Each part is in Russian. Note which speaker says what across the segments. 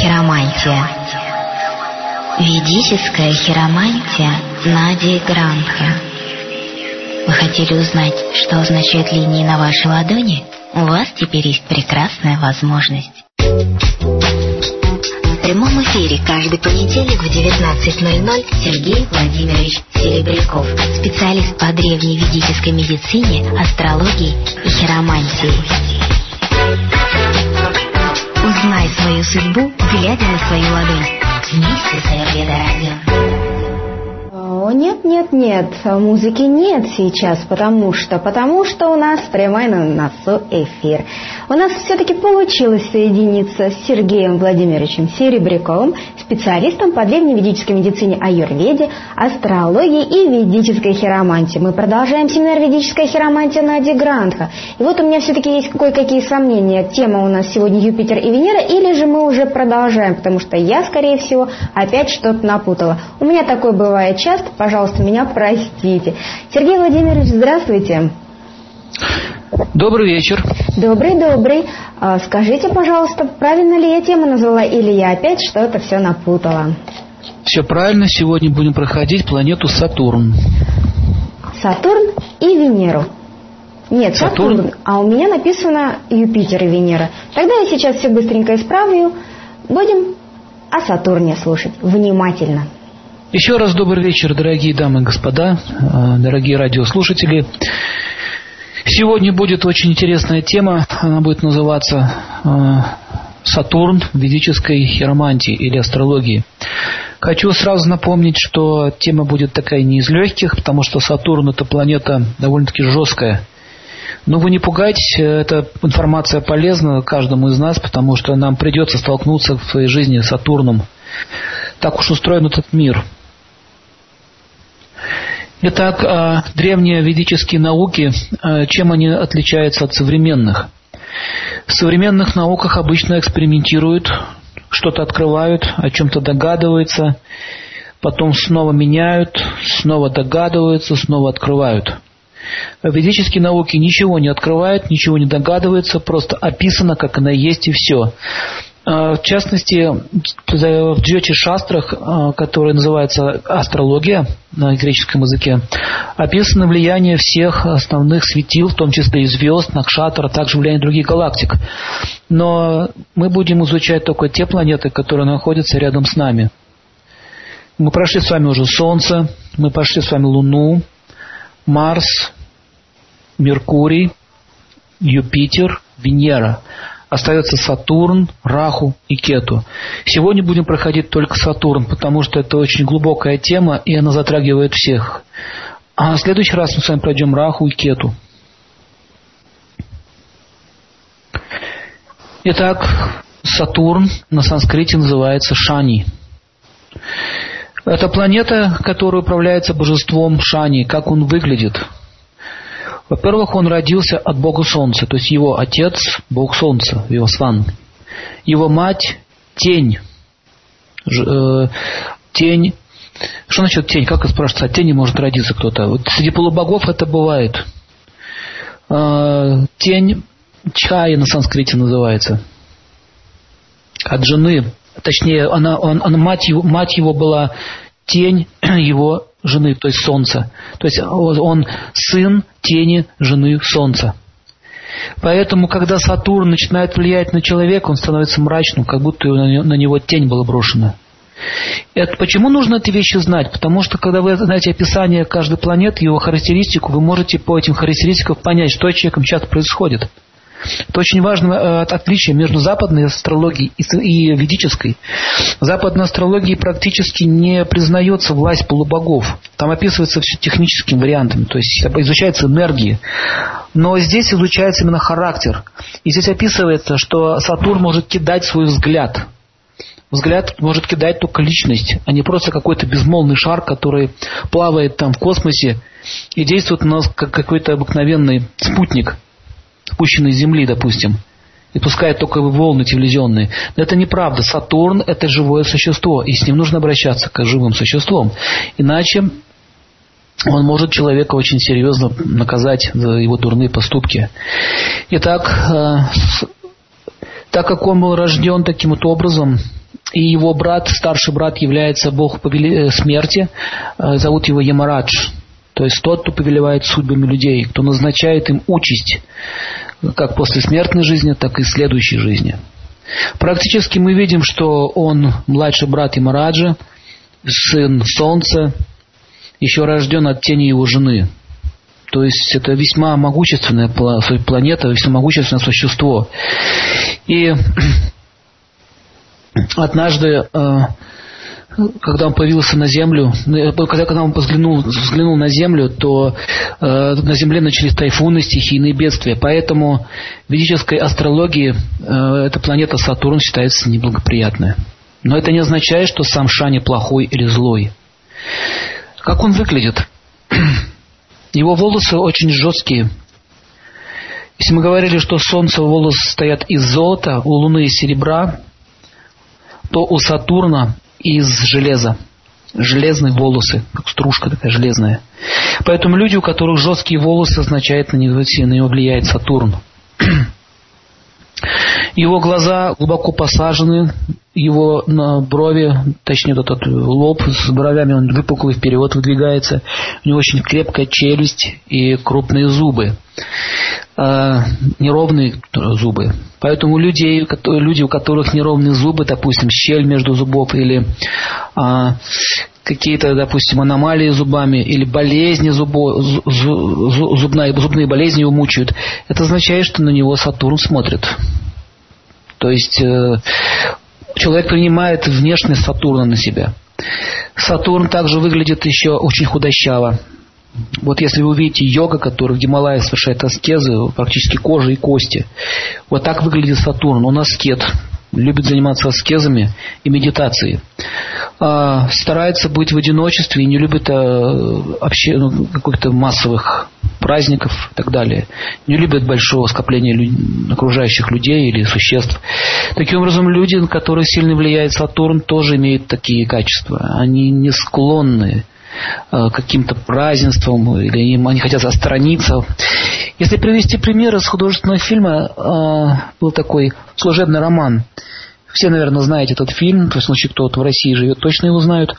Speaker 1: Хиромантия. Ведическая хиромантия Нади Грантха. Вы хотели узнать, что означают линии на вашей ладони? У вас теперь есть прекрасная возможность. В прямом эфире каждый понедельник в 19:00 Сергей Владимирович Серебряков, специалист по древней ведической медицине, астрологии и хиромантии. Узнай свою судьбу, глядя на свою ладонь. Вместе с Аюрведа Радио.
Speaker 2: Нет, музыки нет сейчас, потому что у нас прямой на носу эфир. У нас все-таки получилось соединиться с Сергеем Владимировичем Серебряковым, специалистом по древневедической медицине, аюрведе, астрологии и ведической хиромантии. Мы продолжаем семинар «Ведическая хиромантия» Нади Грантха. И вот у меня все-таки есть кое-какие сомнения. Тема у нас сегодня Юпитер и Венера, или же мы уже продолжаем, потому что я, скорее всего, опять что-то напутала. У меня такое бывает часто, пожалуйста, меня простите. Сергей Владимирович, здравствуйте.
Speaker 3: Добрый вечер.
Speaker 2: Добрый. Скажите, пожалуйста, правильно ли я тему назвала, или я опять что-то все напутала?
Speaker 3: Все правильно. Сегодня будем проходить планету Сатурн.
Speaker 2: Сатурн и Венеру. Нет, Сатурн. А у меня написано Юпитер и Венера. Тогда я сейчас все быстренько исправлю. Будем о Сатурне слушать внимательно.
Speaker 3: Еще раз добрый вечер, дорогие дамы и господа, дорогие радиослушатели. Сегодня будет очень интересная тема. Она будет называться «Сатурн в ведической хиромантии» или астрологии. Хочу сразу напомнить, что тема будет такая не из легких, потому что Сатурн – это планета довольно-таки жесткая. Но вы не пугайтесь, эта информация полезна каждому из нас, потому что нам придется столкнуться в своей жизни с Сатурном. Так уж устроен этот мир. Итак, древние ведические науки, чем они отличаются от современных? В современных науках обычно экспериментируют, что-то открывают, о чем-то догадываются, потом снова меняют, снова догадываются, снова открывают. В ведические науки ничего не открывают, ничего не догадываются, просто описано, как оно есть, и все. В частности, в джьотиш-шастрах, которые называются астрология на греческом языке, описано влияние всех основных светил, в том числе и звезд, накшатр, а также влияние других галактик. Но мы будем изучать только те планеты, которые находятся рядом с нами. Мы прошли с вами уже Солнце, мы прошли с вами Луну, Марс, Меркурий, Юпитер, Венера. Остается Сатурн, Раху и Кету. Сегодня будем проходить только Сатурн, потому что это очень глубокая тема, и она затрагивает всех. А в следующий раз мы с вами пройдем Раху и Кету. Итак, Сатурн на санскрите называется Шани. Это планета, которая управляется божеством Шани. Как он выглядит? Во-первых, он родился от Бога Солнца, то есть его отец – Бог Солнца, его сван. Его мать – тень. Тень. Что значит тень? Как спрашивается, от тени может родиться кто-то? Вот среди полубогов это бывает. Тень чхая на санскрите называется. От жены. Точнее, мать его была тень его жены, то есть солнца. То есть он сын тени жены солнца. Поэтому, когда Сатурн начинает влиять на человека, он становится мрачным, как будто на него тень была брошена. Почему нужно эти вещи знать? Потому что, когда вы знаете описание каждой планеты, его характеристику, вы можете по этим характеристикам понять, что с человеком сейчас происходит. Это очень важное отличие между западной астрологией и ведической. В западной астрологии практически не признается власть полубогов. Там описывается все техническим вариантом, то есть изучается энергия. Но здесь изучается именно характер. И здесь описывается, что Сатурн может кидать свой взгляд. Взгляд может кидать только личность, а не просто какой-то безмолвный шар, который плавает там в космосе и действует на нас как какой-то обыкновенный спутник, спущенный с Земли, допустим, и пускает только волны телевизионные. Но это неправда. Сатурн – это живое существо, и с ним нужно обращаться как к живым существом. Иначе он может человека очень серьезно наказать за его дурные поступки. Итак, так как он был рожден таким вот образом, И его брат, старший брат, является бог смерти, зовут его Ямарадж. То есть тот, кто повелевает судьбами людей, кто назначает им участь, как после смертной жизни, так и следующей жизни. Практически мы видим, что он младший брат Ямараджа, сын Солнца, еще рожден от тени его жены. То есть это весьма могущественная планета, весьма могущественное существо. И однажды, когда он появился на Землю, когда он взглянул на Землю, то на Земле начались тайфуны, стихийные бедствия. Поэтому в ведической астрологии эта планета Сатурн считается неблагоприятной. Но это не означает, что сам Шани плохой или злой. Как он выглядит? Его волосы очень жесткие. Если мы говорили, что Солнце волосы стоят из золота, у Луны из серебра, то у Сатурна из железа. Железные волосы, как стружка такая железная. Поэтому люди, у которых жесткие волосы, означает, на него влияет Сатурн. Его глаза глубоко посажены, его брови, точнее этот лоб с бровями, он выпуклый вперед выдвигается. У него очень крепкая челюсть и крупные зубы. Неровные зубы. Поэтому люди, у которых неровные зубы, допустим, щель между зубов или какие-то, допустим, аномалии с зубами или болезни зубные болезни его мучают, это означает, что на него Сатурн смотрит. То есть человек принимает внешность Сатурна на себя. Сатурн также выглядит еще очень худощаво. Вот если вы увидите йога, который в Гималаях совершает аскезы, практически кожа и кости, вот так выглядит Сатурн. Он аскет, любит заниматься аскезами и медитацией. Старается быть в одиночестве и не любит каких-то массовых праздников и так далее. Не любит большого скопления окружающих людей или существ. Таким образом, люди, на которых сильно влияет Сатурн, тоже имеют такие качества. Они не склонны к каким-то празднествам, или они хотят отстраниться. Если привести пример из художественного фильма, был такой служебный роман. Все, наверное, знаете этот фильм, в случае, кто в России живет, точно его знают.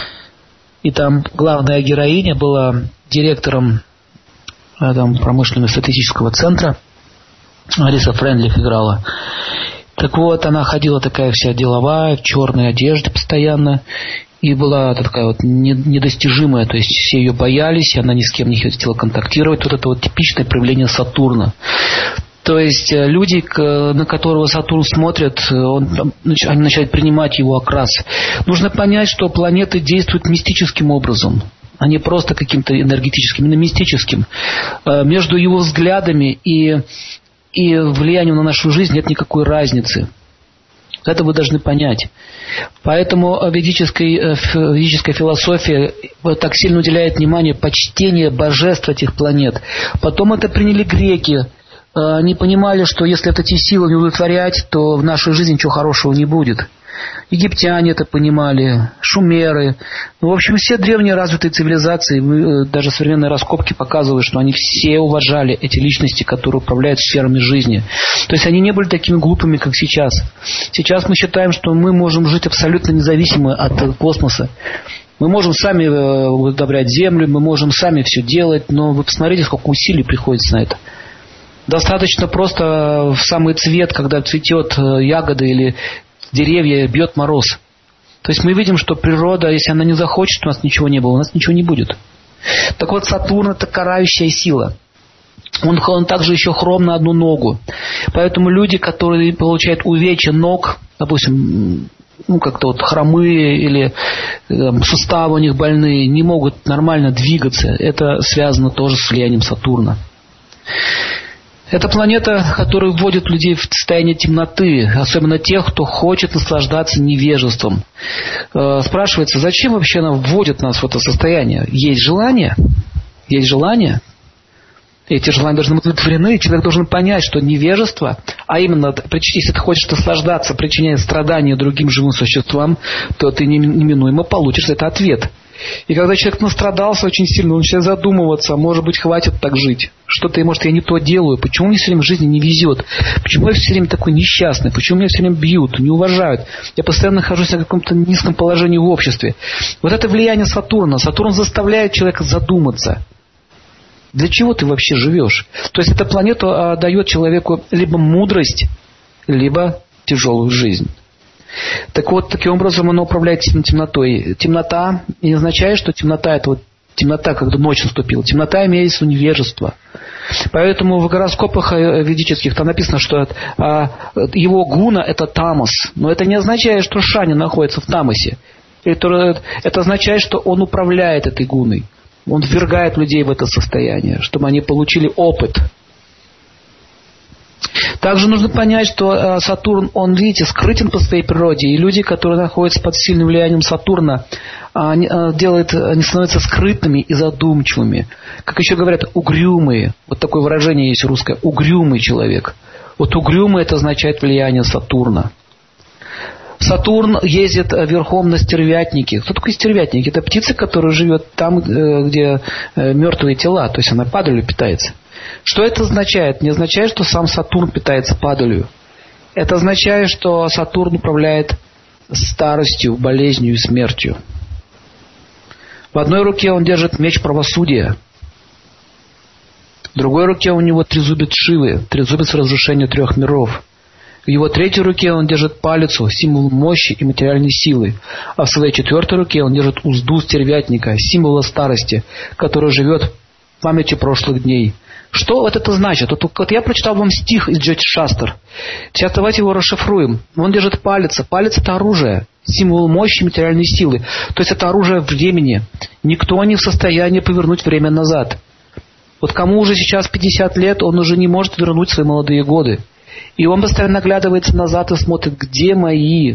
Speaker 3: И там главная героиня была директором промышленного статистического центра. Алиса Френдлих играла. Так вот, она ходила такая вся деловая, в черной одежде постоянно. И была такая вот недостижимая, то есть все ее боялись, и она ни с кем не хотела контактировать. Вот это вот типичное проявление Сатурна. То есть люди, на которого Сатурн смотрит, они начинают принимать его окрас. Нужно понять, что планеты действуют мистическим образом, а не просто каким-то энергетическим, именно мистическим. Между его взглядами и влиянием на нашу жизнь нет никакой разницы. Это вы должны понять. Поэтому ведическая философия так сильно уделяет внимание почтению божеств этих планет. Потом это приняли греки. Они понимали, что если эти силы не удовлетворять, то в нашей жизни ничего хорошего не будет. Египтяне это понимали, шумеры. В общем, все древние развитые цивилизации, даже современные раскопки показывают, что они все уважали эти личности, которые управляют сферами жизни. То есть они не были такими глупыми, как сейчас. Сейчас мы считаем, что мы можем жить абсолютно независимо от космоса. Мы можем сами удобрять Землю, мы можем сами все делать, но вы посмотрите, сколько усилий приходится на это. Достаточно просто в самый цвет, когда цветет ягода или деревья, бьет мороз. То есть мы видим, что природа, если она не захочет, у нас ничего не было, у нас ничего не будет. Так вот, Сатурн — это карающая сила. Он также еще хром на одну ногу. Поэтому люди, которые получают увечья ног, допустим, как-то вот хромые или суставы у них больные, не могут нормально двигаться. Это связано тоже с влиянием Сатурна. Это планета, которая вводит людей в состояние темноты, особенно тех, кто хочет наслаждаться невежеством. Спрашивается, зачем вообще она вводит нас в это состояние? Есть желание? Есть желание? Эти желания должны быть удовлетворены. Человек должен понять, что невежество, а именно, если ты хочешь наслаждаться, причиняя страдания другим живым существам, то ты неминуемо получишь этот ответ. И когда человек настрадался очень сильно, он начинает задумываться, может быть, хватит так жить. Что-то, может, я не то делаю. Почему мне все время в жизни не везет? Почему я все время такой несчастный? Почему меня все время бьют, не уважают? Я постоянно нахожусь на каком-то низком положении в обществе. Вот это влияние Сатурна. Сатурн заставляет человека задуматься. Для чего ты вообще живешь? То есть эта планета дает человеку либо мудрость, либо тяжелую жизнь. Так вот, таким образом она управляет темнотой. Темнота не означает, что темнота это вот темнота, когда ночь наступила. Темнота имеется в виду невежество. Поэтому в гороскопах ведических там написано, что его гуна это тамас. Но это не означает, что Шани находится в тамасе. Это означает, что он управляет этой гуной. Он ввергает людей в это состояние, чтобы они получили опыт. Также нужно понять, что Сатурн, он, видите, скрытен по своей природе. И люди, которые находятся под сильным влиянием Сатурна, они становятся скрытными и задумчивыми. Как еще говорят, угрюмые. Вот такое выражение есть русское. Угрюмый человек. Вот угрюмый это означает влияние Сатурна. Сатурн ездит верхом на стервятнике. Кто такой стервятник? Это птица, которая живет там, где мертвые тела. То есть она падалью питается. Что это означает? Не означает, что сам Сатурн питается падалью. Это означает, что Сатурн управляет старостью, болезнью и смертью. В одной руке он держит меч правосудия. В другой руке у него трезубец Шивы, трезубец разрушения 3 миров. В его третьей руке он держит палицу, символ мощи и материальной силы. А в своей 4-й руке он держит узду стервятника, символа старости, который живет памятью прошлых дней. Что вот это значит? Вот я прочитал вам стих из Джотиш-шастр. Сейчас давайте его расшифруем. Он держит палец. Палец это оружие, символ мощи и материальной силы. То есть это оружие времени. Никто не в состоянии повернуть время назад. Вот кому уже сейчас 50 лет, он уже не может вернуть свои молодые годы. И он постоянно оглядывается назад и смотрит, где мои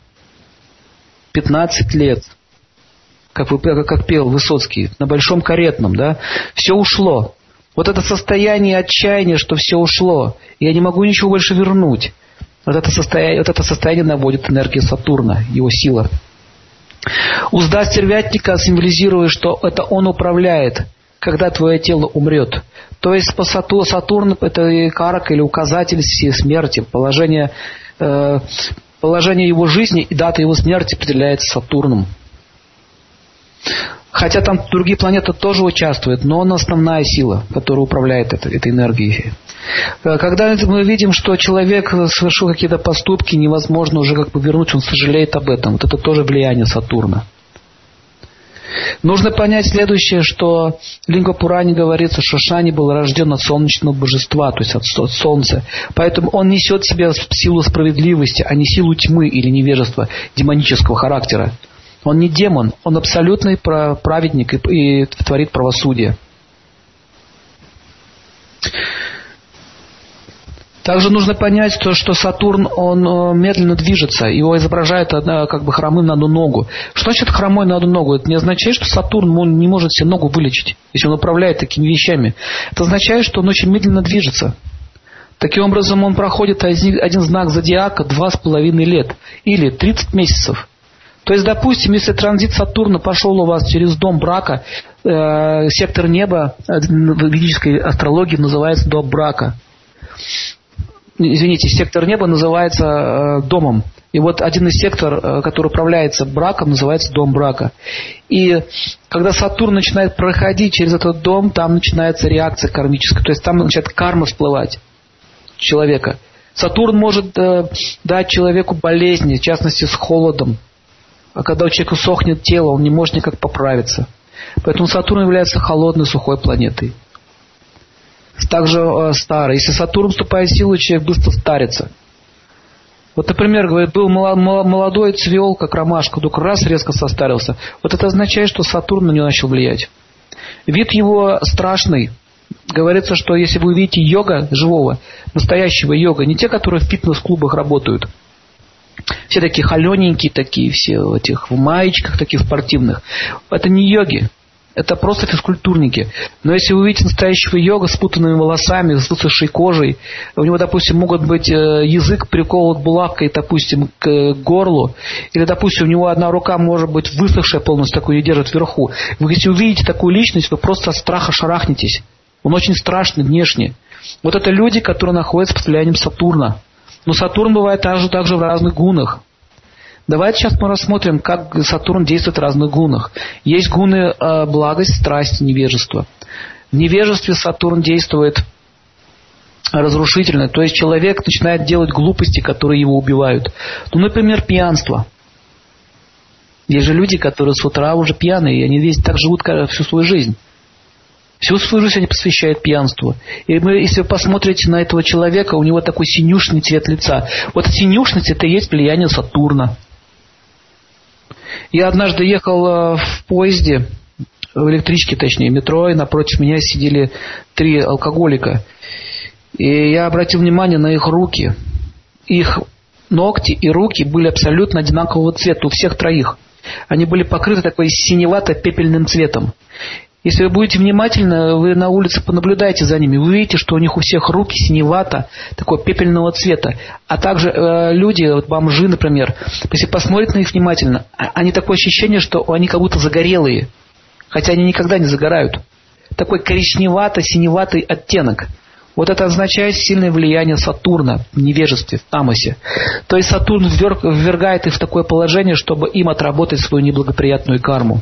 Speaker 3: 15 лет. Как пел Высоцкий, на Большом Каретном, да? Все ушло. Вот это состояние отчаяния, что все ушло. Я не могу ничего больше вернуть. Вот это состояние наводит энергия Сатурна, его сила. Узда стервятника символизирует, что это он управляет, когда твое тело умрет. То есть по Сатурн это карак или указатель смерти. Положение его жизни и дата его смерти определяется Сатурном. Хотя там другие планеты тоже участвуют, но он основная сила, которая управляет этой энергией. Когда мы видим, что человек совершил какие-то поступки, невозможно уже вернуть, он сожалеет об этом. Вот это тоже влияние Сатурна. Нужно понять следующее, что в Линга-Пуране говорится, что Шани был рожден от солнечного божества, то есть от солнца. Поэтому он несет в себе силу справедливости, а не силу тьмы или невежества демонического характера. Он не демон, он абсолютный праведник и творит правосудие. Также нужно понять, что Сатурн, он медленно движется, его изображают хромым на одну ногу. Что значит хромой на одну ногу? Это не означает, что Сатурн не может себе ногу вылечить, если он управляет такими вещами. Это означает, что он очень медленно движется. Таким образом, он проходит один знак зодиака 2,5 лет или 30 месяцев. То есть, допустим, если транзит Сатурна пошел у вас через дом брака, сектор неба в ведической астрологии называется дом брака. Извините, сектор неба называется домом. И вот один из секторов, который управляется браком, называется дом брака. И когда Сатурн начинает проходить через этот дом, там начинается реакция кармическая. То есть там начинает карма всплывать человека. Сатурн может дать человеку болезни, в частности с холодом. А когда у человека сохнет тело, он не может никак поправиться. Поэтому Сатурн является холодной, сухой планетой. Также старый. Если Сатурн вступает в силу, человек быстро старится. Вот, например, говорит, был молодой, цвел, как ромашка, вдруг раз резко состарился. Вот это означает, что Сатурн на него начал влиять. Вид его страшный. Говорится, что если вы увидите йога живого, настоящего йога, не те, которые в фитнес-клубах работают, все такие холененькие, такие все в маечках таких спортивных. Это не йоги. Это просто физкультурники. Но если вы увидите настоящего йога с спутанными волосами, с высохшей кожей, у него, допустим, могут быть язык приколот булавкой, допустим, к горлу, или, допустим, у него одна рука может быть высохшая полностью, такую не держит вверху. Вы, если увидите такую личность, вы просто от страха шарахнетесь. Он очень страшный внешне. Вот это люди, которые находятся под влиянием Сатурна. Но Сатурн бывает также в разных гунах. Давайте сейчас мы рассмотрим, как Сатурн действует в разных гунах. Есть гуны благость, страсть, невежество. В невежестве Сатурн действует разрушительно. То есть человек начинает делать глупости, которые его убивают. Ну, например, пьянство. Есть же люди, которые с утра уже пьяные, и они весь так живут всю свою жизнь. Всю свою жизнь они посвящают пьянству. И если вы посмотрите на этого человека, у него такой синюшный цвет лица. Вот синюшность — это и есть влияние Сатурна. Я однажды ехал в поезде, в электричке, точнее, метро, и напротив меня сидели 3 алкоголика. И я обратил внимание на их руки. Их ногти и руки были абсолютно одинакового цвета у всех 3. Они были покрыты такой синевато-пепельным цветом. Если вы будете внимательны, вы на улице понаблюдаете за ними, вы увидите, что у них у всех руки синевато, такого пепельного цвета. А также люди, вот бомжи, например, если посмотреть на них внимательно, они такое ощущение, что они как будто загорелые, хотя они никогда не загорают. Такой коричневато-синеватый оттенок. Вот это означает сильное влияние Сатурна в невежестве, в тамасе. То есть Сатурн ввергает их в такое положение, чтобы им отработать свою неблагоприятную карму.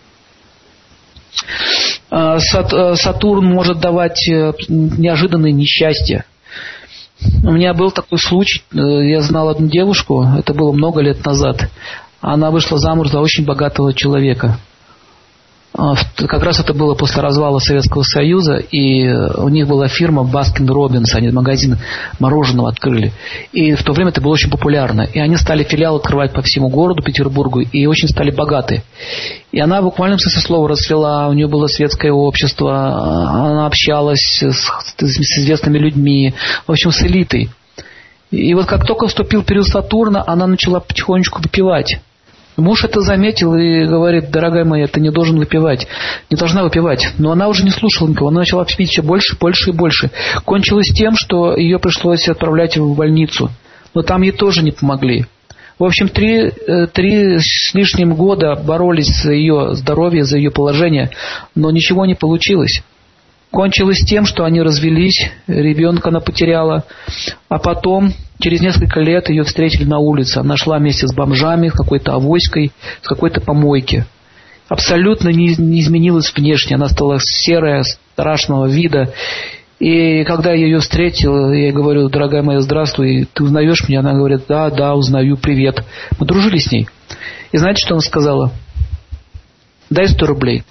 Speaker 3: Сатурн может давать неожиданные несчастья. У меня был такой случай, я знал одну девушку, это было много лет назад. Она вышла замуж за очень богатого человека. Как раз это было после развала Советского Союза, и у них была фирма Баскин Роббинс, они магазин мороженого открыли. И в то время это было очень популярно. И они стали филиалы открывать по всему городу, Петербургу, и очень стали богаты. И она в буквальном смысле слова расцвела, у нее было светское общество, она общалась с известными людьми, в общем, с элитой. И вот как только вступил период Сатурна, она начала потихонечку выпивать. Муж это заметил и говорит: дорогая моя, ты не должен выпивать, не должна выпивать. Но она уже не слушала никого, она начала пить все больше, больше и больше. Кончилось тем, что ее пришлось отправлять в больницу. Но там ей тоже не помогли. В общем, 3 с лишним года боролись за ее здоровье, за ее положение, но ничего не получилось. Кончилось тем, что они развелись, ребенка она потеряла, а потом, через несколько лет, ее встретили на улице. Она шла вместе с бомжами, с какой-то авоськой, с какой-то помойки. Абсолютно не изменилась внешне, она стала серая, страшного вида. И когда я ее встретил, я ей говорю: дорогая моя, здравствуй, ты узнаешь меня? Она говорит: да, узнаю, привет. Мы дружили с ней. И знаете, что она сказала? Дай 100 рублей.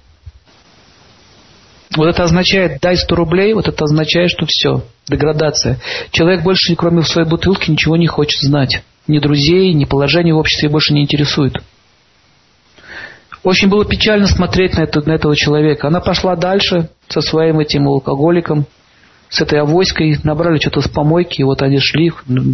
Speaker 3: Вот это означает, дай 100 рублей, вот это означает, что все, деградация. Человек больше, кроме своей бутылки, ничего не хочет знать. Ни друзей, ни положения в обществе больше не интересует. Очень было печально смотреть на этого человека. Она пошла дальше со своим этим алкоголиком, с этой авоськой, набрали что-то с помойки, и вот они шли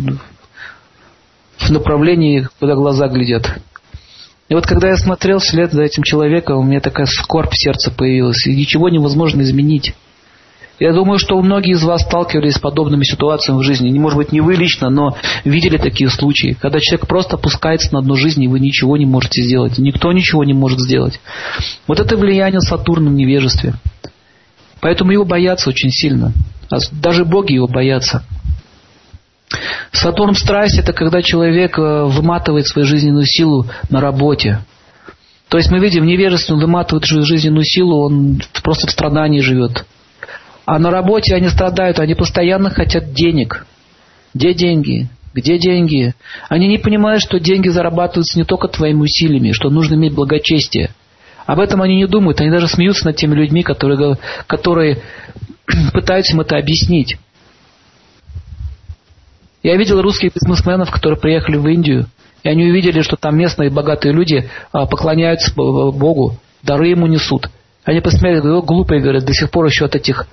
Speaker 3: в направлении, куда глаза глядят. И вот когда я смотрел вслед за этим человеком, у меня такая скорбь в сердце появилась, и ничего невозможно изменить. Я думаю, что многие из вас сталкивались с подобными ситуациями в жизни. Может быть, не вы лично, но видели такие случаи, когда человек просто опускается на дно жизни, и вы ничего не можете сделать. Никто ничего не может сделать. Вот это влияние Сатурна в невежестве. Поэтому его боятся очень сильно. Даже боги его боятся. Сатурн в страсти — это когда человек выматывает свою жизненную силу на работе. То есть мы видим, в невежестве он выматывает жизненную силу, он просто в страдании живет. А на работе они страдают, они постоянно хотят денег. Где деньги? Где деньги? Они не понимают, что деньги зарабатываются не только твоими усилиями, что нужно иметь благочестие. Об этом они не думают, они даже смеются над теми людьми, которые пытаются им это объяснить. Я видел русских бизнесменов, которые приехали в Индию, и они увидели, что там местные богатые люди поклоняются Богу, дары ему несут. Они посмотрели, говорят: глупые, говорят, до сих пор еще от этих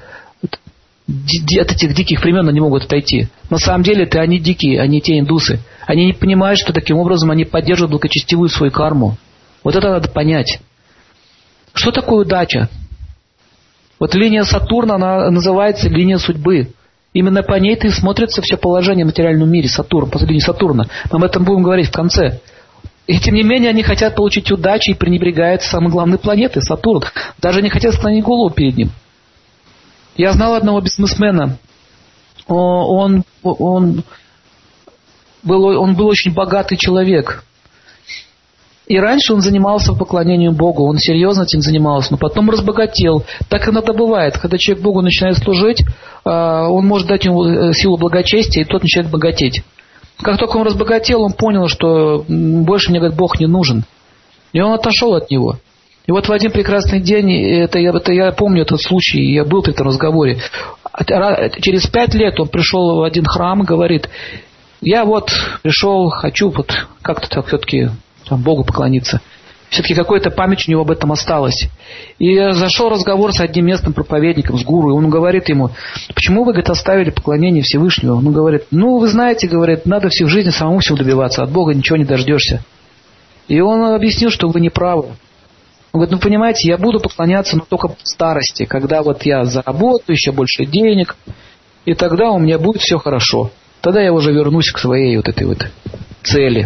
Speaker 3: диких племен они могут отойти. На самом деле это они дикие, они те индусы. Они не понимают, что таким образом они поддерживают благочестивую свою карму. Вот это надо понять. Что такое удача? Вот линия Сатурна, она называется линия судьбы. Именно по ней-то и смотрится все положение в материальном мире, Сатурн, по линии Сатурна. Мы об этом будем говорить в конце. И тем не менее они хотят получить удачу и пренебрегают самой главной планетой, Сатурн. Даже не хотят склонить голову перед ним. Я знал одного бизнесмена. Он был очень богатый человек. И раньше он занимался поклонением Богу, он серьезно этим занимался, но потом разбогател. Так иногда бывает, когда человек Богу начинает служить, он может дать ему силу благочестия, и тот начинает богатеть. Как только он разбогател, он понял, что больше мне, говорит, Бог не нужен. И он отошел от него. И вот в один прекрасный день, я помню этот случай, я был в этом разговоре, через 5 лет он пришел в один храм и говорит: я вот пришел, хочу вот как-то так все-таки Богу поклониться. Все-таки какая-то память у него об этом осталась. И зашел разговор с одним местным проповедником, с гуру, и он говорит ему: почему вы, говорит, оставили поклонение Всевышнего? Он говорит: ну, вы знаете, говорит, надо в жизни самому всего добиваться, от Бога ничего не дождешься. И он объяснил, что вы не правы. Он говорит: ну, понимаете, я буду поклоняться, но только в старости, когда вот я заработаю еще больше денег, и тогда у меня будет все хорошо. Тогда я уже вернусь к своей вот этой вот цели.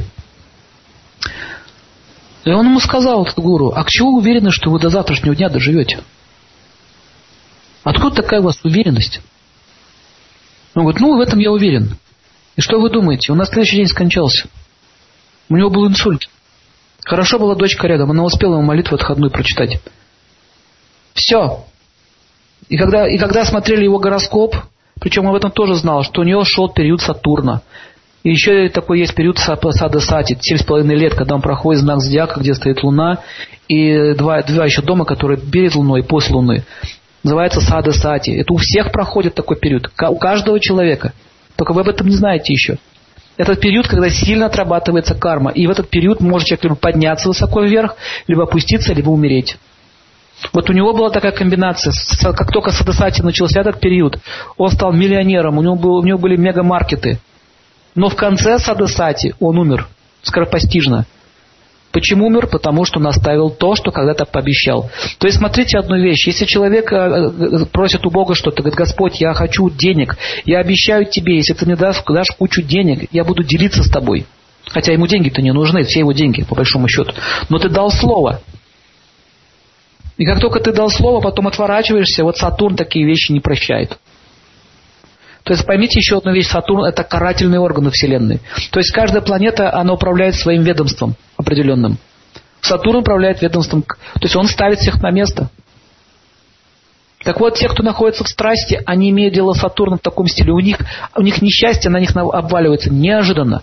Speaker 3: И он ему сказал, этот гуру: а к чему вы уверены, что вы до завтрашнего дня доживете? Откуда такая у вас уверенность? Он говорит: ну, в этом я уверен. И что вы думаете? Он на следующий день скончался. У него был инсульт. Хорошо была дочка рядом, она успела ему молитву отходную прочитать. Все. И когда смотрели его гороскоп, причем он об этом тоже знал, что у него шел период Сатурна. И еще такой есть период Сада-Сати, 7,5 лет, когда он проходит знак зодиака, где стоит Луна, и два еще дома, которые перед Луной и после Луны. Называется Сада-Сати. Это у всех проходит такой период, у каждого человека. Только вы об этом не знаете еще. Этот период, когда сильно отрабатывается карма. И в этот период может человек либо подняться высоко вверх, либо опуститься, либо умереть. Вот у него была такая комбинация. Как только Сада-Сати начался этот период, он стал миллионером, у него были мегамаркеты. Но в конце Сада-Сати он умер скоропостижно. Почему умер? Потому что он оставил то, что когда-то пообещал. То есть смотрите одну вещь. Если человек просит у Бога что-то, говорит: Господь, я хочу денег, я обещаю тебе, если ты мне дашь кучу денег, я буду делиться с тобой. Хотя ему деньги-то не нужны, все его деньги, по большому счету. Но ты дал слово. И как только ты дал слово, потом отворачиваешься, вот Сатурн такие вещи не прощает. То есть поймите еще одну вещь: Сатурн — это карательные органы Вселенной. То есть каждая планета, она управляет своим ведомством определенным. Сатурн управляет ведомством, то есть он ставит всех на место. Так вот, те, кто находится в страсти, они имеют дело с Сатурном в таком стиле. У них несчастье на них обваливается неожиданно.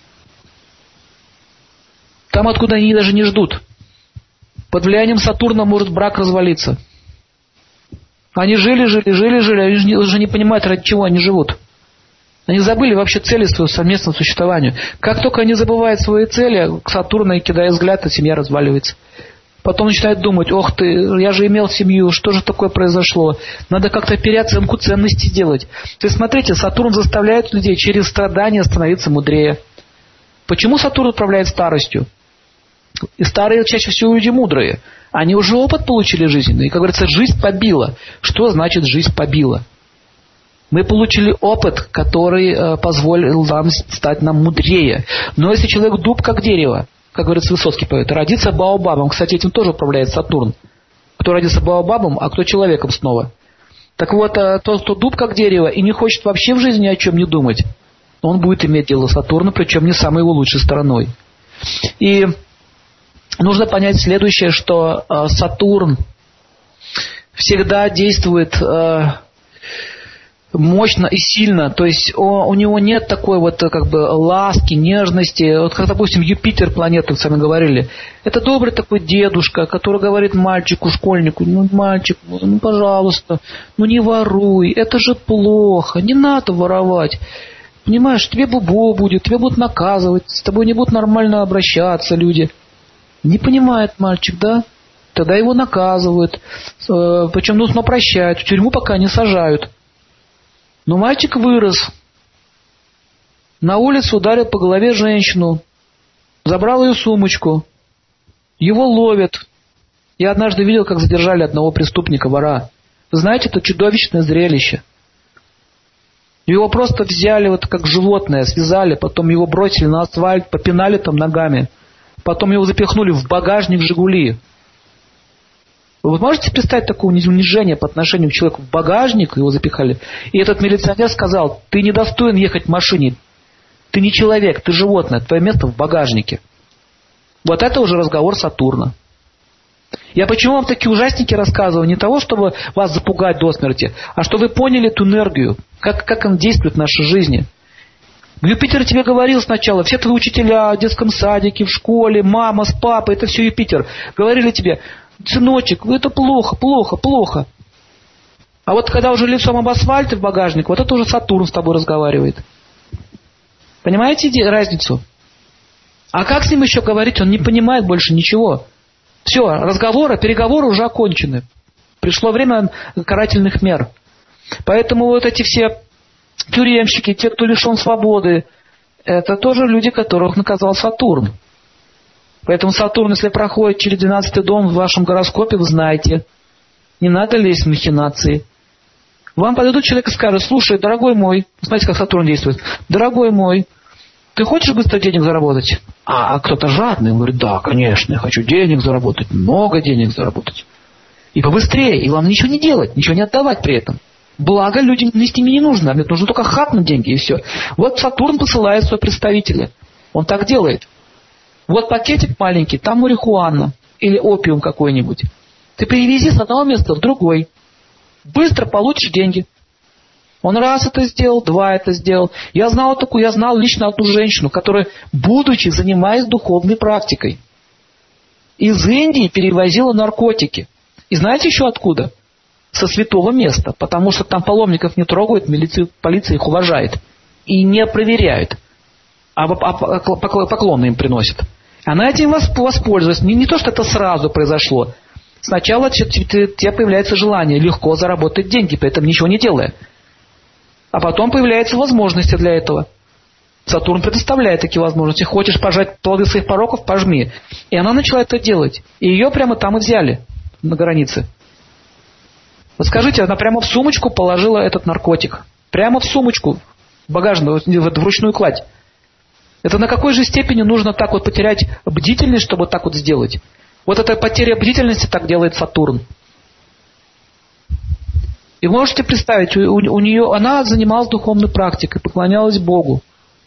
Speaker 3: Там, откуда они даже не ждут. Под влиянием Сатурна может брак развалиться. Они жили, они уже не понимают, ради чего они живут. Они забыли вообще цели своего совместного существования. Как только они забывают свои цели, к Сатурну кидая взгляд, и семья разваливается. Потом начинают думать: ох ты, я же имел семью, что же такое произошло? Надо как-то переоценку ценностей сделать. То есть смотрите, Сатурн заставляет людей через страдания становиться мудрее. Почему Сатурн управляет старостью? И старые чаще всего люди мудрые. Они уже опыт получили жизненный. И, как говорится, жизнь побила. Что значит жизнь побила? Мы получили опыт, который позволил нам стать нам мудрее. Но если человек дуб, как дерево, как говорится, Высоцкий поэт, родится баобабом. Кстати, этим тоже управляет Сатурн. Кто родится баобабом, а кто человеком снова. Так вот, тот, кто дуб, как дерево, и не хочет вообще в жизни ни о чем не думать, он будет иметь дело с Сатурном, причем не самой его лучшей стороной. И нужно понять следующее, что Сатурн всегда действует мощно и сильно. То есть у него нет такой вот как бы ласки, нежности. Вот как, допустим, Юпитер, планета, вы сами говорили. Это добрый такой дедушка, который говорит мальчику, школьнику: ну, мальчик, ну, пожалуйста, ну не воруй, это же плохо, не надо воровать. Понимаешь, тебе бубо будет, тебя будут наказывать, с тобой не будут нормально обращаться люди. Не понимает мальчик, да? Тогда его наказывают. Причем, но прощают. В тюрьму пока не сажают. Но мальчик вырос. На улице ударил по голове женщину. Забрал ее сумочку. Его ловят. Я однажды видел, как задержали одного преступника, вора. Вы знаете, это чудовищное зрелище. Его просто взяли вот как животное, связали, потом его бросили на асфальт, попинали там ногами. Потом его запихнули в багажник «Жигули». Вы можете представить такое унижение по отношению к человеку? В багажник его запихали. И этот милиционер сказал: ты недостоин ехать в машине. Ты не человек, ты животное. Твое место в багажнике. Вот это уже разговор Сатурна. Я почему вам такие ужасники рассказываю? Не того, чтобы вас запугать до смерти, а чтобы вы поняли эту энергию, как он действует в нашей жизни. Юпитер тебе говорил сначала, все твои учителя в детском садике, в школе, мама с папой, это все Юпитер. Говорили тебе: сыночек, это плохо, плохо, плохо. А вот когда уже лицом об асфальт и в багажник, вот это уже Сатурн с тобой разговаривает. Понимаете разницу? А как с ним еще говорить? Он не понимает больше ничего. Все, переговоры уже окончены. Пришло время карательных мер. Поэтому вот эти все тюремщики, те, кто лишен свободы, это тоже люди, которых наказал Сатурн. Поэтому Сатурн, если проходит через 12-й дом в вашем гороскопе, вы знаете, не надо лезть в махинации. Вам подойдут человек и скажет: слушай, дорогой мой, смотрите, как Сатурн действует, дорогой мой, ты хочешь быстро денег заработать? А кто-то жадный, он говорит: да, конечно, я хочу денег заработать, много денег заработать. И побыстрее, и вам ничего не делать, ничего не отдавать при этом. Благо, людям с ними не нужно, мне нужно только хапнуть деньги и все. Вот Сатурн посылает своего представителя. Он так делает. Вот пакетик маленький, там марихуана или опиум какой-нибудь. Ты перевези с одного места в другой. Быстро получишь деньги. Он раз это сделал, два это сделал. Я знал лично одну женщину, которая, будучи занимаясь духовной практикой, из Индии перевозила наркотики. И знаете еще откуда? Со святого места. Потому что там паломников не трогают, полиция их уважает. И не проверяют. А поклоны им приносят. Она этим воспользуется. Не то, что это сразу произошло. Сначала у тебя появляется желание легко заработать деньги, при этом ничего не делая. А потом появляются возможности для этого. Сатурн предоставляет такие возможности. Хочешь пожать плоды своих пороков — пожми. И она начала это делать. И ее прямо там и взяли, на границе. Вот скажите, она прямо в сумочку положила этот наркотик. Прямо в сумочку, в багажную, в ручную кладь. Это на какой же степени нужно так вот потерять бдительность, чтобы так вот сделать? Вот эта потеря бдительности так делает Сатурн. И можете представить, у нее, она занималась духовной практикой, поклонялась Богу.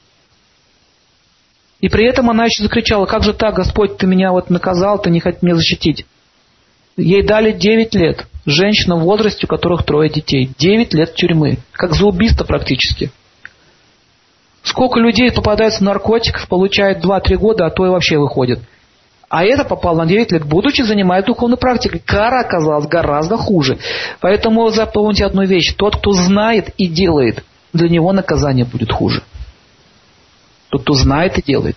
Speaker 3: И при этом она еще закричала: как же так, Господь, ты меня вот наказал, ты не хотел меня защитить. Ей дали 9 лет. Женщина в возрасте, у которых 3 детей. 9 лет тюрьмы. Как за убийство практически. Сколько людей попадается в наркотиков, получает 2-3 года, а то и вообще выходит. А это попало на 9 лет, будучи занимаясь духовной практикой. Кара оказалась гораздо хуже. Поэтому запомните одну вещь. Тот, кто знает и делает, для него наказание будет хуже. Тот, кто знает и делает.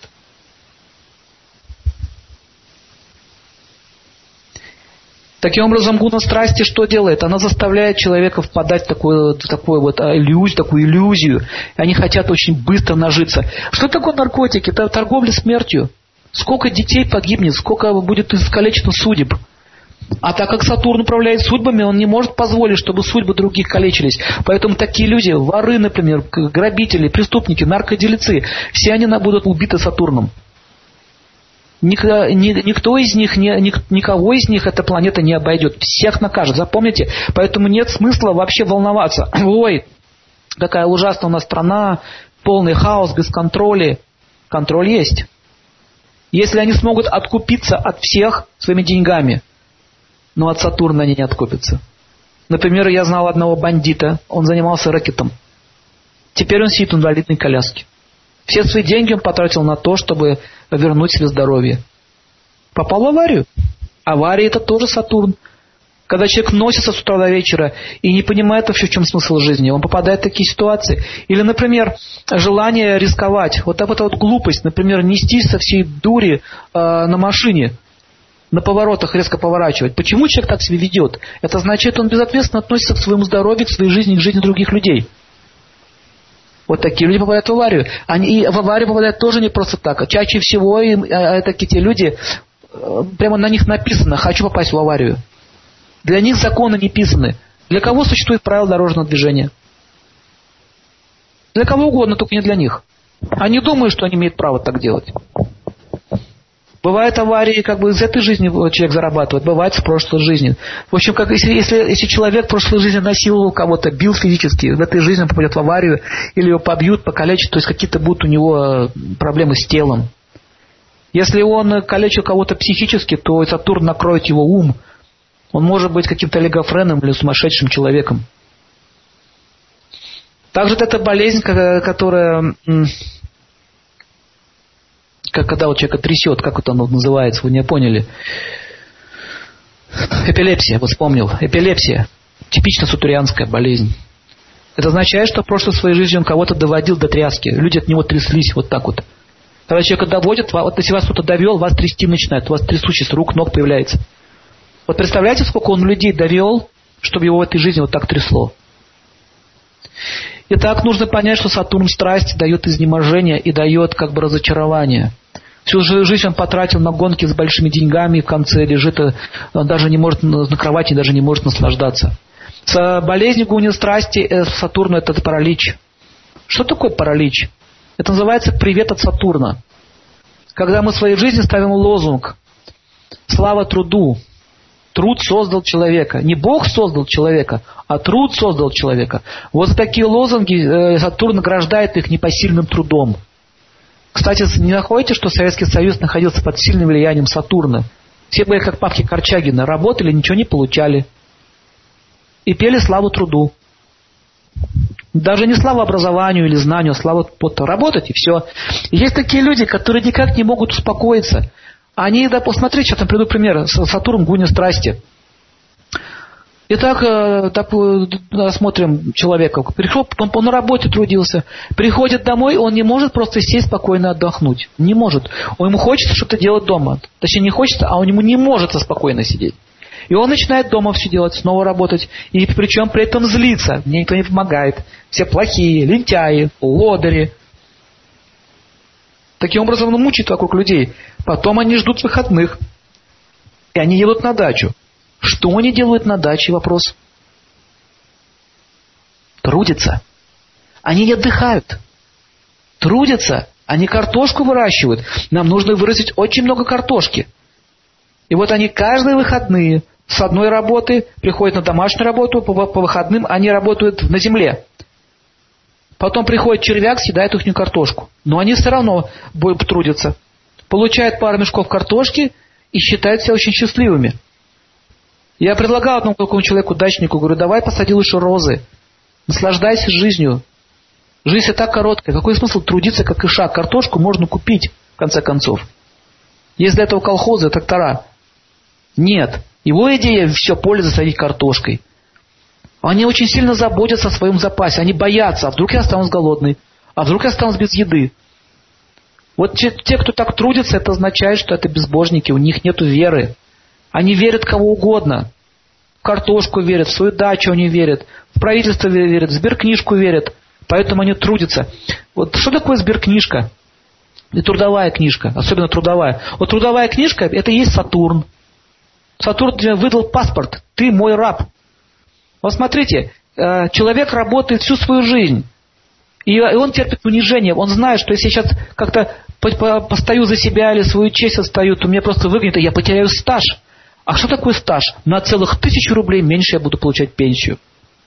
Speaker 3: Таким образом, гуна страсти что делает? Она заставляет человека впадать в такую иллюзию. И они хотят очень быстро нажиться. Что такое наркотики? Это торговля смертью. Сколько детей погибнет, сколько будет искалечено судеб. А так как Сатурн управляет судьбами, он не может позволить, чтобы судьбы других калечились. Поэтому такие люди, воры, например, грабители, преступники, наркодельцы, все они будут убиты Сатурном. Никого из них эта планета не обойдет. Всех накажет, запомните. Поэтому нет смысла вообще волноваться. Ой, какая ужасная у нас страна, полный хаос, без контроля. Контроль есть. Если они смогут откупиться от всех своими деньгами, но от Сатурна они не откупятся. Например, я знал одного бандита, он занимался рэкетом. Теперь он сидит в инвалидной коляске. Все свои деньги он потратил на то, чтобы вернуть себе здоровье. Попал в аварию. Авария — это тоже Сатурн. Когда человек носится с утра до вечера и не понимает вообще, в чем смысл жизни, он попадает в такие ситуации. Или, например, желание рисковать. Вот эта вот глупость, например, нестись со всей дури на машине, на поворотах резко поворачивать. Почему человек так себя ведет? Это значит, он безответственно относится к своему здоровью, к своей жизни, к жизни других людей. Вот такие люди попадают в аварию. Они и в аварию попадают тоже не просто так. Чаще всего такие те люди прямо на них написано «хочу попасть в аварию». Для них законы не писаны. Для кого существует правило дорожного движения? Для кого угодно, только не для них. Они думают, что они имеют право так делать. Бывают аварии, как бы из этой жизни человек зарабатывает, бывает в прошлой жизни. В общем, как если человек в прошлой жизни насиловал кого-то, бил физически, в этой жизни он попадет в аварию, или его побьют, покалечат, то есть какие-то будут у него проблемы с телом. Если он калечил кого-то психически, то Сатурн накроет его ум. Он может быть каким-то олигофреном или сумасшедшим человеком. Также это болезнь, которая... Когда вот человека трясет, как это оно называется, вы не поняли. Эпилепсия, вот вспомнил. Эпилепсия. Типично сатурнианская болезнь. Это означает, что в прошлой своей жизни он кого-то доводил до тряски. Люди от него тряслись вот так вот. Когда человека доводят, вот если вас кто-то довел, вас трясти начинает, у вас трясучесть рук, ног появляется. Вот представляете, сколько он людей довел, чтобы его в этой жизни вот так трясло. Итак, нужно понять, что Сатурн страсти дает изнеможение и дает как бы разочарование. Всю жизнь он потратил на гонки с большими деньгами, и в конце лежит, он даже не может на кровати, даже не может наслаждаться. Болезнь гуни страсти Сатурна – это паралич. Что такое паралич? Это называется привет от Сатурна. Когда мы в своей жизни ставим лозунг «Слава труду». Труд создал человека. Не Бог создал человека, а труд создал человека. Вот за такие лозунги Сатурн награждает их непосильным трудом. Кстати, не находите, что Советский Союз находился под сильным влиянием Сатурна? Все были как папки Корчагина. Работали, ничего не получали. И пели славу труду. Даже не слава образованию или знанию, а слава работать и все. И есть такие люди, которые никак не могут успокоиться. Они, да, посмотрите, сейчас я приведу пример. Сатурн, гуня страсти. Итак, смотрим человека. Он на работе трудился. Приходит домой, он не может просто сесть спокойно отдохнуть. Не может. Ему хочется что-то делать дома. Точнее, не хочется, а он ему не может спокойно сидеть. И он начинает дома все делать, снова работать. И причем при этом злится. Мне никто не помогает. Все плохие, лентяи, лодыри. Таким образом он мучает вокруг людей. Потом они ждут выходных. И они едут на дачу. Что они делают на даче? Вопрос. Трудятся. Они не отдыхают. Трудятся. Они картошку выращивают. Нам нужно вырастить очень много картошки. И вот они каждые выходные с одной работы приходят на домашнюю работу, по выходным они работают на земле. Потом приходит червяк, съедает их картошку. Но они все равно трудятся. Получают пару мешков картошки и считают себя очень счастливыми. Я предлагал одному такому человеку, дачнику, говорю, давай посади лучше розы. Наслаждайся жизнью. Жизнь и так короткая. Какой смысл трудиться, как ишак? Картошку можно купить, в конце концов. Есть для этого колхозы, трактора. Нет. Его идея все поле засадить картошкой. Они очень сильно заботятся о своем запасе. Они боятся, а вдруг я останусь голодный, а вдруг я останусь без еды. Вот те, кто так трудится, это означает, что это безбожники, у них нет веры. Они верят кого угодно. В картошку верят, в свою дачу они верят, в правительство верят, в сберкнижку верят. Поэтому они трудятся. Вот что такое сберкнижка? И трудовая книжка, особенно трудовая. Вот трудовая книжка, это и есть Сатурн. Сатурн тебе выдал паспорт, ты мой раб. Вот смотрите, человек работает всю свою жизнь, и он терпит унижение. Он знает, что если я сейчас как-то постою за себя или свою честь отстаю, то меня просто выгонят, и я потеряю стаж. А что такое стаж? На целых 1000 рублей меньше я буду получать пенсию.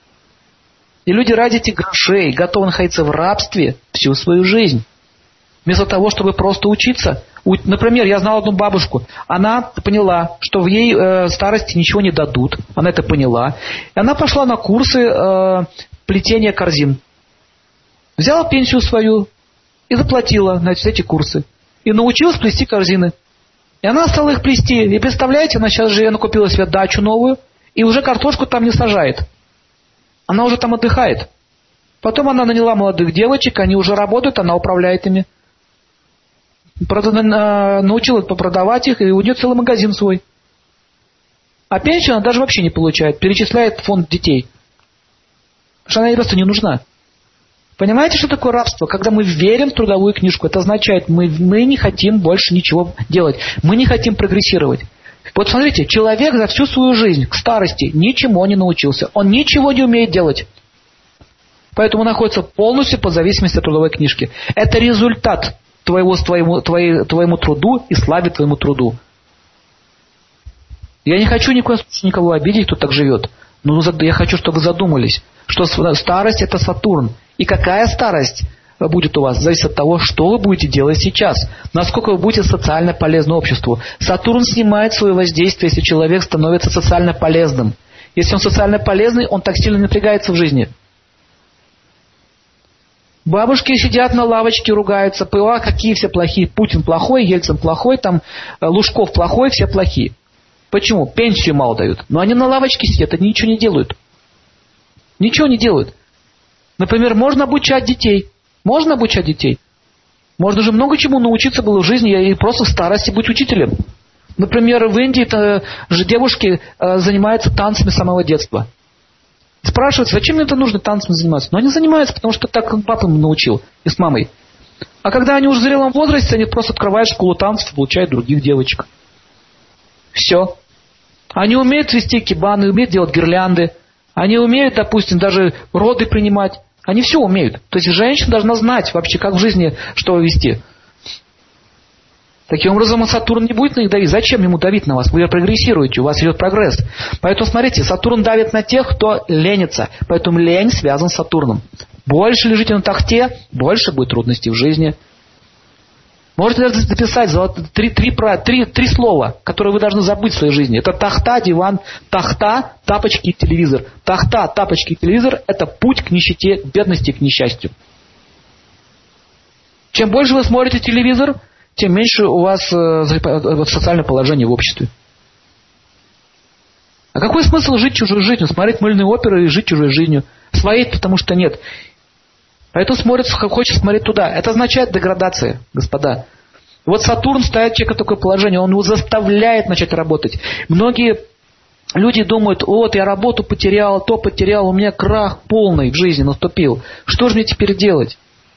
Speaker 3: И люди ради этих грошей готовы находиться в рабстве всю свою жизнь. Вместо того, чтобы просто учиться. Например, я знал одну бабушку. Она поняла, что в ей старости ничего не дадут. Она это поняла. И она пошла на курсы плетения корзин. Взяла пенсию свою и заплатила на эти курсы. И научилась плести корзины. И она стала их плести. И представляете, она сейчас же накупила себе дачу новую. И уже картошку там не сажает. Она уже там отдыхает. Потом она наняла молодых девочек. Они уже работают, она управляет ими. Научилась продавать их, и у нее целый магазин свой. А пенсию она даже вообще не получает. Перечисляет в фонд детей. Потому что она ей просто не нужна. Понимаете, что такое рабство? Когда мы верим в трудовую книжку, это означает, мы не хотим больше ничего делать. Мы не хотим прогрессировать. Вот смотрите, человек за всю свою жизнь к старости ничему не научился. Он ничего не умеет делать. Поэтому находится полностью под зависимостью от трудовой книжки. Это результат твоему труду и славе твоему труду. Я не хочу никого обидеть, кто так живет. Но я хочу, чтобы вы задумались, что старость – это Сатурн. И какая старость будет у вас, зависит от того, что вы будете делать сейчас. Насколько вы будете социально полезны обществу. Сатурн снимает свое воздействие, если человек становится социально полезным. Если он социально полезный, он так сильно напрягается в жизни. Бабушки сидят на лавочке, ругаются. Какие все плохие. Путин плохой, Ельцин плохой, Лужков плохой, все плохие. Почему? Пенсию мало дают. Но они на лавочке сидят, они ничего не делают. Ничего не делают. Например, можно обучать детей. Можно же много чему научиться было в жизни и просто в старости быть учителем. Например, в Индии девушки занимаются танцами с самого детства. Спрашивают, зачем мне это нужно танцами заниматься? Но они занимаются, потому что так папа им научил и с мамой. А когда они уже в зрелом возрасте, они просто открывают школу танцев и получают других девочек. Все. Они умеют вести кибаны, умеют делать гирлянды. Они умеют, допустим, даже роды принимать. Они все умеют. То есть женщина должна знать вообще, как в жизни, что вести. Таким образом, Сатурн не будет на них давить. Зачем ему давить на вас? Вы прогрессируете, у вас идет прогресс. Поэтому, смотрите, Сатурн давит на тех, кто ленится. Поэтому лень связан с Сатурном. Больше лежите на тахте, больше будет трудностей в жизни. Можете даже записать три слова, которые вы должны забыть в своей жизни. Это тахта, диван, тахта, тапочки и телевизор. Тахта, тапочки и телевизор – это путь к нищете, к бедности, к несчастью. Чем больше вы смотрите телевизор, тем меньше у вас социальное положение в обществе. А какой смысл жить чужой жизнью, смотреть мыльные оперы и жить чужой жизнью? Своей, потому что нет. Поэтому хочет смотреть туда. Это означает деградация, господа. Вот Сатурн ставит человека в такое положение, он его заставляет начать работать. Многие люди думают, вот я работу потерял, то потерял, у меня крах полный в жизни наступил. Что же мне теперь делать?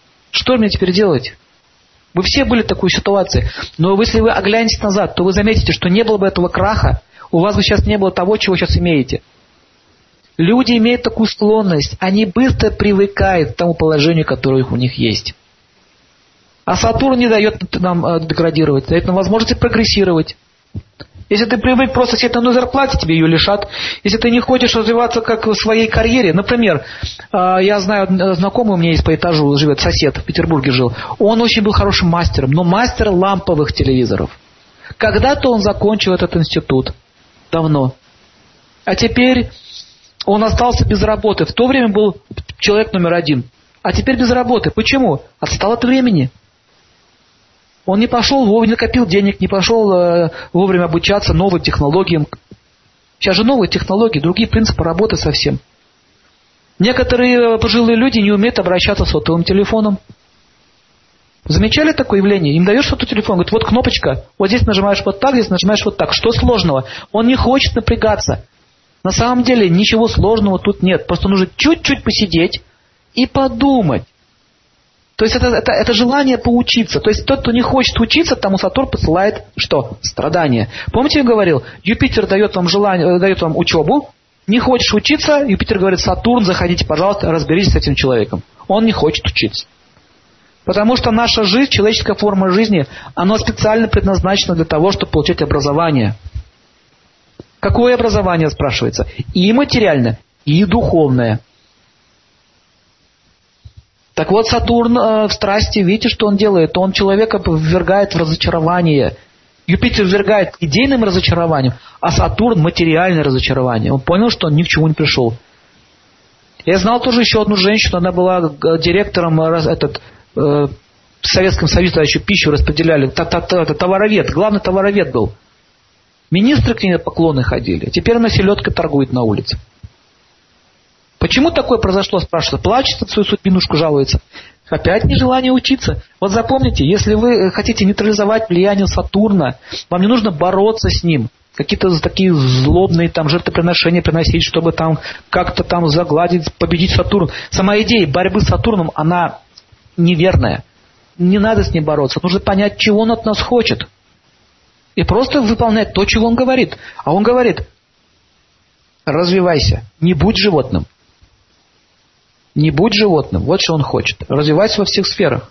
Speaker 3: Вы все были в такой ситуации. Но если вы оглянетесь назад, то вы заметите, что не было бы этого краха, у вас бы сейчас не было того, чего сейчас имеете. Люди имеют такую склонность, они быстро привыкают к тому положению, которое у них есть. А Сатурн не дает нам деградировать, дает нам возможность прогрессировать. Если ты привык просто сидеть на одной зарплате, тебе ее лишат. Если ты не хочешь развиваться как в своей карьере, например, я знаю, знакомый у меня есть по этажу, живет сосед, в Петербурге жил. Он очень был хорошим мастером, но мастер ламповых телевизоров. Когда-то он закончил этот институт, давно. А теперь он остался без работы. В то время был человек номер один. А теперь без работы. Почему? Отстал от времени. Он не пошел вовремя, не накопил денег, не пошел вовремя обучаться новым технологиям. Сейчас же новые технологии, другие принципы работы совсем. Некоторые пожилые люди не умеют обращаться с сотовым телефоном. Замечали такое явление? Им даешь сотовый телефон, говорит, вот кнопочка, вот здесь нажимаешь вот так, здесь нажимаешь вот так. Что сложного? Он не хочет напрягаться. На самом деле ничего сложного тут нет. Просто нужно чуть-чуть посидеть и подумать. То есть это желание поучиться. То есть тот, кто не хочет учиться, тому Сатурн посылает что? Страдания. Помните, я говорил, Юпитер дает вам учебу. Не хочешь учиться, Юпитер говорит, Сатурн, заходите, пожалуйста, разберитесь с этим человеком. Он не хочет учиться. Потому что наша жизнь, человеческая форма жизни, она специально предназначена для того, чтобы получать образование. Какое образование, спрашивается? И материальное, и духовное. Так вот, Сатурн в страсти, видите, что он делает? Он человека ввергает в разочарование. Юпитер ввергает идейным разочарованием, а Сатурн материальное разочарование. Он понял, что он ни к чему не пришел. Я знал тоже еще одну женщину, она была директором в Советском Союзе, еще пищу распределяли, товаровед, главный товаровед был. Министры к ней на поклоны ходили. Теперь она селедкой торгует на улице. Почему такое произошло, спрашивают. Плачет от свою судьбинушку, жалуется. Опять нежелание учиться. Вот запомните, если вы хотите нейтрализовать влияние Сатурна, вам не нужно бороться с ним. какие-то такие злобные там жертвоприношения приносить, чтобы там как-то там загладить, победить Сатурн. Сама идея борьбы с Сатурном, она неверная. Не надо с ним бороться. Нужно понять, чего он от нас хочет. И просто выполнять то, чего он говорит. А он говорит: развивайся, не будь животным. Не будь животным. Вот что он хочет. Развивайся во всех сферах.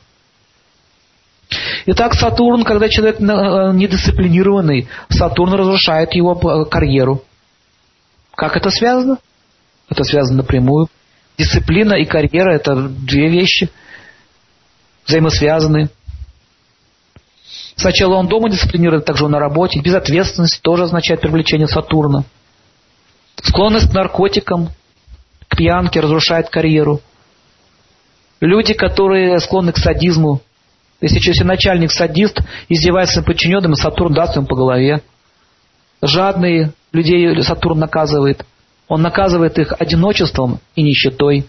Speaker 3: Итак, Сатурн, когда человек недисциплинированный, Сатурн разрушает его карьеру. Как это связано? Это связано напрямую. Дисциплина и карьера – это две вещи, взаимосвязанные. Сначала он дома дисциплинирован, также он на работе. Безответственность тоже означает привлечение Сатурна. Склонность к наркотикам, к пьянке разрушает карьеру. Люди, которые склонны к садизму, если начальник садист, издевается над подчиненным, Сатурн даст ему по голове. Жадные людей Сатурн наказывает. Он наказывает их одиночеством и нищетой.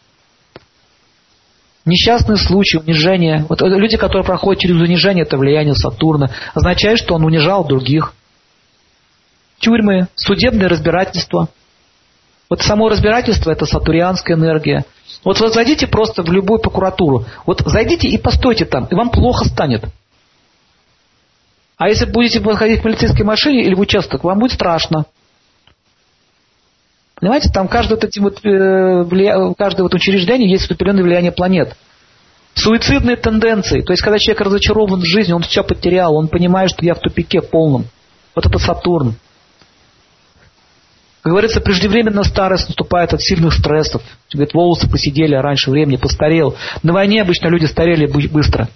Speaker 3: Несчастные случаи, унижение. Вот люди, которые проходят через унижение, это влияние Сатурна. Означает, что он унижал других. Тюрьмы, судебное разбирательство. Вот само разбирательство – это сатурнианская энергия. Вот вы зайдите просто в любую прокуратуру. Вот зайдите и постойте там, и вам плохо станет. А если будете подходить в полицейской машине или в участок, вам будет страшно. Понимаете, там каждое учреждение есть определенное влияние планет. Суицидные тенденции. То есть, когда человек разочарован в жизни, он все потерял, он понимает, что я в тупике полном. Вот это Сатурн. Как говорится, преждевременно старость наступает от сильных стрессов. Говорит, волосы посидели, а раньше времени постарел. На войне обычно люди старели быстро.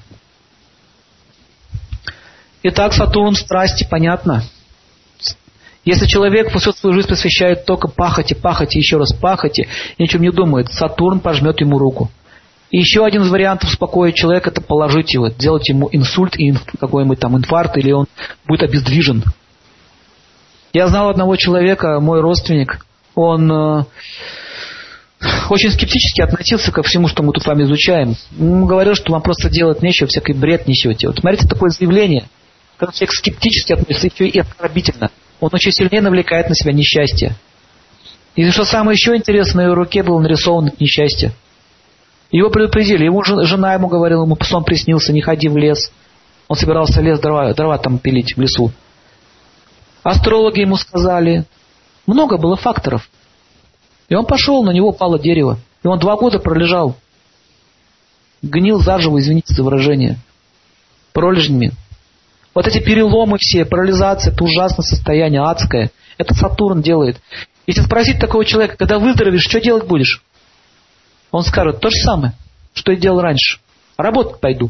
Speaker 3: Итак, Сатурн, страсти, понятно. Если человек всю свою жизнь посвящает только пахоте, пахоте, еще раз пахоте, и ни о чем не думает, Сатурн пожмет ему руку. И еще один из вариантов успокоить человека – это положить его, сделать ему инсульт, какой-нибудь там инфаркт, или он будет обездвижен. Я знал одного человека, мой родственник, он очень скептически относился ко всему, что мы тут с вами изучаем. Он говорил, что вам просто делать нечего, всякий бред несете. Вот смотрите, такое заявление, когда человек скептически относится, еще и оскорбительно. Он очень сильнее навлекает на себя несчастье. И что самое еще интересное, на его руке было нарисовано несчастье. Его предупредили, жена ему говорила, ему сон приснился, не ходи в лес. Он собирался в лес дрова там пилить в лесу. Астрологи ему сказали, много было факторов. И он пошел, на него упало дерево. И он 2 года пролежал. Гнил заживо, извините за выражение. Пролежнями. Вот эти переломы все, парализация, это ужасное состояние, адское. Это Сатурн делает. Если спросить такого человека, когда выздоровеешь, что делать будешь? Он скажет, то же самое, что я делал раньше. Работать пойду.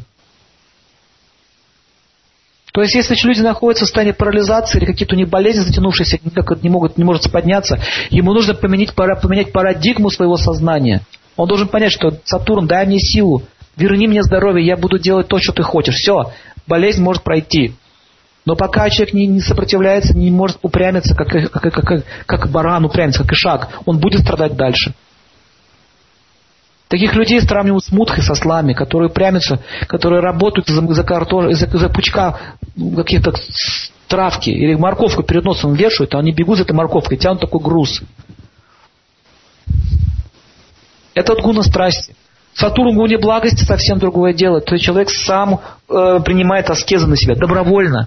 Speaker 3: То есть, если люди находятся в состоянии парализации или какие-то у них болезни затянувшиеся, никак не может подняться, ему нужно поменять парадигму своего сознания. Он должен понять, что Сатурн, дай мне силу, верни мне здоровье, я буду делать то, что ты хочешь. Все, болезнь может пройти. Но пока человек не сопротивляется, не может упрямиться, как баран упрямится, как ишак, он будет страдать дальше. Таких людей сравнивают с мудхой, со слами, которые упрямятся, которые работают из-за пучка каких-то травки или морковку перед носом вешают, а они бегут за этой морковкой, тянут такой груз. Это от гуна страсти. Сатурн в гуне благости совсем другое дело. То есть человек сам принимает аскезы на себя добровольно.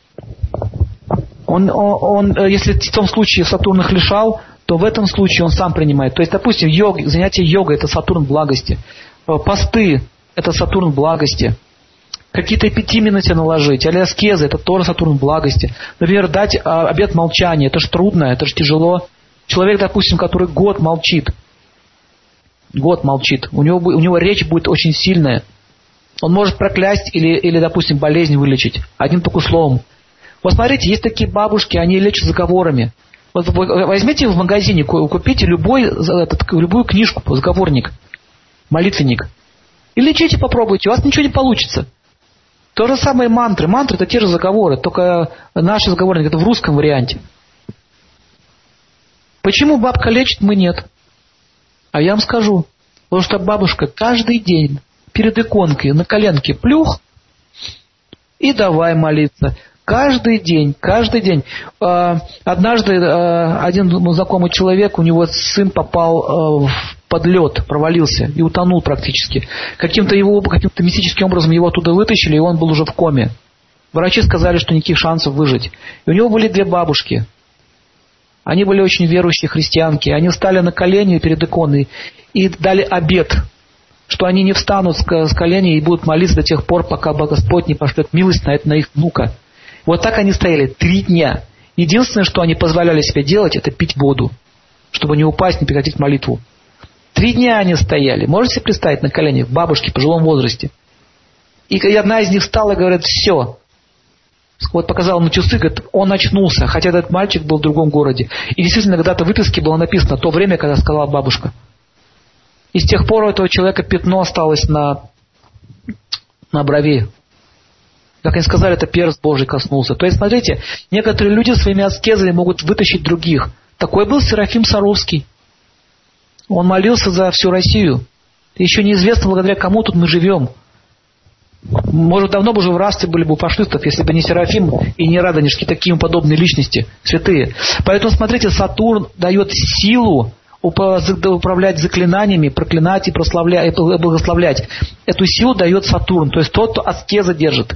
Speaker 3: Он, если в том случае Сатурн их лишал, то в этом случае он сам принимает. То есть, допустим, занятие йогой – это Сатурн благости. Посты – это Сатурн благости. Какие-то эпитимии на себя наложить, или аскезы – это тоже Сатурн благости. Например, дать обет молчания – это же трудно, это же тяжело. Человек, допустим, который год молчит, у него речь будет очень сильная. Он может проклясть или, допустим, болезнь вылечить одним только словом. Вот смотрите, есть такие бабушки, они лечат заговорами. Вот возьмите в магазине, купите любую книжку, заговорник, молитвенник. И лечите, попробуйте, у вас ничего не получится. То же самое мантры. Мантры – это те же заговоры, только наши заговорники – это в русском варианте. Почему бабка лечит, мы нет? А я вам скажу. Потому что бабушка каждый день перед иконкой на коленке плюх, И давай молиться. Каждый день, каждый день. Однажды один знакомый человек, у него сын попал под лед, провалился и утонул практически. Каким-то мистическим образом его оттуда вытащили, и он был уже в коме. Врачи сказали, что никаких шансов выжить. И у него были 2 бабушки. Они были очень верующие христианки. Они встали на колени перед иконой и дали обет, что они не встанут с коленей и будут молиться до тех пор, пока Господь не пошлет милость на их внука. Вот так они стояли 3 дня. Единственное, что они позволяли себе делать, это пить воду, чтобы не упасть, не прекратить молитву. 3 дня они стояли. Можете себе представить на коленях бабушки в пожилом возрасте? И одна из них встала и говорит: все. Вот показала на часы, говорит, он очнулся, хотя этот мальчик был в другом городе. И действительно, когда-то в выписке было написано то время, когда сказала бабушка. И с тех пор у этого человека пятно осталось на брови. Как они сказали, это перст Божий коснулся. То есть, смотрите, некоторые люди своими аскезами могут вытащить других. Такой был Серафим Саровский. Он молился за всю Россию. Еще неизвестно, благодаря кому тут мы живем. Может, давно бы уже в рабстве были бы у фашистов, если бы не Серафим и не Радонежский, такие подобные личности, святые. Поэтому, смотрите, Сатурн дает силу управлять заклинаниями, проклинать и благословлять. Эту силу дает Сатурн, то есть тот, кто аскеза держит.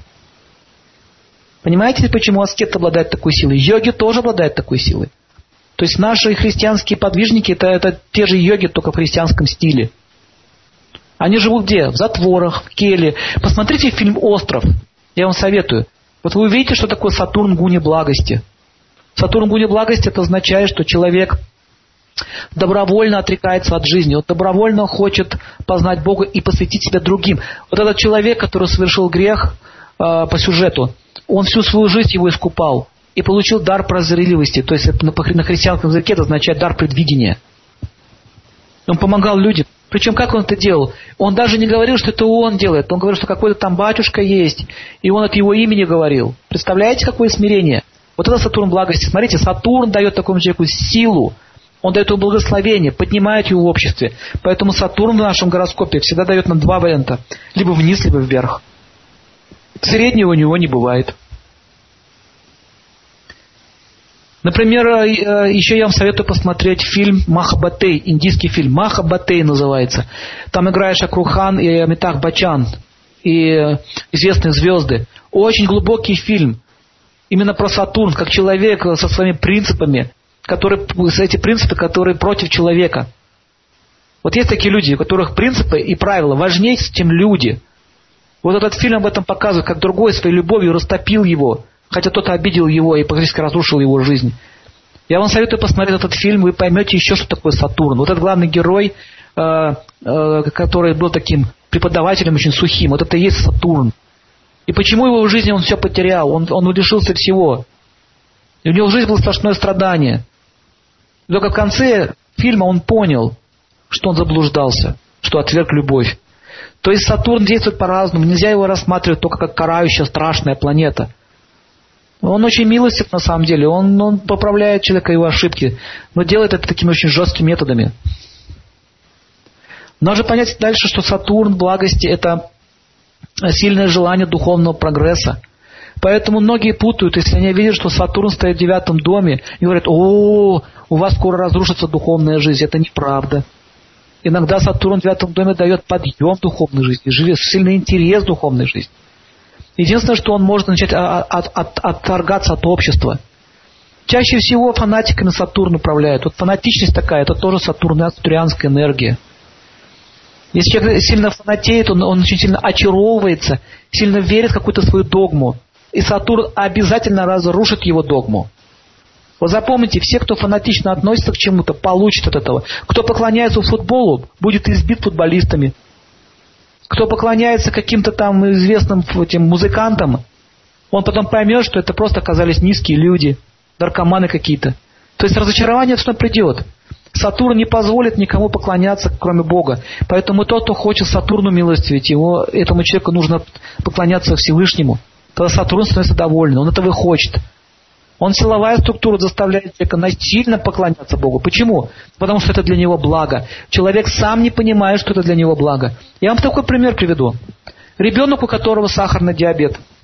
Speaker 3: Понимаете, почему аскет обладает такой силой? Йоги тоже обладают такой силой. То есть наши христианские подвижники это те же йоги, только в христианском стиле. Они живут где? В затворах, в келье. Посмотрите фильм «Остров». Я вам советую. Вот вы увидите, что такое Сатурн Гуни благости. Сатурн Гуни благости — это означает, что человек добровольно отрекается от жизни. Он добровольно хочет познать Бога и посвятить себя другим. Вот этот человек, который совершил грех по сюжету, он всю свою жизнь его искупал и получил дар прозорливости. То есть на христианском языке это означает дар предвидения. Он помогал людям. Причем как он это делал? Он даже не говорил, что это он делает. Он говорил, что какой-то там батюшка есть, и он от его имени говорил. Представляете, какое смирение? Вот это Сатурн благости. Смотрите, Сатурн дает такому человеку силу. Он дает ему благословение, поднимает его в обществе. Поэтому Сатурн в нашем гороскопе всегда дает нам 2 варианта. Либо вниз, либо вверх. Среднего у него не бывает. Например, еще я вам советую посмотреть фильм «Махаббатей», индийский фильм. «Махаббатей» называется. Там играет Шакрух-Хан и Амитабх Баччан, и известные звезды. Очень глубокий фильм. Именно про Сатурн, как человек со своими принципами, эти принципы, которые против человека. Вот есть такие люди, у которых принципы и правила важнее, чем люди. Вот этот фильм об этом показывает, как другой своей любовью растопил его, хотя тот обидел его и практически разрушил его жизнь. Я вам советую посмотреть этот фильм, вы поймете еще, что такое Сатурн. Вот этот главный герой, который был таким преподавателем очень сухим, вот это и есть Сатурн. И почему его в жизни он все потерял, он лишился всего. И у него в жизни было сплошное страдание. И только в конце фильма он понял, что он заблуждался, что отверг любовь. То есть Сатурн действует по-разному, нельзя его рассматривать только как карающая страшная планета. Он очень милостив на самом деле, он поправляет человека его ошибки, но делает это такими очень жесткими методами. Нужно понять дальше, что Сатурн благости — это сильное желание духовного прогресса. Поэтому многие путают, если они видят, что Сатурн стоит в 9 доме, и говорят: у вас скоро разрушится духовная жизнь. Это неправда. Иногда Сатурн в 9 доме дает подъем духовной жизни, сильный интерес в духовной жизни. Единственное, что он может начать отторгаться от общества. Чаще всего фанатиками Сатурн управляет. Вот фанатичность такая, это тоже сатурнианская энергия. Если человек сильно фанатеет, он очень сильно очаровывается, сильно верит в какую-то свою догму. И Сатурн обязательно разрушит его догму. Вот запомните, все, кто фанатично относится к чему-то, получат от этого. Кто поклоняется футболу, будет избит футболистами. Кто поклоняется каким-то там известным этим музыкантам, он потом поймет, что это просто оказались низкие люди, наркоманы какие-то. То есть разочарование что придет. Сатурн не позволит никому поклоняться, кроме Бога. Поэтому тот, кто хочет Сатурну милостивить, этому человеку нужно поклоняться Всевышнему. Тогда Сатурн становится доволен, он этого хочет. Он силовая структура заставляет человека насильно поклоняться Богу. Почему? Потому что это для него благо. Человек сам не понимает, что это для него благо. Я вам такой пример приведу. Ребенок, у которого сахарный диабет.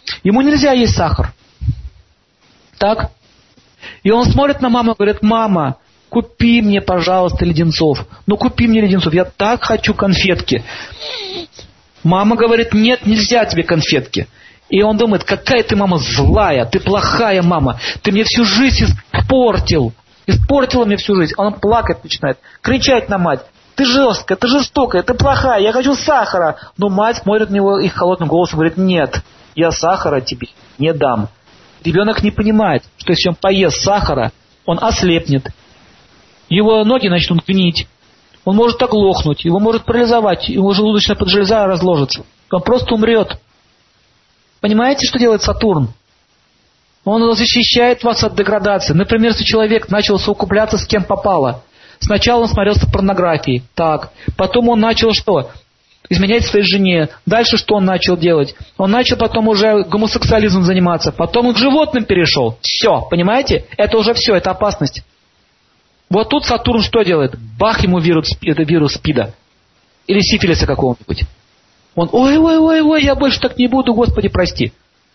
Speaker 3: Ему нельзя есть сахар. Так? И он смотрит на маму и говорит: мама, купи мне, пожалуйста, леденцов. Ну, купи мне леденцов, я так хочу конфетки. Мама говорит: нет, нельзя тебе конфетки. И он думает: какая ты мама злая, ты плохая мама, ты мне всю жизнь испортил. Испортила мне всю жизнь. Он плакать начинает, кричать на мать: ты жесткая, ты жестокая, ты плохая, я хочу сахара. Но мать смотрит на него и холодным голосом говорит: нет, я сахара тебе не дам. Ребенок не понимает, что если он поест сахара, он ослепнет. Его ноги начнут гнить. Он может оглохнуть, его может парализовать, его желудочная железа разложится. Он просто умрет. Понимаете, что делает Сатурн? Он защищает вас от деградации. Например, если человек начал совокупляться с кем попало. Сначала он смотрелся порнографией. Так. Потом он начал что? Изменять своей жене. Дальше что он начал делать? Он начал потом уже гомосексуализмом заниматься. Потом он к животным перешел. Все. Понимаете? Это уже все. Это опасность. Вот тут Сатурн что делает? Бах ему вирус СПИДа. Или сифилиса какого-нибудь. Он: ой, я больше так не буду, Господи, прости.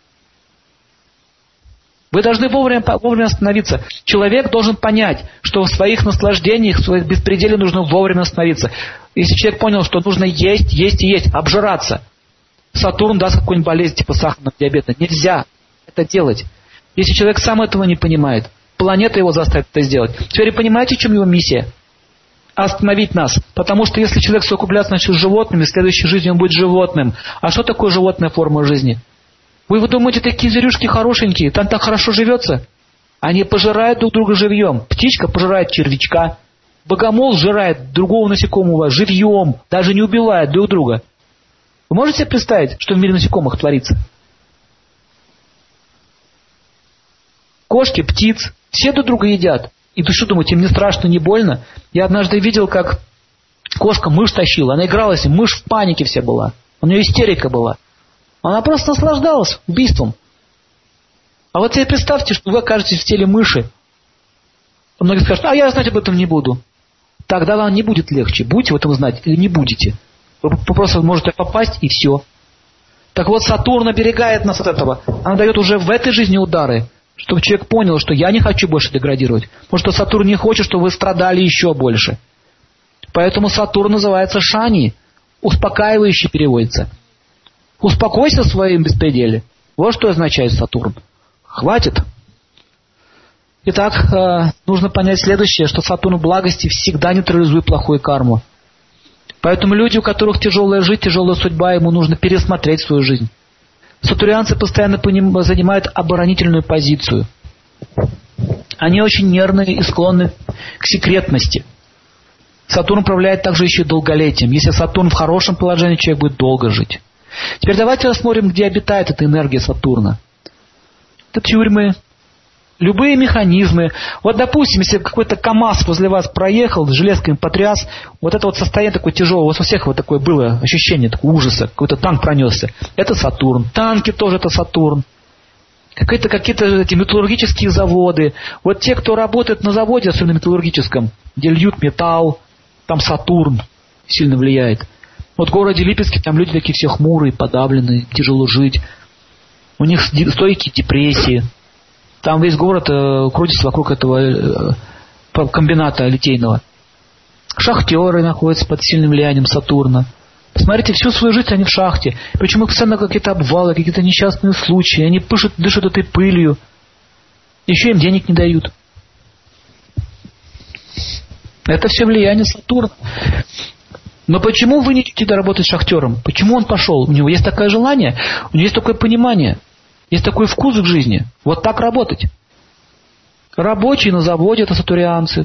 Speaker 3: Вы должны вовремя остановиться. Человек должен понять, что в своих наслаждениях, в своих беспределе нужно вовремя остановиться. Если человек понял, что нужно есть, обжираться, Сатурн даст какую-нибудь болезнь типа сахарного диабета. Нельзя это делать. Если человек сам этого не понимает, планета его заставит это сделать. Теперь понимаете, в чем его миссия? Остановить нас. Потому что если человек совокупляется с животными, в следующей жизни он будет животным. А что такое животная форма жизни? Вы думаете, такие зверюшки хорошенькие, там так хорошо живется? Они пожирают друг друга живьем. Птичка пожирает червячка. Богомол сжирает другого насекомого живьем, даже не убивает друг друга. Вы можете себе представить, что в мире насекомых творится? Кошки, птиц, все друг друга едят. И вы что думаете, им не страшно, не больно? Я однажды видел, как кошка мышь тащила. Она играла с ним, мышь в панике вся была. У нее истерика была. Она просто наслаждалась убийством. А вот себе представьте, что вы окажетесь в теле мыши. Многие скажут: а я знать об этом не буду. Тогда вам не будет легче. Будете в этом знать или не будете. Вы просто можете попасть и все. Так вот, Сатурн оберегает нас от этого. Она дает уже в этой жизни удары, чтобы человек понял, что я не хочу больше деградировать. Потому что Сатурн не хочет, чтобы вы страдали еще больше. Поэтому Сатурн называется Шани. Успокаивающий переводится. Успокойся в своем беспределе. Вот что означает Сатурн. Хватит. Итак, нужно понять следующее, что Сатурн в благости всегда нейтрализует плохую карму. Поэтому люди, у которых тяжелая жизнь, тяжелая судьба, ему нужно пересмотреть свою жизнь. Сатурнианцы постоянно занимают оборонительную позицию. Они очень нервные и склонны к секретности. Сатурн управляет также еще и долголетием. Если Сатурн в хорошем положении, человек будет долго жить. Теперь давайте рассмотрим, где обитает эта энергия Сатурна. Это тюрьмы, любые механизмы. Вот, допустим, если какой-то КАМАЗ возле вас проехал, железками потряс, вот это вот состояние такое тяжелое, у вас у всех вот такое было ощущение такого ужаса, какой-то танк пронесся. Это Сатурн. Танки тоже это Сатурн. Какие-то эти металлургические заводы. Вот те, кто работает на заводе, особенно металлургическом, где льют металл, там Сатурн сильно влияет. Вот в городе Липецке там люди такие все хмурые, подавленные, тяжело жить. У них стойкие депрессии. Там весь город крутится вокруг этого комбината литейного. Шахтеры находятся под сильным влиянием Сатурна. Посмотрите, всю свою жизнь они в шахте. Причем их постоянно какие-то обвалы, какие-то несчастные случаи. Они дышат этой пылью. Еще им денег не дают. Это все влияние Сатурна. Но почему вы не идете работать шахтером? Почему он пошел? У него есть такое желание, у него есть такое понимание, есть такой вкус к жизни. Вот так работать. Рабочие на заводе — это сатурнианцы.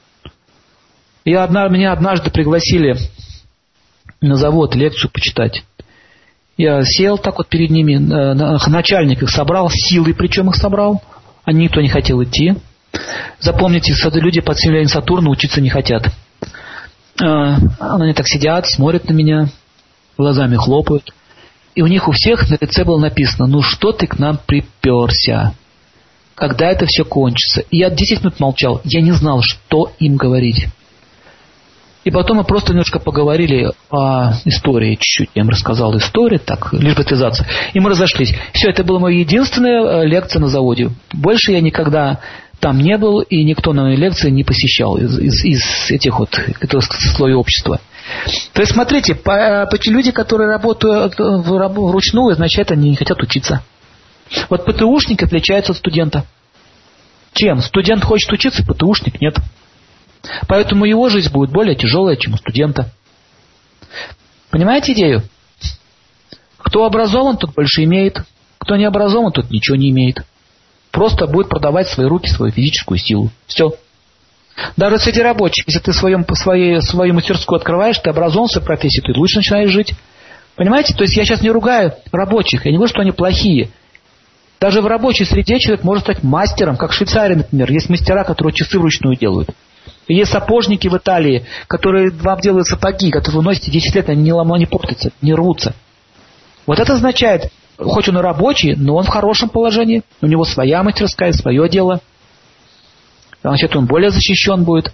Speaker 3: Меня однажды пригласили на завод лекцию почитать. Я сел так вот перед ними, начальник их собрал, силой причем их собрал. Они никто не хотел идти. Запомните, люди под влиянием Сатурна учиться не хотят. Они так сидят, смотрят на меня, глазами хлопают. И у них у всех на лице было написано: ну что ты к нам приперся? Когда это все кончится? И я 10 минут молчал. Я не знал, что им говорить. И потом мы просто немножко поговорили о истории чуть-чуть. Я им рассказал историю, так, лишь бы отвязаться. И мы разошлись. Все, это была моя единственная лекция на заводе. Больше я никогда там не был, и никто на моей лекции не посещал из этих вот слоев общества. То есть, смотрите, люди, которые работают вручную, значит, они не хотят учиться. Вот ПТУшник отличается от студента. Чем? Студент хочет учиться, ПТУшник нет. Поэтому его жизнь будет более тяжелая, чем у студента. Понимаете идею? Кто образован, тот больше имеет. Кто не образован, тот ничего не имеет. Просто будет продавать свои руки, свою физическую силу. Все. Даже среди рабочих, если ты свою мастерскую открываешь, ты образован в своей профессии, ты лучше начинаешь жить. Понимаете? То есть я сейчас не ругаю рабочих, я не говорю, что они плохие. Даже в рабочей среде человек может стать мастером, как в Швейцарии, например. Есть мастера, которые часы вручную делают. И есть сапожники в Италии, которые вам делают сапоги, которые вы носите 10 лет, они не портятся, не рвутся. Вот это означает, хоть он и рабочий, но он в хорошем положении. У него своя мастерская, свое дело. Значит, он более защищен будет.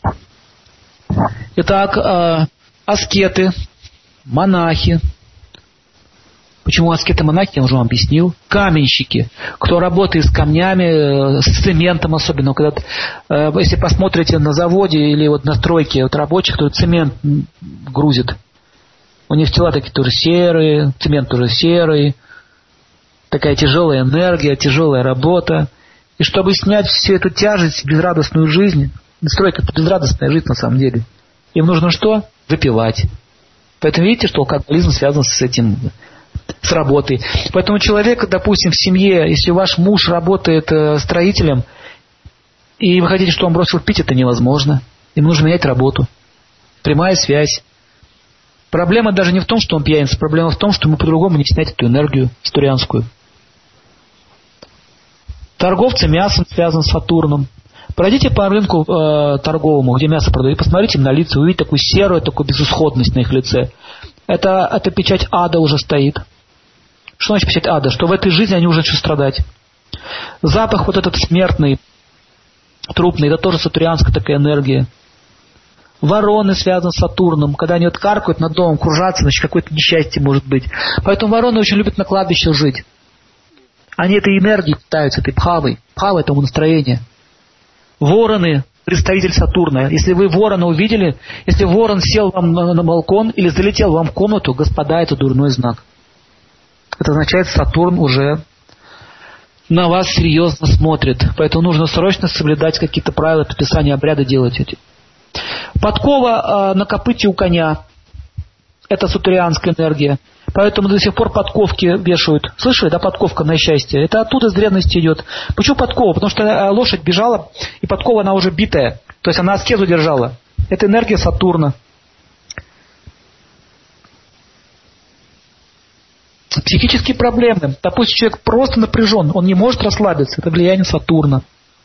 Speaker 3: Итак, аскеты, монахи. Почему аскеты-монахи, я уже вам объяснил. Каменщики, кто работает с камнями, с цементом особенно. Когда, если посмотрите на заводе или вот на стройке вот рабочих, кто цемент грузит. У них тела такие тоже серые, цемент тоже серый. Такая тяжелая энергия, тяжелая работа. И чтобы снять всю эту тяжесть, безрадостную жизнь, стройка – это безрадостная жизнь на самом деле. Им нужно что? Выпивать. Поэтому видите, что алкоголизм связан с этим, с работой. Поэтому человек, допустим, в семье, если ваш муж работает строителем, и вы хотите, чтобы он бросил пить, это невозможно. Ему нужно менять работу. Прямая связь. Проблема даже не в том, что он пьяница, проблема в том, что ему по-другому не снять эту энергию стурианскую. Торговцы мясом связаны с Сатурном. Пройдите по рынку торговому, где мясо продают, и посмотрите им на лица, увидите такую серую, такую безысходность на их лице. Это печать ада уже стоит. Что значит печать ада? Что в этой жизни они уже начнут страдать. Запах вот этот смертный, трупный, это тоже сатурианская такая энергия. Вороны связаны с Сатурном. Когда они вот каркают над домом, кружатся, значит какое-то несчастье может быть. Поэтому вороны очень любят на кладбище жить. Они этой энергией питаются, этой пхавой. Пхава – это настроение. Вороны – представитель Сатурна. Если вы ворона увидели, если ворон сел вам на балкон или залетел вам в комнату, господа, это дурной знак. Это означает, Сатурн уже на вас серьезно смотрит. Поэтому нужно срочно соблюдать какие-то правила, предписания, обряды делать эти. Подкова на копыте у коня – это сатурианская энергия. Поэтому до сих пор подковки вешают. Слышали, да, подковка на счастье? Это оттуда с древности идет. Почему подкова? Потому что лошадь бежала, и подкова она уже битая. То есть она аскезу держала. Это энергия Сатурна. Психические проблемы. Допустим, человек просто напряжен, он не может расслабиться. Это влияние Сатурна.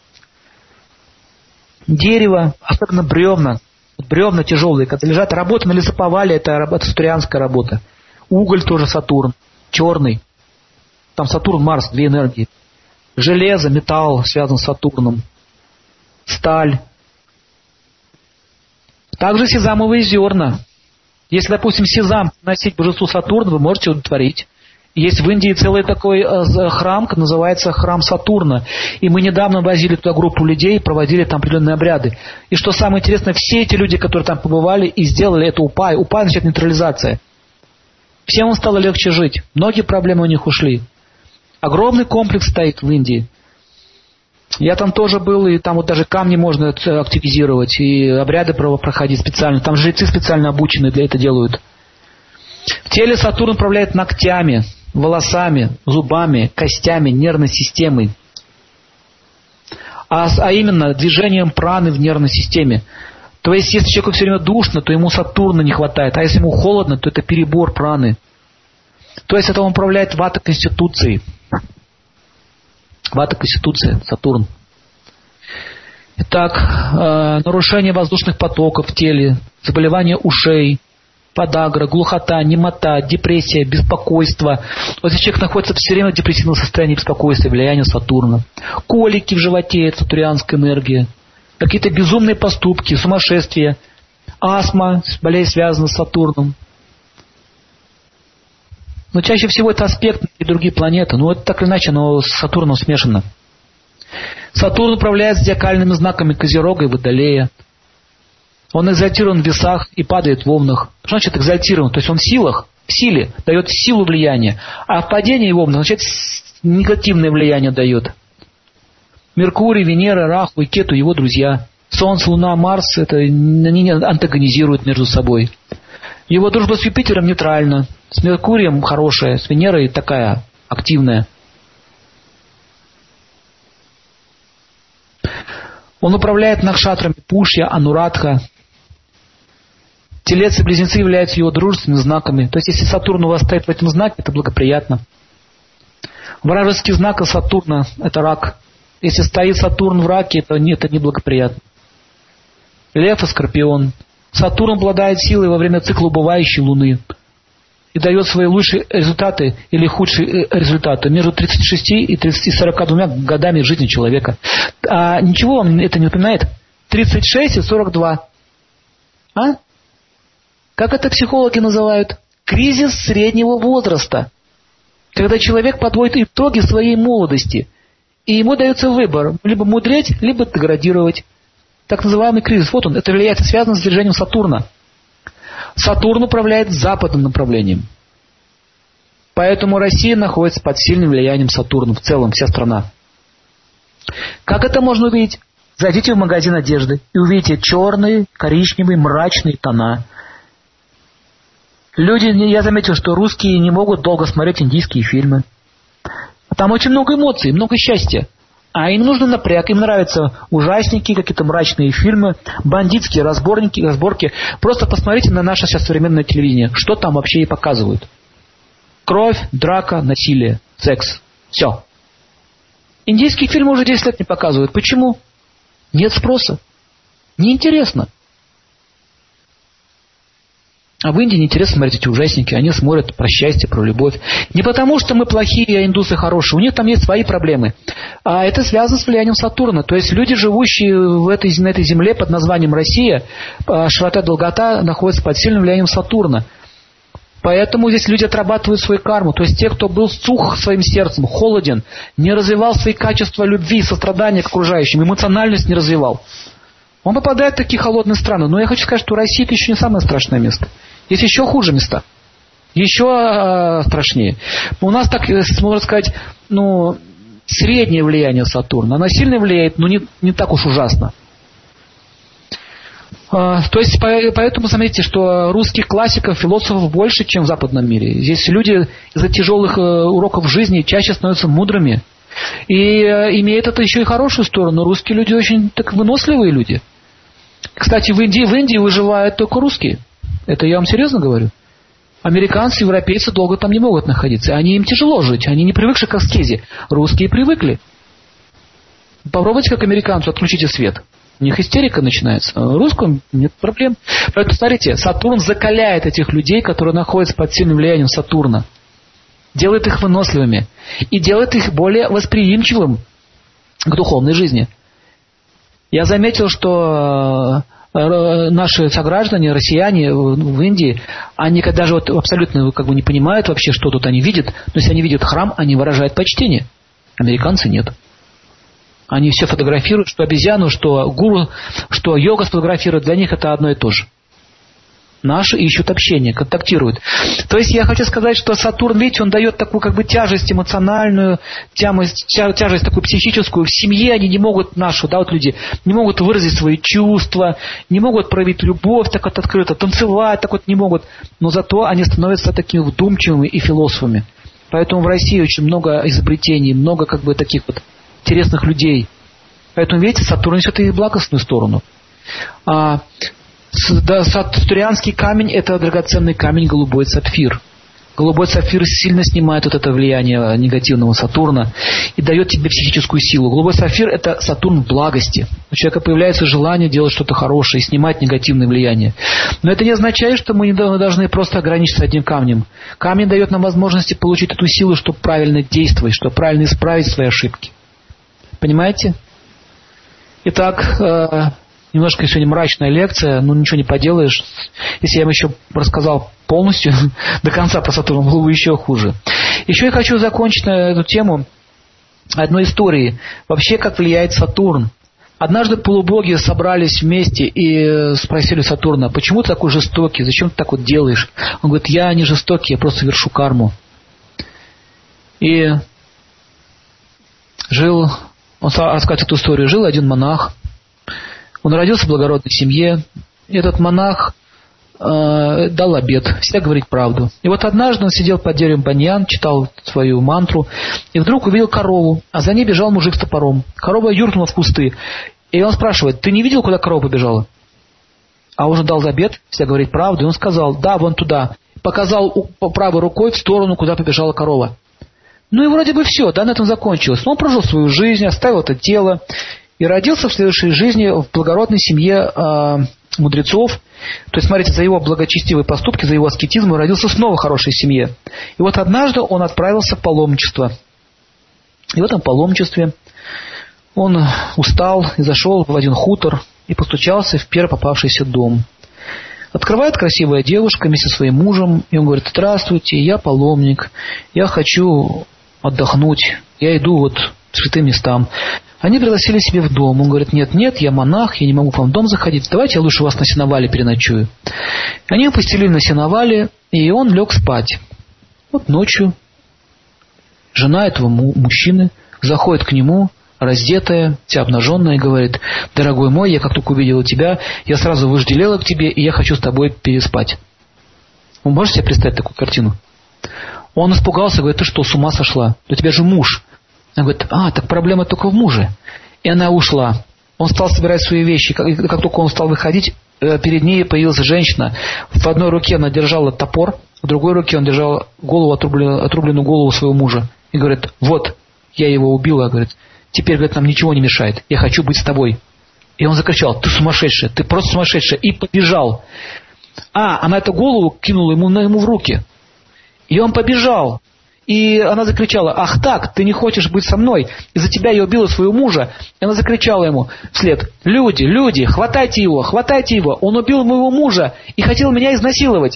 Speaker 3: Дерево, особенно бревна. Бревна тяжелые, когда лежат. Работа на лесоповале, это сатурианская работа. Уголь тоже Сатурн, черный. Там Сатурн, Марс, две энергии. Железо, металл связан с Сатурном. Сталь. Также сезамовые зерна. Если, допустим, сезам носить божеству Сатурна, вы можете удовлетворить. Есть в Индии целый такой храм, называется храм Сатурна. И мы недавно возили туда группу людей, проводили там определенные обряды. И что самое интересное, все эти люди, которые там побывали и сделали это упай. Упай значит нейтрализация. Всем им стало легче жить. Многие проблемы у них ушли. Огромный комплекс стоит в Индии. Я там тоже был, и там вот даже камни можно активизировать, и обряды проходить специально. Там жрецы специально обученные для этого делают. В теле Сатурн управляет ногтями, волосами, зубами, костями, нервной системой. А именно движением праны в нервной системе. То есть, если человеку все время душно, то ему Сатурна не хватает. А если ему холодно, то это перебор праны. То есть, это он управляет вата-конституцией. Вата-конституция, Сатурн. Итак, нарушение воздушных потоков в теле, заболевания ушей, подагра, глухота, немота, депрессия, беспокойство. Вот если человек находится все время в депрессивном состоянии беспокойства, влияние Сатурна. Колики в животе, это сатурианская энергия. Какие-то безумные поступки, сумасшествие. Астма, болезнь связана с Сатурном. Но чаще всего это аспект и другие планеты. Но это так или иначе, оно с Сатурном смешано. Сатурн управляет зодиакальными знаками Козерога и Водолея. Он экзальтирован в весах и падает в Овнах. Что значит экзальтирован? То есть он в силах, в силе, дает силу влияния. А в падении в Овнах, значит, негативное влияние дает. Меркурий, Венера, Раху и Кету, его друзья. Солнце, Луна, Марс, они антагонизируют между собой. Его дружба с Юпитером нейтральна. С Меркурием хорошая, с Венерой такая активная. Он управляет накшатрами Пушья, Анурадха. Телец и Близнецы являются его дружественными знаками. То есть, если Сатурн у вас стоит в этом знаке, это благоприятно. Вражеский знак Сатурна – это рак. Если стоит Сатурн в раке, это неблагоприятно. Лев и Скорпион. Сатурн обладает силой во время цикла убывающей Луны и дает свои лучшие результаты или худшие результаты между 36 и 42 годами жизни человека. А ничего вам это не напоминает? 36 и 42. А? Как это психологи называют? Кризис среднего возраста. Когда человек подводит итоги своей молодости, и ему дается выбор, либо мудреть, либо деградировать. Так называемый кризис. Вот он, это влияет, связано с движением Сатурна. Сатурн управляет западным направлением. Поэтому Россия находится под сильным влиянием Сатурна в целом, вся страна. Как это можно увидеть? Зайдите в магазин одежды и увидите черные, коричневые, мрачные тона. Люди, я заметил, что русские не могут долго смотреть индийские фильмы. Там очень много эмоций, много счастья. А им нужно напряг, им нравятся ужасники, какие-то мрачные фильмы, бандитские разборки. Просто посмотрите на наше сейчас современное телевидение, что там вообще и показывают. Кровь, драка, насилие, секс. Все. Индийские фильмы уже 10 лет не показывают. Почему? Нет спроса. Неинтересно. А в Индии неинтересно смотреть эти ужасники. Они смотрят про счастье, про любовь. Не потому, что мы плохие, а индусы хорошие. У них там есть свои проблемы. А это связано с влиянием Сатурна. То есть люди, живущие на этой земле под названием Россия, широта, долгота, находятся под сильным влиянием Сатурна. Поэтому здесь люди отрабатывают свою карму. То есть те, кто был сух своим сердцем, холоден, не развивал свои качества любви, сострадания к окружающим, эмоциональность не развивал. Он попадает в такие холодные страны. Но я хочу сказать, что Россия это еще не самое страшное место. Есть еще хуже места. Еще страшнее. У нас, так можно сказать, среднее влияние Сатурна. Она сильно влияет, но не так уж ужасно. То есть, поэтому заметьте, что русских классиков, философов больше, чем в западном мире. Здесь люди из-за тяжелых уроков жизни чаще становятся мудрыми. И имеет это еще и хорошую сторону. Русские люди очень так выносливые люди. Кстати, в Индии выживают только русские. Это я вам серьезно говорю. Американцы, европейцы долго там не могут находиться. Им тяжело жить. Они не привыкшие к аскезе. Русские привыкли. Попробуйте, как американцу, отключите свет. У них истерика начинается. А русским нет проблем. Поэтому, смотрите, Сатурн закаляет этих людей, которые находятся под сильным влиянием Сатурна. Делает их выносливыми. И делает их более восприимчивым к духовной жизни. Я заметил, что наши сограждане, россияне в Индии, они даже абсолютно не понимают вообще, что тут они видят. Но если они видят храм, они выражают почтение. Американцы нет. Они все фотографируют, что обезьяну, что гуру, что йога сфотографируют. Для них это одно и то же. Наши ищут общение, контактируют. То есть я хочу сказать, что Сатурн, видите, он дает такую тяжесть эмоциональную, тяжесть такую психическую. В семье они не могут, люди не могут выразить свои чувства, не могут проявить любовь так открыто, танцевать так не могут. Но зато они становятся такими вдумчивыми и философами. Поэтому в России очень много изобретений, много таких интересных людей. Поэтому, видите, Сатурн несет и благостную сторону. Сатурнианский камень – это драгоценный камень голубой сапфир. Голубой сапфир сильно снимает это влияние негативного Сатурна и дает тебе психическую силу. Голубой сапфир – это Сатурн в благости. У человека появляется желание делать что-то хорошее и снимать негативное влияние. Но это не означает, что мы не должны просто ограничиться одним камнем. Камень дает нам возможности получить эту силу, чтобы правильно действовать, чтобы правильно исправить свои ошибки. Понимаете? Итак, Немножко сегодня мрачная лекция, но ничего не поделаешь. Если я вам еще рассказал полностью, до конца про Сатурн, было бы еще хуже. Еще я хочу закончить на эту тему одной историей. Вообще, как влияет Сатурн. Однажды полубоги собрались вместе и спросили Сатурна: почему ты такой жестокий, зачем ты так вот делаешь? Он говорит: я не жестокий, я просто вершу карму. И он стал рассказывать эту историю. Жил один монах, он родился в благородной семье. И этот монах дал обет всегда говорить правду. И вот однажды он сидел под деревом баньян, читал свою мантру, и вдруг увидел корову, а за ней бежал мужик с топором. Корова юркнула в кусты. И он спрашивает: ты не видел, куда корова побежала? А он же дал обет всегда говорить правду. И он сказал: да, вон туда. Показал правой рукой в сторону, куда побежала корова. Ну и вроде бы все, да, на этом закончилось. Но он прожил свою жизнь, оставил это тело и родился в следующей жизни в благородной семье мудрецов. То есть, смотрите, за его благочестивые поступки, за его аскетизм он родился снова в хорошей семье. И вот однажды он отправился в паломничество. И в этом паломничестве он устал и зашел в один хутор и постучался в первый попавшийся дом. Открывает красивая девушка вместе со своим мужем, и он говорит: здравствуйте, я паломник, я хочу отдохнуть, я иду вот к святым местам. Они пригласили себе в дом. Он говорит: нет, я монах, я не могу к вам в дом заходить, давайте я лучше вас на сеновале переночую. Они его постелили на сеновале, и он лег спать. Вот ночью жена этого мужчины заходит к нему, раздетая, вся обнаженная, и говорит: дорогой мой, я как только увидела тебя, я сразу вожделела к тебе, и я хочу с тобой переспать. Вы можете себе представить такую картину? Он испугался, говорит: ты что, с ума сошла? У тебя же муж. Она говорит: так проблема только в муже. И она ушла. Он стал собирать свои вещи. Как только он стал выходить, перед ней появилась женщина. В одной руке она держала топор, в другой руке он держал отрубленную голову своего мужа. И говорит: вот, я его убила. Говорит: теперь, говорит, нам ничего не мешает. Я хочу быть с тобой. И он закричал: ты сумасшедшая, ты просто сумасшедшая. И побежал. Она эту голову кинула ему в руки. И он побежал. И она закричала: ах так, ты не хочешь быть со мной? Из-за тебя я убила своего мужа. И она закричала ему вслед: люди, хватайте его. Он убил моего мужа и хотел меня изнасиловать.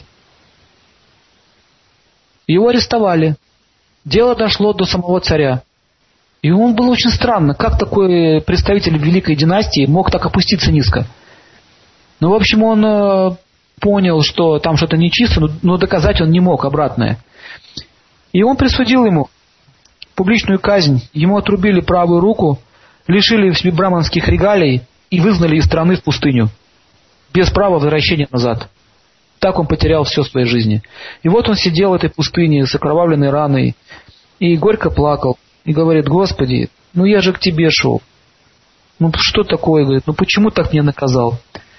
Speaker 3: Его арестовали. Дело дошло до самого царя. И он был очень странно, как такой представитель великой династии мог так опуститься низко. Ну, в общем, он понял, что там что-то нечисто, но доказать он не мог обратное. И он присудил ему публичную казнь. Ему отрубили правую руку, лишили браманских регалий и выгнали из страны в пустыню. Без права возвращения назад. Так он потерял все в своей жизни. И вот он сидел в этой пустыне с окровавленной раной и горько плакал. И говорит: Господи, я же к тебе шел. Что такое? Говорит: почему так меня наказал?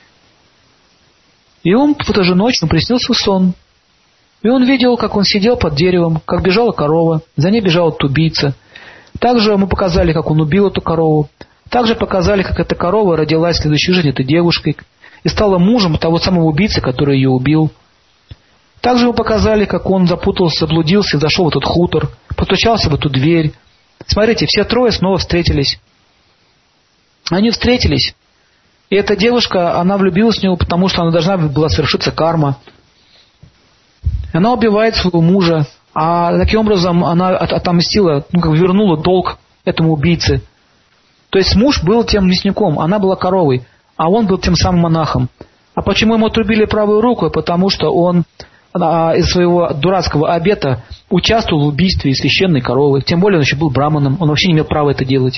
Speaker 3: И он в эту же ночь приснился сон. И он видел, как он сидел под деревом, как бежала корова, за ней бежал этот убийца. Также ему показали, как он убил эту корову. Также показали, как эта корова родилась в следующей жизни этой девушкой и стала мужем того самого убийцы, который ее убил. Также ему показали, как он запутался, заблудился и зашел в этот хутор, постучался в эту дверь. Смотрите, все трое снова встретились. Они встретились. И эта девушка, она влюбилась в него, потому что она должна была свершиться карма. Она убивает своего мужа, а таким образом она отомстила, вернула долг этому убийце. То есть муж был тем мясником, она была коровой, а он был тем самым монахом. А почему ему отрубили правую руку? Потому что он из своего дурацкого обета участвовал в убийстве священной коровы. Тем более он еще был браманом, он вообще не имел права это делать.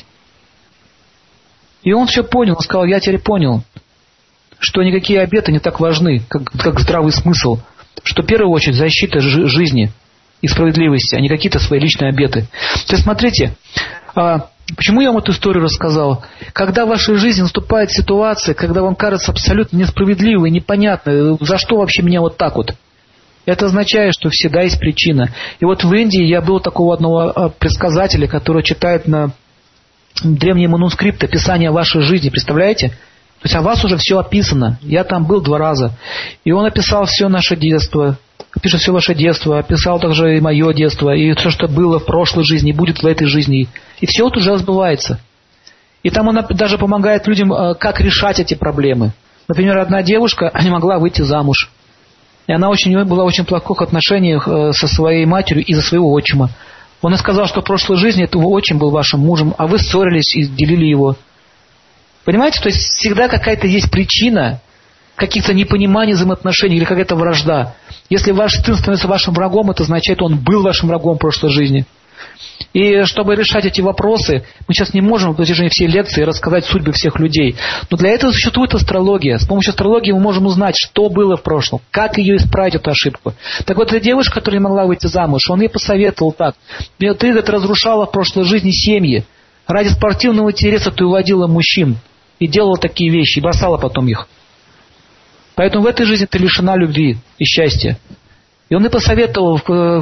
Speaker 3: И он все понял, он сказал: я теперь понял, что никакие обеты не так важны, как здравый смысл. Что в первую очередь защита жизни и справедливости, а не какие-то свои личные обеты. То есть смотрите, почему я вам эту историю рассказал? Когда в вашей жизни наступает ситуация, когда вам кажется абсолютно несправедливой, непонятной, за что вообще меня вот так вот? Это означает, что всегда есть причина. И вот в Индии я был такого одного предсказателя, который читает на древние манускрипты описание вашей жизни, представляете? То есть о вас уже все описано. Я там был 2 раза. И он описал все наше детство. Пишет все ваше детство. Описал также и мое детство. И все, что было в прошлой жизни, будет в этой жизни. И все это уже сбывается. И там он даже помогает людям, как решать эти проблемы. Например, одна девушка не могла выйти замуж. И она была в очень плохих отношениях со своей матерью из-за своего отчима. Он ей сказал, что в прошлой жизни этот отчим был вашим мужем, а вы ссорились и делили его. Понимаете, то есть всегда какая-то есть причина каких-то непониманий взаимоотношений или какая-то вражда. Если ваш сын становится вашим врагом, это означает, что он был вашим врагом в прошлой жизни. И чтобы решать эти вопросы, мы сейчас не можем в протяжении всей лекции рассказать судьбы всех людей. Но для этого существует астрология. С помощью астрологии мы можем узнать, что было в прошлом, как ее исправить, эту ошибку. Так вот, эта девушка, которая не могла выйти замуж, он ей посоветовал так. Ты, говорит, разрушала в прошлой жизни семьи. Ради спортивного интереса ты уводила мужчин. И делала такие вещи, и бросала потом их. Поэтому в этой жизни ты лишена любви и счастья. И он ей посоветовал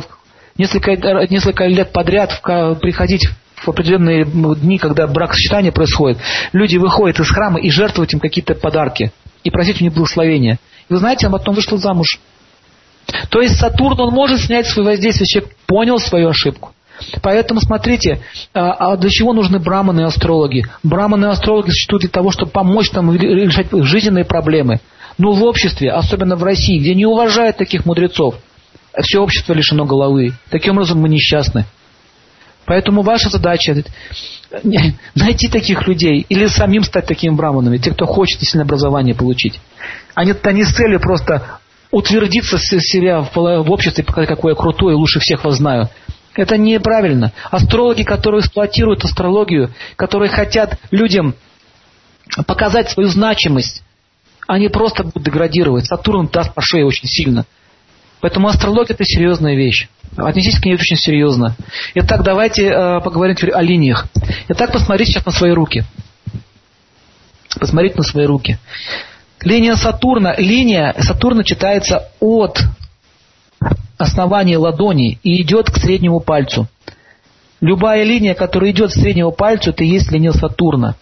Speaker 3: несколько лет подряд приходить в определенные дни, когда бракосочетание происходит. Люди выходят из храма и жертвуют им какие-то подарки. И просить у них благословения. И вы знаете, он потом вышел замуж. То есть Сатурн, он может снять свое воздействие, человек понял свою ошибку. Поэтому смотрите, для чего нужны браманы и астрологи? Браманы и астрологи существуют для того, чтобы помочь нам решать жизненные проблемы. Но в обществе, особенно в России, где не уважают таких мудрецов, все общество лишено головы. Таким образом мы несчастны. Поэтому ваша задача найти таких людей или самим стать такими браманами, те, кто хочет сильное образование получить. А не с целью просто утвердиться себя в обществе, показать, какой я крутой и лучше всех вас знаю. Это неправильно. Астрологи, которые эксплуатируют астрологию, которые хотят людям показать свою значимость, они просто будут деградировать. Сатурн даст по шее очень сильно. Поэтому астрология – это серьезная вещь. Отнеситесь к ней очень серьезно. Итак, давайте поговорим теперь о линиях. Итак, посмотрите сейчас на свои руки. Посмотрите на свои руки. Линия Сатурна читается от основания ладони и идет к среднему пальцу. Любая линия, которая идет с среднего пальца, это и есть линия Сатурна.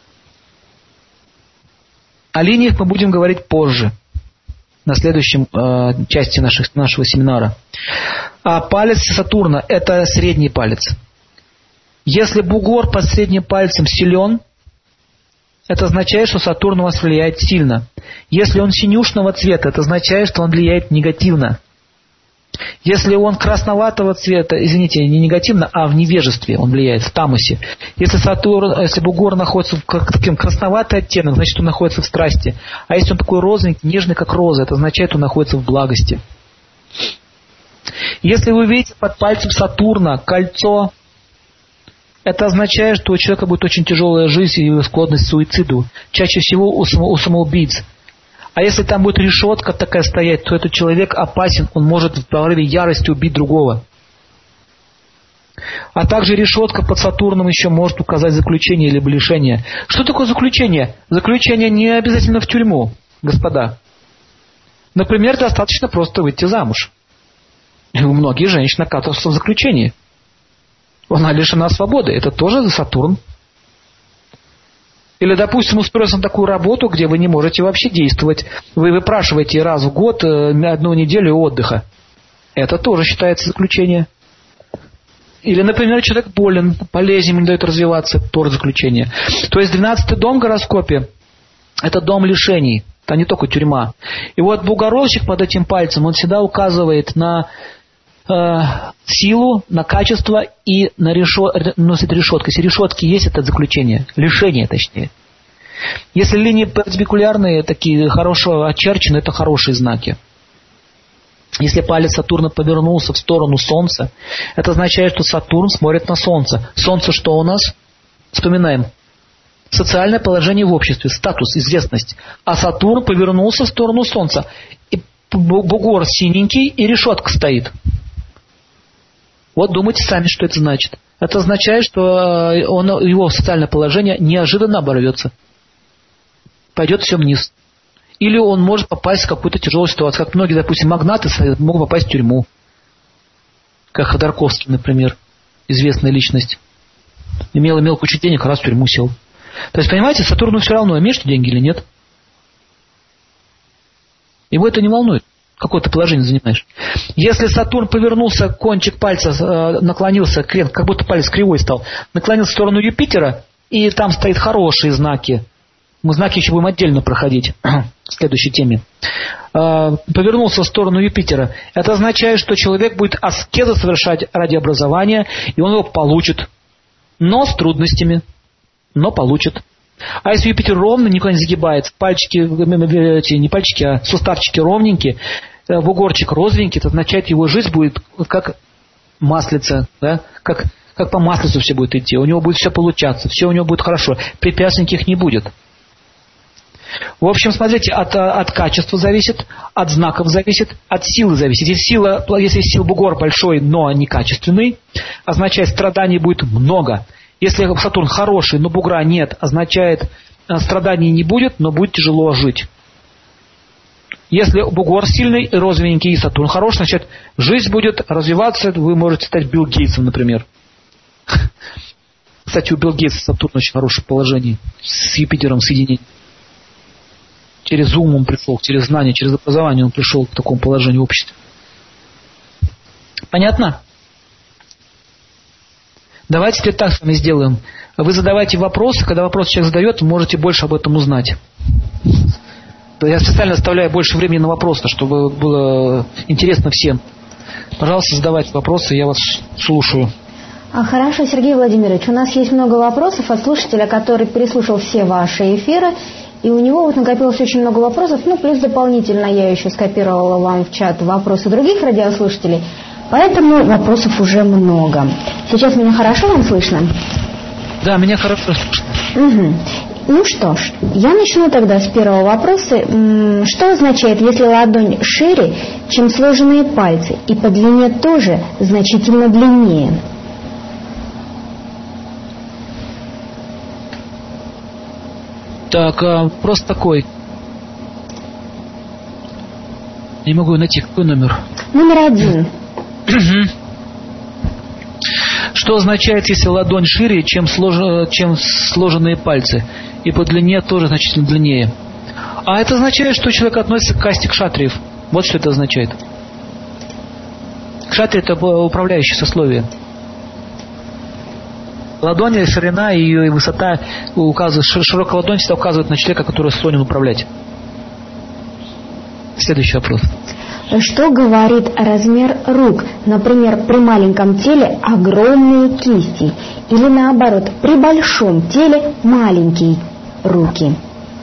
Speaker 3: О линиях мы будем говорить позже, на следующем части нашего семинара. А палец Сатурна – это средний палец. Если бугор под средним пальцем силен, это означает, что Сатурн у вас влияет сильно. Если он синюшного цвета, это означает, что он влияет негативно. Если он красноватого цвета, извините, не негативно, а в невежестве он влияет, в тамосе. Если бугор находится в таким красноватый оттенок, значит, он находится в страсти. А если он такой розовенький, нежный, как роза, это означает, что он находится в благости. Если вы видите под пальцем Сатурна кольцо, это означает, что у человека будет очень тяжелая жизнь и склонность к суициду. Чаще всего у самоубийц. А если там будет решетка такая стоять, то этот человек опасен, он может в порыве ярости убить другого. А также решетка под Сатурном еще может указать заключение или лишение. Что такое заключение? Заключение не обязательно в тюрьму, господа. Например, достаточно просто выйти замуж. И у многих женщин оказываются в заключении. Она лишена свободы. Это тоже Сатурн. Или, допустим, устроиться на такую работу, где вы не можете вообще действовать. Вы выпрашиваете раз в год 1 неделю отдыха. Это тоже считается заключение. Или, например, человек болен, болезнь не дает развиваться. Это тоже заключение. То есть 12-й дом в гороскопе – это дом лишений. Это не только тюрьма. И вот бугорочек под этим пальцем, он всегда указывает на силу, на качество и на решетка. Если решетки есть, это заключение. Лишение, точнее. Если линии перпендикулярные, такие хорошо очерчены, это хорошие знаки. Если палец Сатурна повернулся в сторону Солнца, это означает, что Сатурн смотрит на Солнце. Солнце что у нас? Вспоминаем. Социальное положение в обществе, статус, известность. А Сатурн повернулся в сторону Солнца. И бугор синенький, и решетка стоит. Вот думайте сами, что это значит. Это означает, что его социальное положение неожиданно оборвется. Пойдет все вниз. Или он может попасть в какую-то тяжелую ситуацию. Как многие, допустим, магнаты могут попасть в тюрьму. Как Ходорковский, например. Известная личность. Имел кучу денег, раз в тюрьму сел. То есть, понимаете, Сатурну все равно, имеешь ты деньги или нет. Его это не волнует. Какое ты положение занимаешь. Если Сатурн повернулся, кончик пальца наклонился, как будто палец кривой стал, наклонился в сторону Юпитера, и там стоят хорошие знаки. Мы знаки еще будем отдельно проходить в следующей теме. Повернулся в сторону Юпитера. Это означает, что человек будет аскезы совершать ради образования, и он его получит. Но с трудностями. Но получит. А если Юпитер ровно, никуда не загибается, пальчики, не пальчики, а суставчики ровненькие, бугорчик розовенький, это означает, его жизнь будет как маслица, да? Как по маслицу все будет идти. У него будет все получаться, все у него будет хорошо. Препятствий никаких не будет. В общем, смотрите, от качества зависит, от знаков зависит, от силы зависит. Если сила бугор большой, но некачественный, означает, страданий будет много. Если Сатурн хороший, но бугра нет, означает, страданий не будет, но будет тяжело жить. Если бугор сильный, розовенький, и Сатурн хороший, значит, жизнь будет развиваться, вы можете стать Билл Гейтсом, например. Кстати, у Билл Гейтса Сатурн очень хорошее положение, с Юпитером соединение. Через ум он пришел, через знание, через образование он пришел к такому положению в обществе. Понятно? Давайте теперь так с вами сделаем. Вы задавайте вопросы, когда вопрос человек задает, вы можете больше об этом узнать. Я специально оставляю больше времени на вопросы, чтобы было интересно всем. Пожалуйста, задавайте вопросы, я вас слушаю.
Speaker 2: Хорошо, Сергей Владимирович, у нас есть много вопросов от слушателя, который переслушал все ваши эфиры, и у него вот накопилось очень много вопросов, плюс дополнительно я еще скопировала вам в чат вопросы других радиослушателей, поэтому вопросов уже много. Сейчас меня хорошо вам слышно?
Speaker 3: Да, меня хорошо слышно.
Speaker 2: Угу. Ну что ж, я начну тогда с первого вопроса. Что означает, если ладонь шире, чем сложенные пальцы, и по длине тоже значительно длиннее?
Speaker 3: Так, вопрос такой. Не могу найти, какой номер?
Speaker 2: Номер 1.
Speaker 3: Что означает, если ладонь шире, чем сложенные пальцы, и по длине тоже значительно длиннее? А это означает, что человек относится к касте кшатриев. Вот что это означает. Кшатри – это управляющее сословие. Ладонь, ширина и ее высота указывают, широкая ладонь всегда указывает на человека, который склонен управлять. Следующий вопрос.
Speaker 2: Что говорит размер рук? Например, при маленьком теле огромные кисти, или наоборот, при большом теле маленькие руки.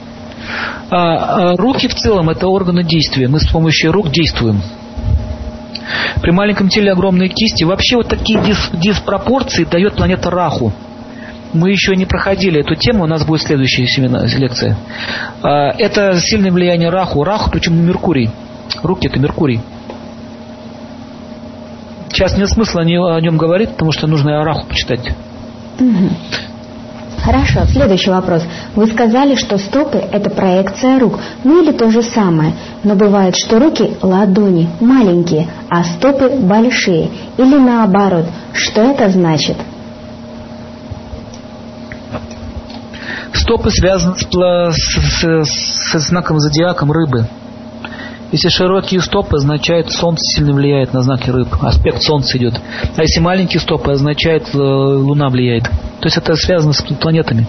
Speaker 3: Руки в целом это органы действия. Мы с помощью рук действуем. При маленьком теле огромные кисти. Вообще вот такие диспропорции дает планета Раху. Мы еще не проходили эту тему, у нас будет следующая лекция. Это сильное влияние Раху. Раху, причем на Меркурий. Руки это Меркурий. Сейчас нет смысла о нем говорить, потому что нужно Раху почитать.
Speaker 2: Угу. Хорошо, следующий вопрос. Вы сказали, что стопы – это проекция рук, или то же самое. Но бывает, что руки, ладони, маленькие, а стопы большие. Или наоборот. Что это значит?
Speaker 3: Стопы связаны с знаком зодиаком рыбы. Если широкие стопы, означает, солнце сильно влияет на знаки рыб. Аспект солнца идет. А если маленькие стопы, означает, луна влияет. То есть это связано с планетами.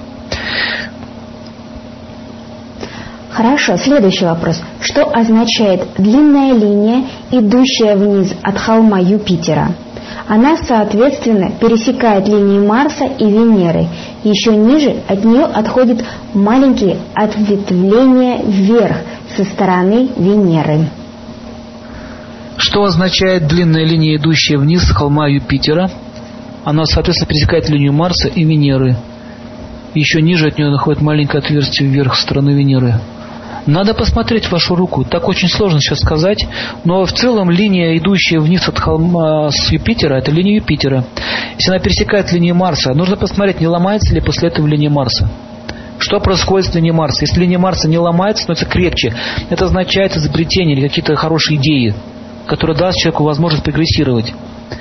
Speaker 2: Хорошо, следующий вопрос. Что означает длинная линия, идущая вниз от холма Юпитера? Она, соответственно, пересекает линии Марса и Венеры. Еще ниже от нее отходят маленькие ответвления вверх со стороны Венеры.
Speaker 3: Что означает длинная линия, идущая вниз с холма Юпитера? Она, соответственно, пересекает линию Марса и Венеры. Еще ниже от нее находит маленькое отверстие вверх со стороны Венеры. Надо посмотреть вашу руку. Так очень сложно сейчас сказать. Но в целом линия, идущая вниз от холма с Юпитера, это линия Юпитера. Если она пересекает линию Марса, нужно посмотреть, не ломается ли после этого линия Марса. Что происходит с линией Марса? Если линия Марса не ломается, становится крепче, это означает изобретение или какие-то хорошие идеи, которые даст человеку возможность прогрессировать.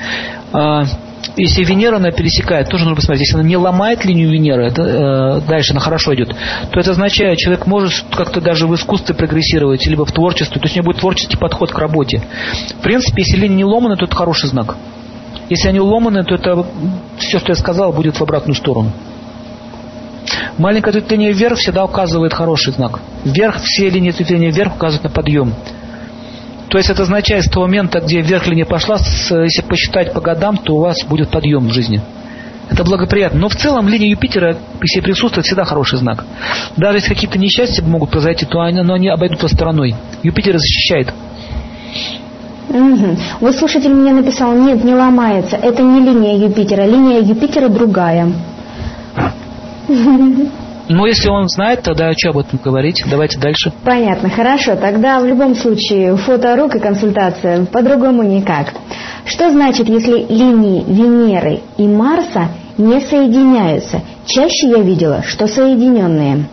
Speaker 3: Если Венера она пересекает, тоже нужно посмотреть. Если она не ломает линию Венеры, дальше она хорошо идет, то это означает, что человек может как-то даже в искусстве прогрессировать, либо в творчестве, то есть у него будет творческий подход к работе. В принципе, если линия не ломана, то это хороший знак. Если они ломаны, то это все, что я сказал, будет в обратную сторону. Маленькое ответвление вверх всегда указывает хороший знак. Вверх, все линии ответвления вверх указывают на подъем. То есть это означает, с того момента, где вверх линия пошла, если посчитать по годам, то у вас будет подъем в жизни. Это благоприятно. Но в целом линия Юпитера, если присутствует, всегда хороший знак. Даже если какие-то несчастья могут произойти, то они обойдут вас стороной. Юпитер защищает.
Speaker 2: Угу. Вот слушатель мне написал: нет, не ломается. Это не линия Юпитера. Линия Юпитера другая.
Speaker 3: Но если он знает, тогда что об этом говорить? Давайте дальше.
Speaker 2: Понятно, хорошо. Тогда в любом случае фоторук и консультация, по-другому никак. Что значит, если линии Венеры и Марса не соединяются? Чаще я видела, что соединенные.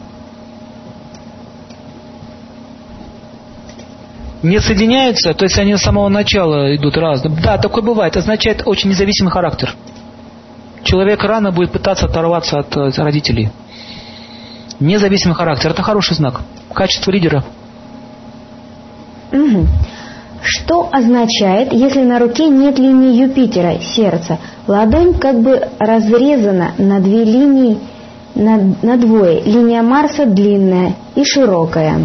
Speaker 3: Не соединяются, то есть они с самого начала идут разные. Да, такое бывает. Это означает очень независимый характер. Человек рано будет пытаться оторваться от родителей. Независимый характер – это хороший знак. Качество лидера.
Speaker 2: Угу. Что означает, если на руке нет линии Юпитера, сердца? Ладонь как бы разрезана на две линии, на двое. Линия Марса длинная и широкая.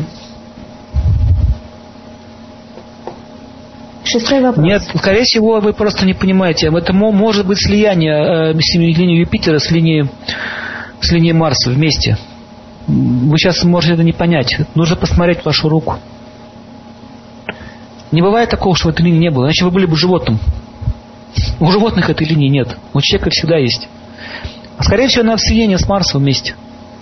Speaker 2: 6-й вопрос.
Speaker 3: Нет, скорее всего, вы просто не понимаете. Это может быть слияние линии Юпитера с линией Марса вместе. Вы сейчас можете это не понять. Нужно посмотреть вашу руку. Не бывает такого, что в этой линии не было. Иначе вы были бы животным. У животных этой линии нет. У человека всегда есть. А скорее всего, она в слиянии с Марсом вместе.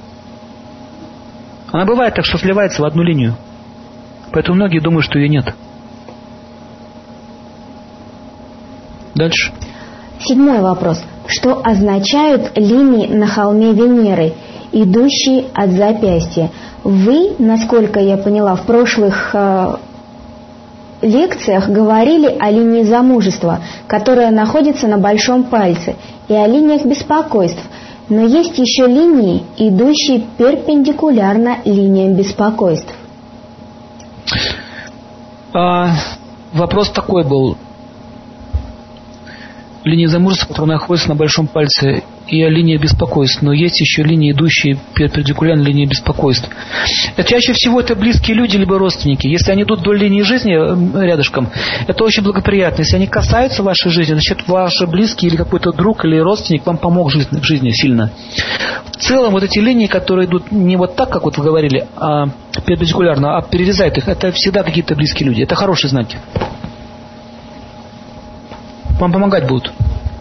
Speaker 3: Она бывает так, что сливается в одну линию. Поэтому многие думают, что ее нет. Дальше.
Speaker 2: 7-й вопрос. Что означают линии на холме Венеры, идущие от запястья? Вы, насколько я поняла, в прошлых лекциях говорили о линии замужества, которая находится на большом пальце, и о линиях беспокойств. Но есть еще линии, идущие перпендикулярно линиям беспокойств.
Speaker 3: Вопрос такой был. Линия замужества, которая находится на большом пальце, и линия беспокойств. Но есть еще линии, идущие перпендикулярно линии беспокойств. Чаще всего это близкие люди, либо родственники. Если они идут вдоль линии жизни рядышком, это очень благоприятно. Если они касаются вашей жизни, значит, ваш близкий или какой-то друг или родственник вам помог в жизни сильно. В целом, вот эти линии, которые идут не вот так, как вот вы говорили, а перпендикулярно, а перерезают их, это всегда какие-то близкие люди. Это хорошие знаки. Вам помогать будут.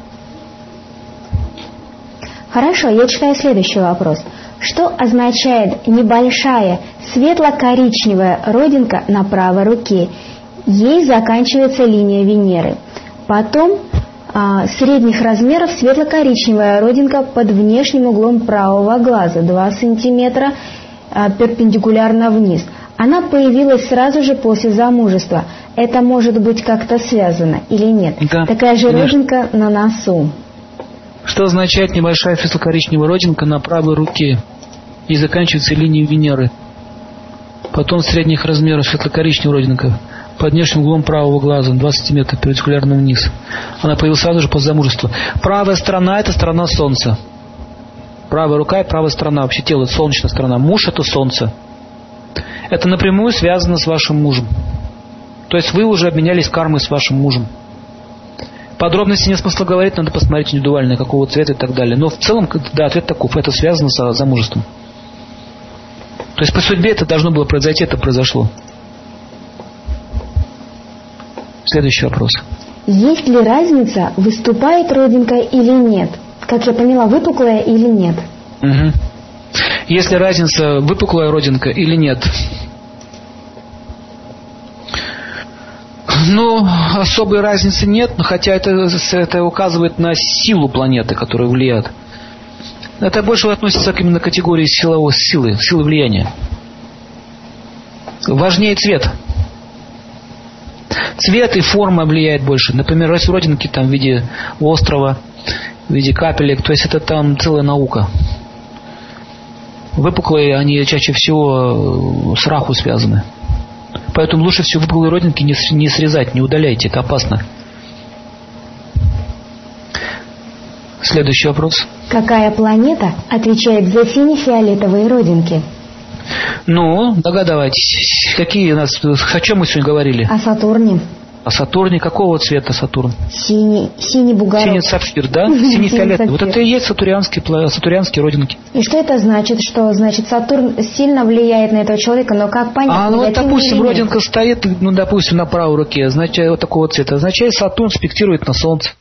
Speaker 2: Хорошо, я читаю следующий вопрос. Что означает небольшая светло-коричневая родинка на правой руке? Ей заканчивается линия Венеры. Потом средних размеров светло-коричневая родинка под внешним углом правого глаза, 2 сантиметра перпендикулярно вниз. Она появилась сразу же после замужества. Это может быть как-то связано или нет?
Speaker 3: Да,
Speaker 2: такая же родинка на носу.
Speaker 3: Что означает небольшая светло-коричневая родинка на правой руке и заканчивается линией Венеры? Потом средних размеров светло-коричневая родинка под внешним углом правого глаза, 2 см перпендикулярно вниз. Она появилась сразу же после замужества. Правая сторона – это сторона Солнца. Правая рука и правая сторона, вообще тело – солнечная сторона. Муж – это Солнце. Это напрямую связано с вашим мужем. То есть вы уже обменялись кармой с вашим мужем. Подробности нет смысла говорить, надо посмотреть индивидуально, какого цвета и так далее. Но в целом, да, ответ таков, это связано с замужеством. То есть по судьбе это должно было произойти, это произошло. Следующий вопрос.
Speaker 2: Есть ли разница, выступает родинка или нет? Как я поняла, выпуклая или нет?
Speaker 3: Угу. Есть ли разница, выпуклая родинка или нет? Ну, особой разницы нет, но хотя это указывает на силу планеты, которая влияет. Это больше относится именно к категории силы влияния. Важнее цвет. Цвет и форма влияет больше. Например, родинки там в виде острова, в виде капелек, то есть это там целая наука. Выпуклые, они чаще всего с раху связаны. Поэтому лучше всего выпуклые родинки не срезать, не удаляйте, это опасно. Следующий вопрос.
Speaker 2: Какая планета отвечает за сине-фиолетовые родинки?
Speaker 3: Ну, догадывайтесь, какие у нас, о чем мы сегодня говорили?
Speaker 2: О Сатурне.
Speaker 3: О Сатурне какого цвета Сатурн?
Speaker 2: Синий бугорок.
Speaker 3: Синий сапфир, да? Синий-фиолетовый. Вот это и есть сатурянские родинки.
Speaker 2: И что это значит? Что значит Сатурн сильно влияет на этого человека, но как понять?
Speaker 3: Ну вот, допустим, родинка стоит, ну, допустим, на правой руке, означает вот такого цвета. Означает, Сатурн спектирует на Солнце.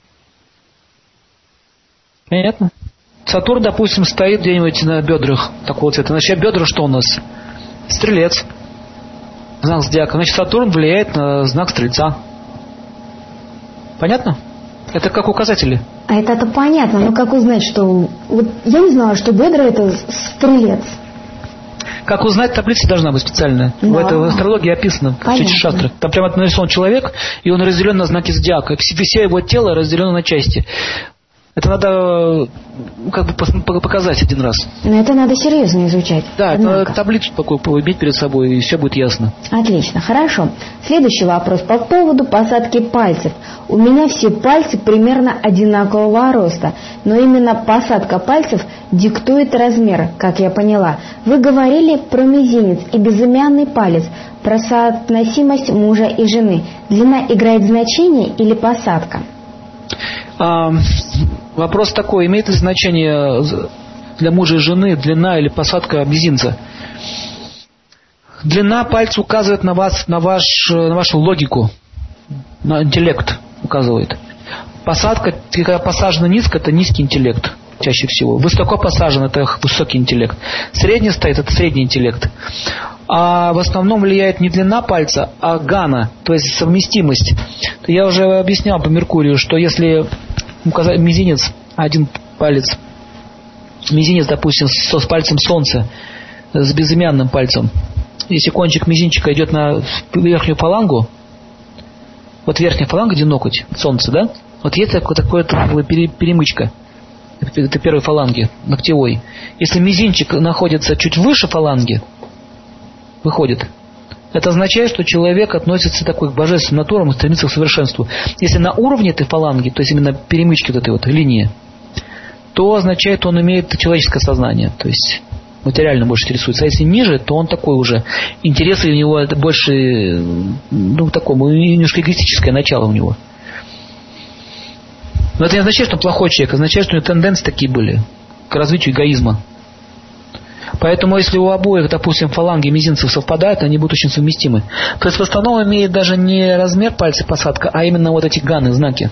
Speaker 3: Понятно? Сатурн, допустим, стоит где-нибудь на бедрах такого цвета. Значит, бедра что у нас? Стрелец. Знак зодиака. Значит, Сатурн влияет на знак Стрельца. Понятно? Это как указатели.
Speaker 2: А это понятно, но как узнать, что... Вот я не знала, что бедра это Стрелец.
Speaker 3: Как узнать, таблица должна быть специальная. Да. В астрологии описано, в Чичи-шастрах. Там прямо нарисован человек, и он разделен на знаки зодиака. Все его тело разделено на части. Это надо как бы показать один раз.
Speaker 2: Но это надо серьезно изучать.
Speaker 3: Да, это таблицу такую иметь перед собой, и все будет ясно.
Speaker 2: Отлично, хорошо. Следующий вопрос по поводу посадки пальцев. У меня все пальцы примерно одинакового роста, но именно посадка пальцев диктует размер, как я поняла. Вы говорили про мизинец и безымянный палец, про соотносимость мужа и жены. Длина играет значение или посадка?
Speaker 3: Вопрос такой, имеет ли значение для мужа и жены длина или посадка мизинца? Длина пальца указывает на вашу логику, на интеллект указывает. Посадка, когда посажена низко, это низкий интеллект чаще всего. Высоко посажен, это высокий интеллект. Средний стоит, это средний интеллект. А в основном влияет не длина пальца, а гана, то есть совместимость. Я уже объяснял по Меркурию, что если мизинец, один палец, мизинец, допустим, с пальцем Солнца, с безымянным пальцем, если кончик мизинчика идет на верхнюю фалангу, вот верхняя фаланга, где ноготь, Солнце, да? Вот есть такая перемычка. Это первой фаланги, ногтевой. Если мизинчик находится чуть выше фаланги, выходит, это означает, что человек относится такой к божественным натурам и стремится к совершенству. Если на уровне этой фаланги, то есть именно перемычки вот этой вот линии, то означает, что он имеет человеческое сознание, то есть материально больше интересуется. А если ниже, то он такой уже. Интересы у него это больше, ну, такое, немножко эгоистическое начало у него. Но это не означает, что он плохой человек, означает, что у него тенденции такие были к развитию эгоизма. Поэтому, если у обоих, допустим, фаланги мизинцев совпадают, они будут очень совместимы. То есть, в основном имеет даже не размер пальца посадка, а именно вот эти ганы, знаки.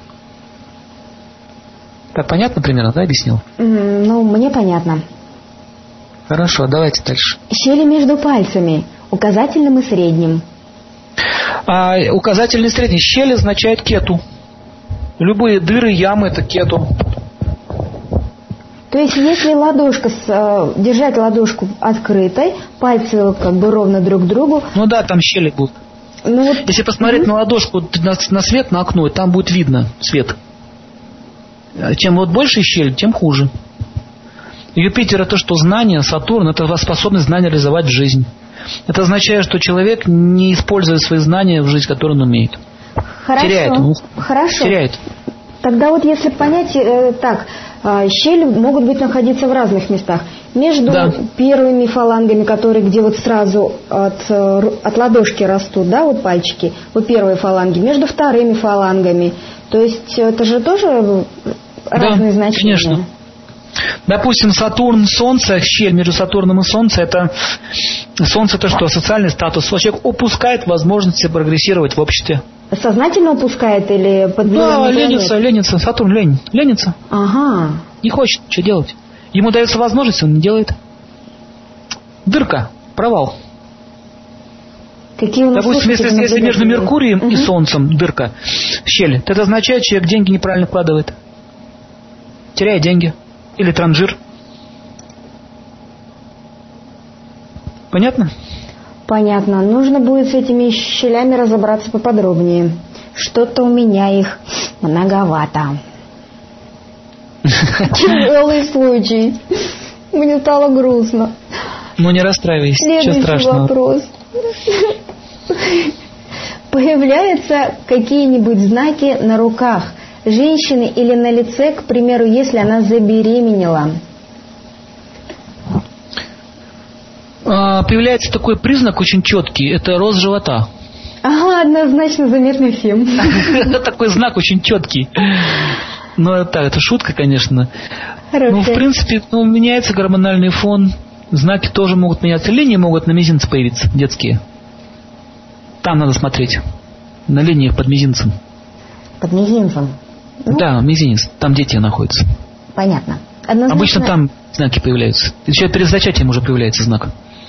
Speaker 3: Так понятно примерно, да, объяснил?
Speaker 2: Ну, мне понятно.
Speaker 3: Хорошо, давайте дальше.
Speaker 2: Щели между пальцами, указательным и средним.
Speaker 3: Указательный и средний. Щель означает кету. Любые дыры, ямы – это кету.
Speaker 2: То есть, если держать ладошку открытой, пальцы как бы ровно друг к другу.
Speaker 3: Ну да, там щели будут.
Speaker 2: Ну, вот,
Speaker 3: если посмотреть на ладошку, на свет, на окно, там будет видно свет. Чем вот больше щель, тем хуже. Юпитер – это что? Знание, Сатурн – это способность знания реализовать в жизнь. Это означает, что человек не использует свои знания в жизнь, которую он умеет.
Speaker 2: Хорошо.
Speaker 3: Теряет.
Speaker 2: Хорошо.
Speaker 3: Теряет.
Speaker 2: Тогда вот если понять щели могут быть находиться в разных местах. Между первыми фалангами, которые где вот сразу от ладошки растут, да, вот пальчики, вот первые фаланги, между вторыми фалангами. То есть это же тоже разные значения.
Speaker 3: Конечно. Допустим, Сатурн, Солнце, щель между Сатурном и Солнцем, это Солнце это что? Социальный статус. Человек упускает возможности прогрессировать в обществе.
Speaker 2: Сознательно упускает или под влиянием?
Speaker 3: Да, ленится. Сатурн ленится.
Speaker 2: Ага.
Speaker 3: Не хочет, что делать. Ему дается возможность, он не делает. Дырка, провал.
Speaker 2: Какие у нас
Speaker 3: допустим, если между Меркурием и Солнцем дырка, щель, то это означает, что человек деньги неправильно вкладывает. Теряет деньги. Или транжир. Понятно?
Speaker 2: Понятно. Нужно будет с этими щелями разобраться поподробнее. Что-то у меня их многовато. Тяжелый случай. Мне стало грустно.
Speaker 3: Ну не расстраивайся, ничего страшного.
Speaker 2: Вопрос. Появляются какие-нибудь знаки на руках, женщины или на лице, к примеру, если она забеременела?
Speaker 3: Появляется такой признак очень четкий, это рост живота.
Speaker 2: Ага, однозначно заметный всем.
Speaker 3: Это такой знак очень четкий. Ну, это шутка, конечно. Ну, в принципе, меняется гормональный фон. Знаки тоже могут меняться. Линии могут на мизинце появиться, детские. Там надо смотреть. На линиях под мизинцем.
Speaker 2: Под мизинцем?
Speaker 3: Да, мизинец. Там дети находятся.
Speaker 2: Понятно.
Speaker 3: Обычно там знаки появляются. Еще перед зачатием уже появляется знак.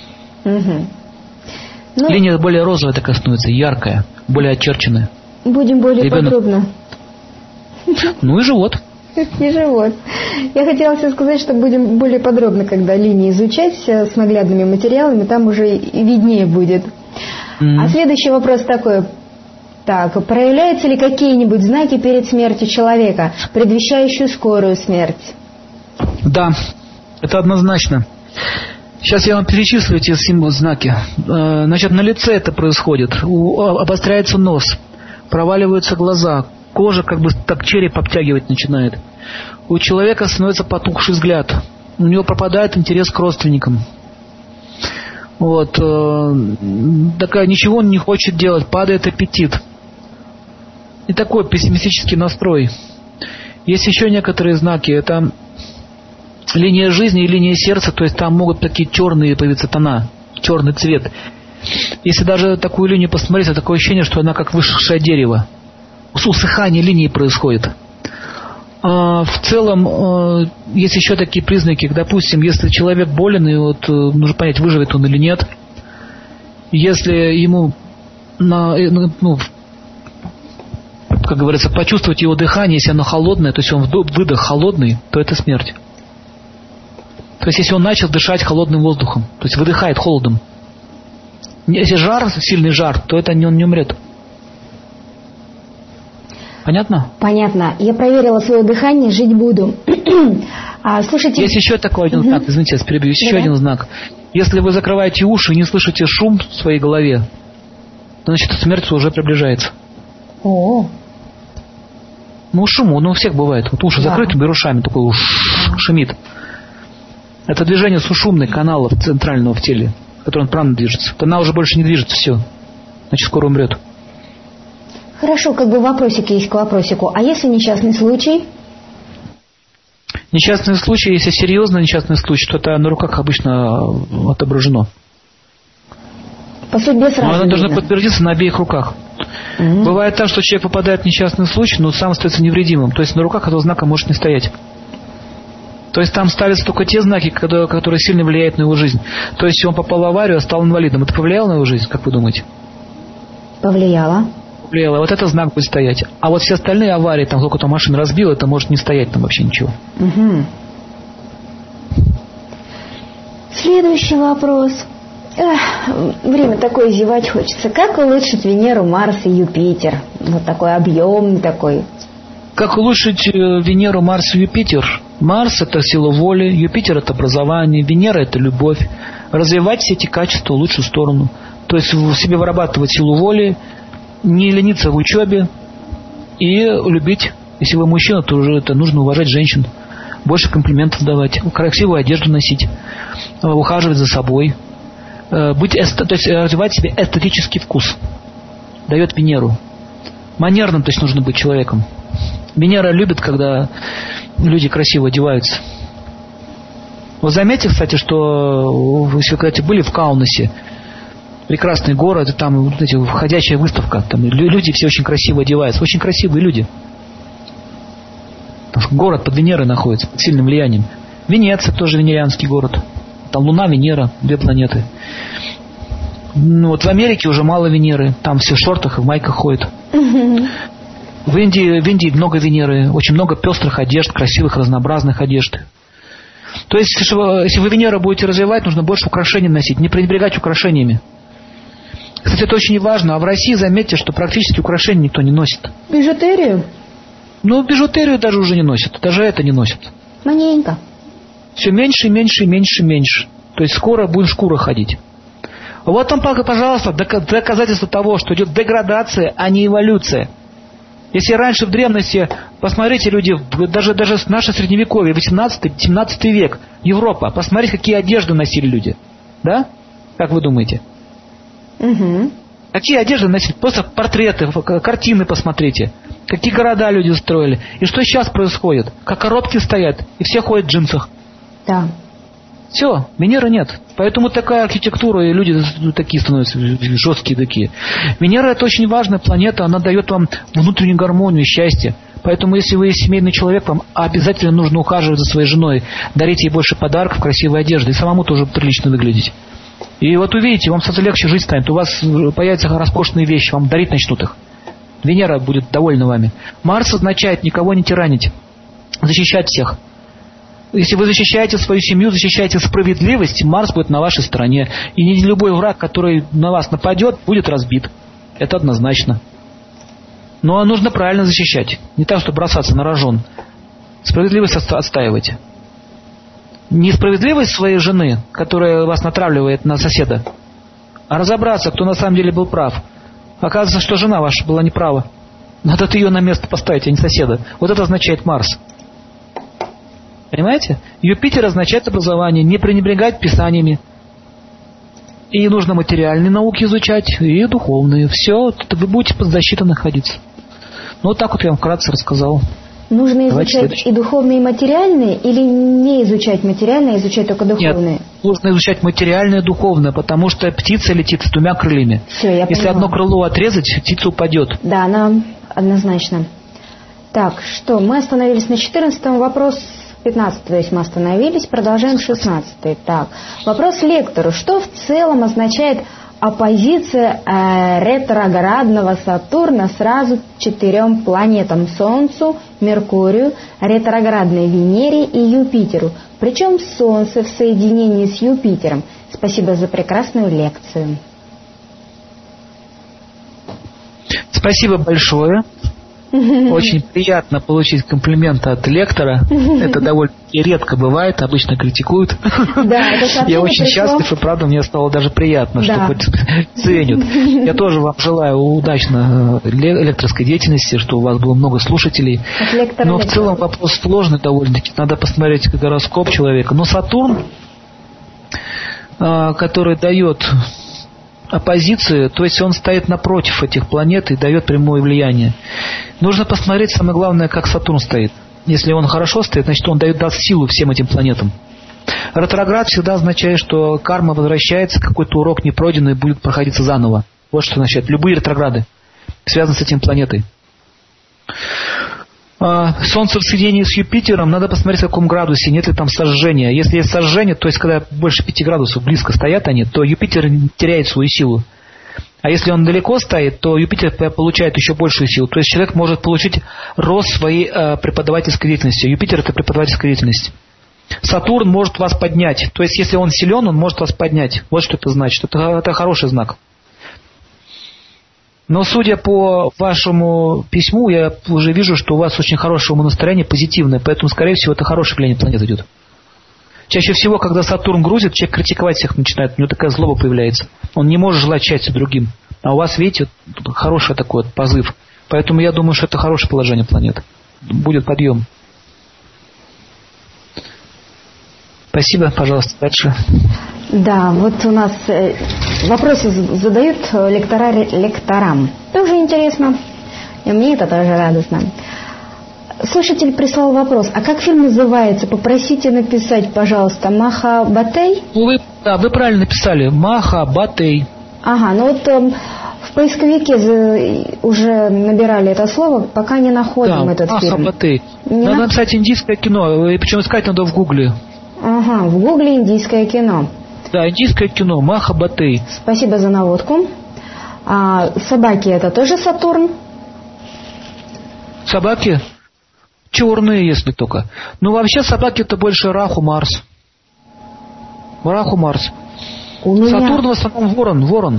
Speaker 3: Линия более розовая такая становится, яркая, более очерченная.
Speaker 2: Будем более подробно.
Speaker 3: Ну и живот.
Speaker 2: И живот. Я хотела все сказать, что будем более подробно, когда линии изучать с наглядными материалами, там уже виднее будет. А следующий вопрос такой. Так, проявляются ли какие-нибудь знаки перед смертью человека, предвещающие скорую смерть?
Speaker 3: Да, это однозначно. Сейчас я вам перечислю эти знаки. Значит, на лице это происходит. Обостряется нос, проваливаются глаза, кожа как бы так череп обтягивать начинает. У человека становится потухший взгляд. У него пропадает интерес к родственникам. Вот. Такая ничего он не хочет делать, падает аппетит. И такой пессимистический настрой. Есть еще некоторые знаки. Это линия жизни и линия сердца, то есть там могут такие черные появиться тона, черный цвет. Если даже такую линию посмотреть, то такое ощущение, что она как высохшее дерево. Усыхание линии происходит. В целом, есть еще такие признаки, допустим, если человек болен, и нужно понять, выживет он или нет. Если ему, как говорится, почувствовать его дыхание, если оно холодное, то есть он выдох холодный, то это смерть. То есть если он начал дышать холодным воздухом, то есть выдыхает холодом. Если жар, сильный жар, то это он не умрет. Понятно?
Speaker 2: Понятно. Я проверила свое дыхание, жить буду. Слушайте.
Speaker 3: Есть еще такой один знак, извините, я перебью. Есть еще один знак. Если вы закрываете уши и не слышите шум в своей голове, то значит смерть уже приближается.
Speaker 2: О.
Speaker 3: Шум, у всех бывает. Вот уши закрыты, беру ушами, такой шумит. Это движение сушумных каналов центрального в теле, в котором прана движется. Она уже больше не движется, все. Значит, скоро умрет.
Speaker 2: Хорошо, как бы вопросики есть к вопросику. А если несчастный случай?
Speaker 3: Несчастный случай, если серьезный несчастный случай, то это на руках обычно отображено.
Speaker 2: По судьбе сразу.
Speaker 3: Но оно должно подтвердиться на обеих руках. Бывает так, что человек попадает в несчастный случай, но сам остается невредимым. То есть на руках этого знака может не стоять. То есть там ставятся только те знаки, которые сильно влияют на его жизнь. То есть он попал в аварию, а стал инвалидом. Это повлияло на его жизнь, как вы думаете?
Speaker 2: Повлияло.
Speaker 3: Повлияло. Вот этот знак будет стоять. А вот все остальные аварии, там кто-то машину разбил, это может не стоять там вообще ничего.
Speaker 2: Следующий вопрос. Время такое, зевать хочется. Как улучшить Венеру, Марс и Юпитер? Вот такой объемный такой.
Speaker 3: Как улучшить Венеру, Марс и Юпитер? Марс – это сила воли, Юпитер – это образование, Венера – это любовь. Развивать все эти качества в лучшую сторону. То есть в себе вырабатывать силу воли, не лениться в учебе и любить. Если вы мужчина, то уже это нужно уважать женщин, больше комплиментов давать, красивую одежду носить, ухаживать за собой. То есть развивать в себе эстетический вкус. Дает Венеру. Манерным, то есть нужно быть человеком. Венера любит, когда люди красиво одеваются. Вы заметите, кстати, что если вы когда-то были в Каунасе, прекрасный город, там вот эти входящая выставка, там люди все очень красиво одеваются, очень красивые люди. Потому что город под Венерой находится, под сильным влиянием. Венеция тоже венерианский город. Там Луна, Венера, две планеты. Вот в Америке уже мало Венеры, там все в шортах и в майках ходят. В Индии много Венеры, очень много пестрых одежд, красивых, разнообразных одежд. То есть, если вы Венеру будете развивать, нужно больше украшений носить, не пренебрегать украшениями. Кстати, это очень важно. А в России, заметьте, что практически украшений никто не носит.
Speaker 2: Бижутерию?
Speaker 3: Бижутерию даже уже не носят. Даже это не носят.
Speaker 2: Маненько.
Speaker 3: Все меньше, меньше, меньше, меньше. То есть скоро будет шкура ходить. Вот вам, пожалуйста, доказательство того, что идет деградация, а не эволюция. Если раньше в древности, посмотрите, люди, даже наше средневековье, 18-17 век, Европа, посмотрите, какие одежды носили люди. Да? Как вы думаете?
Speaker 2: Угу.
Speaker 3: Какие одежды носили? Просто портреты, картины посмотрите. Какие города люди строили. И что сейчас происходит? Как коробки стоят, и все ходят в джинсах.
Speaker 2: Да.
Speaker 3: Все, Венеры нет. Поэтому такая архитектура, и люди такие становятся, жесткие такие. Венера — это очень важная планета, она дает вам внутреннюю гармонию и счастье. Поэтому, если вы семейный человек, вам обязательно нужно ухаживать за своей женой, дарить ей больше подарков, красивой одежды, и самому тоже прилично выглядеть. И вот увидите, вам сразу легче жить станет, у вас появятся роскошные вещи, вам дарить начнут их. Венера будет довольна вами. Марс означает никого не тиранить, защищать всех. Если вы защищаете свою семью, защищаете справедливость, Марс будет на вашей стороне. И не любой враг, который на вас нападет, будет разбит. Это однозначно. Но нужно правильно защищать. Не так, чтобы бросаться на рожон. Справедливость отстаивайте. Не справедливость своей жены, которая вас натравливает на соседа, а разобраться, кто на самом деле был прав. Оказывается, что жена ваша была неправа. Надо ее на место поставить, а не соседа. Вот это означает Марс. Понимаете? Юпитер означает образование, не пренебрегать писаниями. И нужно материальные науки изучать, и духовные. Все, вы будете под защитой находиться. Ну, вот так вот я вам вкратце рассказал.
Speaker 2: Нужно изучать и духовные, и материальные, или не изучать материальные, а изучать только духовные?
Speaker 3: Нет, нужно изучать материальное и духовное, потому что птица летит с двумя крыльями.
Speaker 2: Все, я
Speaker 3: Если одно крыло отрезать, птица упадет.
Speaker 2: Да, она однозначно. Так, что, мы остановились на 14-м, вопрос 15, то есть мы остановились, продолжаем 16-й. Так, вопрос лектору. Что в целом означает оппозиция ретроградного Сатурна сразу 4 планетам: Солнцу, Меркурию, ретроградной Венере и Юпитеру? Причем Солнце в соединении с Юпитером. Спасибо за прекрасную лекцию.
Speaker 3: Спасибо большое. Очень приятно получить комплименты от лектора. Это довольно редко бывает, обычно критикуют.
Speaker 2: Да,
Speaker 3: я очень счастлив, и правда мне стало даже приятно, что хоть ценят. Я тоже вам желаю удачной лекторской деятельности, что у вас было много слушателей. Но в целом вопрос сложный довольно-таки. Надо посмотреть гороскоп человека. Но Сатурн, который дает оппозицию, то есть он стоит напротив этих планет и дает прямое влияние. Нужно посмотреть, самое главное, как Сатурн стоит. Если он хорошо стоит, значит он даст силу всем этим планетам. Ретроград всегда означает, что карма возвращается, какой-то урок не пройденный будет проходиться заново. Вот что означает. Любые ретрограды связаны с этим планетой. Солнце в соединении с Юпитером, надо посмотреть, в каком градусе, нет ли там сожжения. Если есть сожжение, то есть когда больше 5 градусов близко стоят они, то Юпитер теряет свою силу. А если он далеко стоит, то Юпитер получает еще большую силу. То есть человек может получить рост своей преподавательской деятельности. Юпитер — это преподавательская деятельность. Сатурн может вас поднять. То есть если он силен, он может вас поднять. Вот что это значит. Это хороший знак. Но судя по вашему письму, я уже вижу, что у вас очень хорошее настроение, позитивное, поэтому, скорее всего, это хорошее влияние планет идет. Чаще всего, когда Сатурн грузит, человек критиковать всех начинает, у него такая злоба появляется. Он не может желать счастья другим. А у вас, видите, хороший такой вот позыв. Поэтому я думаю, что это хорошее положение планет. Будет подъем. Спасибо, пожалуйста, дальше.
Speaker 2: Да, вот у нас вопросы задают лекторам. Тоже интересно. И мне это тоже радостно. Слушатель прислал вопрос. А как фильм называется? Попросите написать, пожалуйста, Махабатей?
Speaker 3: Вы правильно написали. Махабатей.
Speaker 2: Ага, ну вот в поисковике уже набирали это слово, пока не находим этот фильм.
Speaker 3: Махабатей. Надо написать индийское кино, и причем искать надо в Гугле.
Speaker 2: Ага, в Гугле индийское кино.
Speaker 3: Да, индийское кино, Махабатей.
Speaker 2: Спасибо за наводку. А собаки — это тоже Сатурн?
Speaker 3: Собаки? Черные, если только. Ну, вообще собаки — это больше Раху, Марс. Раху, Марс. Сатурн в основном ворон.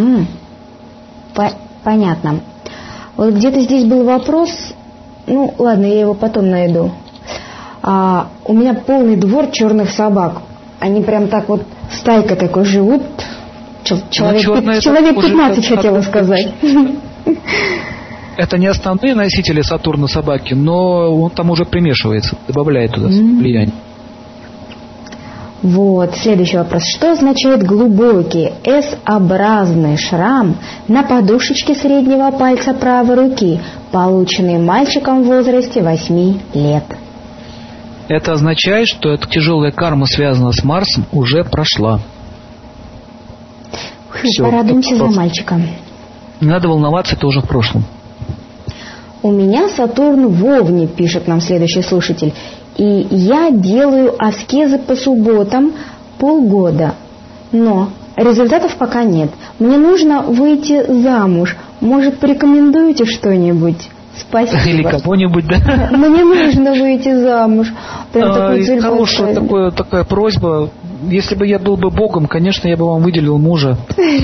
Speaker 2: Понятно. Вот где-то здесь был вопрос. Ну, ладно, я его потом найду. У меня полный двор черных собак. Они прям так вот стайкой такой живут. Человек 15, хотела сказать.
Speaker 3: Это не основные носители Сатурна собаки, но он там уже примешивается, добавляет туда влияние.
Speaker 2: Вот, следующий вопрос. Что означает глубокий S-образный шрам на подушечке среднего пальца правой руки, полученный мальчиком в возрасте 8 лет?
Speaker 3: Это означает, что эта тяжелая карма, связанная с Марсом, уже прошла. Все,
Speaker 2: порадуемся за мальчика.
Speaker 3: Не надо волноваться, это уже в прошлом.
Speaker 2: У меня Сатурн в Овне, пишет нам следующий слушатель. И я делаю аскезы по субботам полгода. Но результатов пока нет. Мне нужно выйти замуж. Может, порекомендуете что-нибудь? Спасибо.
Speaker 3: Или кого-нибудь, да?
Speaker 2: Мне нужно выйти замуж.
Speaker 3: Хорошая такая просьба. Если бы я был бы Богом, конечно, я бы вам выделил мужа.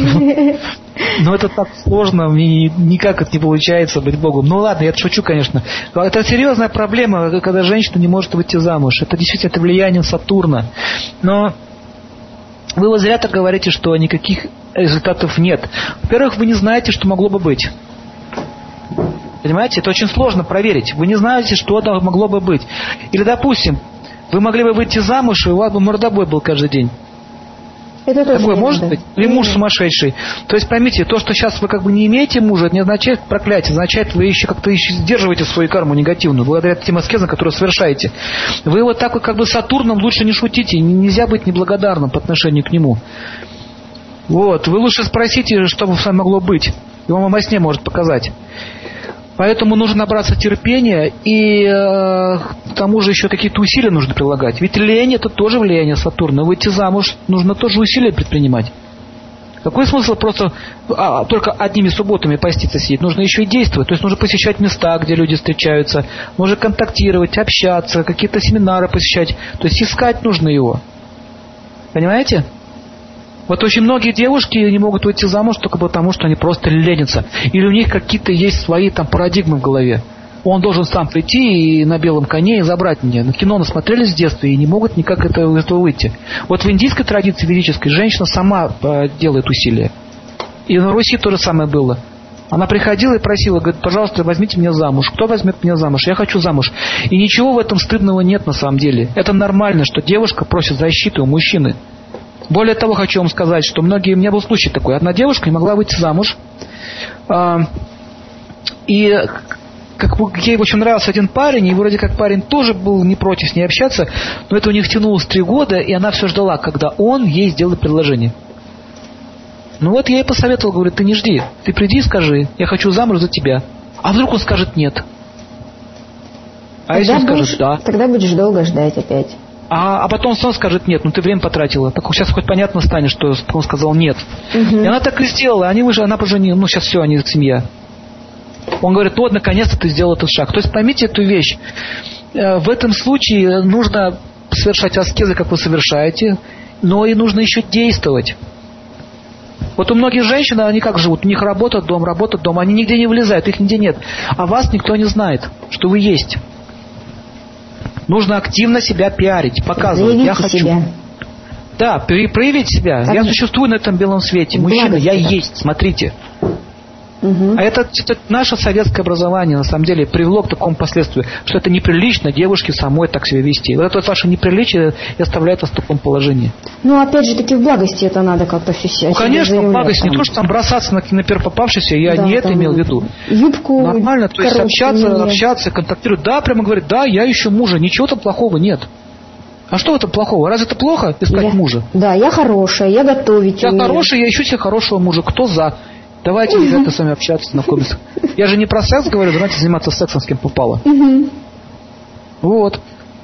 Speaker 3: Но это так сложно, мне никак это не получается быть Богом. Ну ладно, я шучу, конечно. Это серьезная проблема, когда женщина не может выйти замуж. Это действительно влияние Сатурна. Но вы вот зря так говорите, что никаких результатов нет. Во-первых, вы не знаете, что могло бы быть. Понимаете, это очень сложно проверить. Вы не знаете, что могло бы быть. Или, допустим, вы могли бы выйти замуж, и у вас бы мордобой был каждый день.
Speaker 2: Это тоже
Speaker 3: такое может быть? Или муж сумасшедший? То есть поймите, то, что сейчас вы как бы не имеете мужа, это не означает проклятие, означает, вы еще как-то сдерживаете свою карму негативную, благодаря тем аскезам, которые совершаете. Вы вот так вот как бы с Сатурном лучше не шутите, нельзя быть неблагодарным по отношению к нему. Вот, вы лучше спросите, что бы с вами могло быть, и он вам во сне может показать. Поэтому нужно набраться терпения, и к тому же еще какие-то усилия нужно прилагать. Ведь лень — это тоже влияние Сатурна. Выйти замуж нужно тоже усилия предпринимать. Какой смысл просто только одними субботами поститься сидеть? Нужно еще и действовать. То есть нужно посещать места, где люди встречаются. Нужно контактировать, общаться, какие-то семинары посещать. То есть искать нужно его. Понимаете? Вот очень многие девушки не могут выйти замуж только потому, что они просто ленятся. Или у них какие-то есть свои там парадигмы в голове. Он должен сам прийти и на белом коне и забрать меня. На кино насмотрелись с детства и не могут никак из этого выйти. Вот в индийской традиции ведической женщина сама делает усилия. И на Руси то же самое было. Она приходила и просила, говорит, пожалуйста, возьмите меня замуж. Кто возьмет меня замуж? Я хочу замуж. И ничего в этом стыдного нет на самом деле. Это нормально, что девушка просит защиты у мужчины. Более того, хочу вам сказать, что у меня был случай такой. Одна девушка не могла выйти замуж. И ей очень нравился один парень, и вроде как парень тоже был не против с ней общаться, но это у них тянулось 3 года, и она все ждала, когда он ей сделает предложение. Ну вот я ей посоветовал, говорю, ты не жди, ты приди и скажи, я хочу замуж за тебя. А вдруг он скажет нет? А если он скажет да?
Speaker 2: Тогда будешь долго ждать опять.
Speaker 3: А потом сон скажет нет, ну ты время потратила. Так сейчас хоть понятно станет, что он сказал нет. И она так и сделала. Она поженилась, ну сейчас все, они семья. Он говорит, вот наконец-то ты сделал этот шаг. То есть поймите эту вещь. В этом случае нужно совершать аскезы, как вы совершаете, но и нужно еще действовать. Вот у многих женщин, они как живут? У них работа, дом, они нигде не вылезают, их нигде нет. А вас никто не знает, что вы есть. Нужно активно себя пиарить, показывать.
Speaker 2: Проявите
Speaker 3: я хочу.
Speaker 2: Себя.
Speaker 3: Да, проявить себя. Я существую на этом белом свете. Мужчина, я есть, смотрите. А это наше советское образование, на самом деле, привело к такому последствию, что это неприлично девушке самой так себя вести. Вот это ваше неприличие и оставляет вас в таком положении.
Speaker 2: Ну, опять же таки, в благости это надо как-то все.
Speaker 3: Ну, конечно, в благости. Не то, что там бросаться на первый попавшийся, я не это имел в виду.
Speaker 2: Юбку.
Speaker 3: Нормально, то есть общаться, контактировать. Да, прямо говорит, да, я ищу мужа, ничего там плохого нет. А что в этом плохого? Разве это плохо искать мужа?
Speaker 2: Да, я хорошая, я готовить умею.
Speaker 3: Я хорошая, я ищу себе хорошего мужа. Кто за? Давайте, ребята, с вами общаться, знакомиться. Я же не про секс говорю, давайте заниматься сексом, с кем попало. Вот.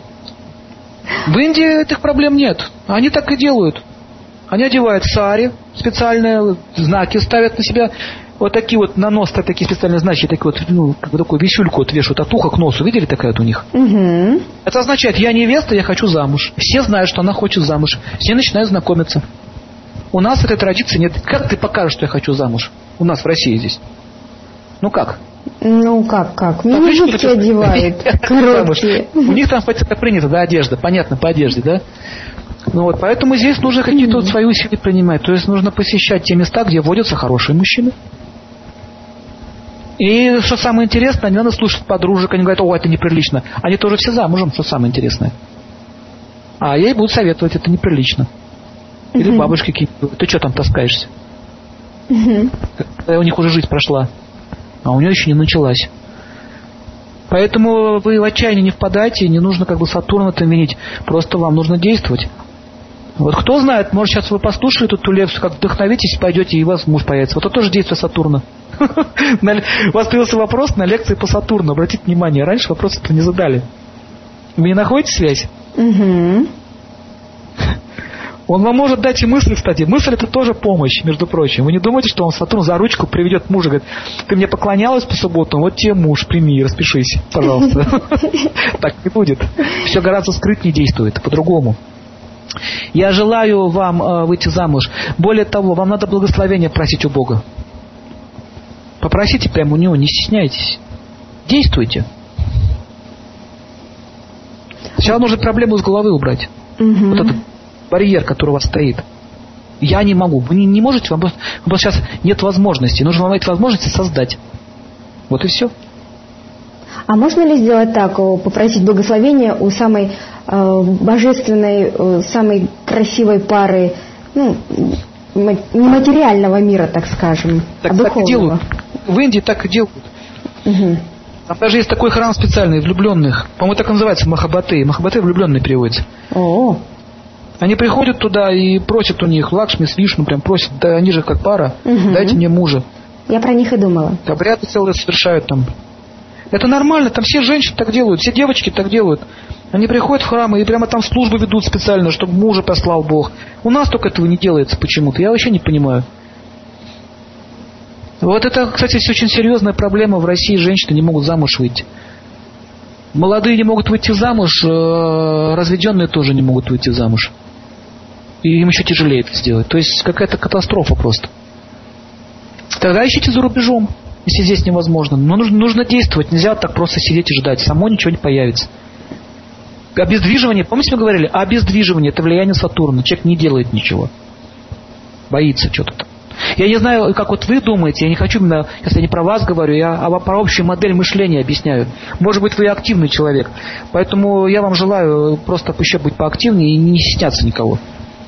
Speaker 3: В Индии этих проблем нет. Они так и делают. Они одевают сари, специальные знаки ставят на себя. Вот такие вот на нос такие специальные знаки, такие вот, ну, как бы такую висюльку вот вешают от уха к носу. Видели такая вот у них? Это означает, я невеста, я хочу замуж. Все знают, что она хочет замуж. Все начинают знакомиться. У нас этой традиции нет. Как ты покажешь, что я хочу замуж? У нас в России здесь. Ну как?
Speaker 2: Ну как? Мини-юбки одевают. Короткие.
Speaker 3: У них там это принято, да, одежда. Понятно, по одежде, да? Ну вот, поэтому здесь нужно какие-то вот свои усилия принимать. То есть нужно посещать те места, где водятся хорошие мужчины. И что самое интересное, не надо слушать подружек, они говорят, это неприлично. Они тоже все замужем, что самое интересное. А ей будут советовать, это неприлично. Или бабушки какие-то, ты что там таскаешься? У них уже жизнь прошла, а у нее еще не началась. Поэтому вы в отчаяние не впадайте, не нужно Сатурна там винить, просто вам нужно действовать. Вот кто знает, может сейчас вы послушали эту лекцию, как вдохновитесь, пойдете, и у вас муж появится. Вот это тоже действие Сатурна. У вас появился вопрос на лекции по Сатурну. Обратите внимание, раньше вопросы-то не задали. Вы не находите связь? Он вам может дать и мысль, кстати. Мысль — это тоже помощь, между прочим. Вы не думаете, что он Сатурн за ручку приведет мужа, говорит, ты мне поклонялась по субботам, вот тебе муж, прими, распишись, пожалуйста. Так не будет. Все гораздо скрытнее действует, по-другому. Я желаю вам выйти замуж. Более того, вам надо благословения просить у Бога. Попросите прямо у Него, не стесняйтесь. Действуйте. Сначала нужно проблему с головы убрать. Вот этот барьер, который у вас стоит. Я не могу. Вы не можете, вам просто сейчас нет возможности. Нужно вам эти возможности создать. Вот и все.
Speaker 2: А можно ли сделать так, попросить благословения у самой божественной, самой красивой пары, нематериального мира, так скажем,
Speaker 3: так, а духовного? Так и делают. В Индии так и делают. Там даже есть такой храм специальный, влюбленных. По-моему, так и называется Махаббаты. Махаббаты влюбленные переводятся. Они приходят туда и просят у них, Лакшми с Вишну прям просят, да они же как пара, дайте мне мужа.
Speaker 2: Я про них и думала.
Speaker 3: Обряды целые совершают там. Это нормально, там все женщины так делают, все девочки так делают. Они приходят в храмы и прямо там службу ведут специально, чтобы мужа послал Бог. У нас только этого не делается почему-то, я вообще не понимаю. Вот это, кстати, очень серьезная проблема в России, женщины не могут замуж выйти. Молодые не могут выйти замуж, разведенные тоже не могут выйти замуж. И им еще тяжелее это сделать. То есть какая-то катастрофа просто. Тогда ищите за рубежом, если здесь невозможно. Но нужно действовать, нельзя так просто сидеть и ждать. Само ничего не появится. Обездвиживание, помните, мы говорили? Обездвиживание – это влияние Сатурна. Человек не делает ничего. Боится что-то там. Я не знаю, как вот вы думаете, я не хочу именно, если я не про вас говорю, я про общую модель мышления объясняю. Может быть, вы активный человек. Поэтому я вам желаю просто еще быть поактивнее и не стесняться никого.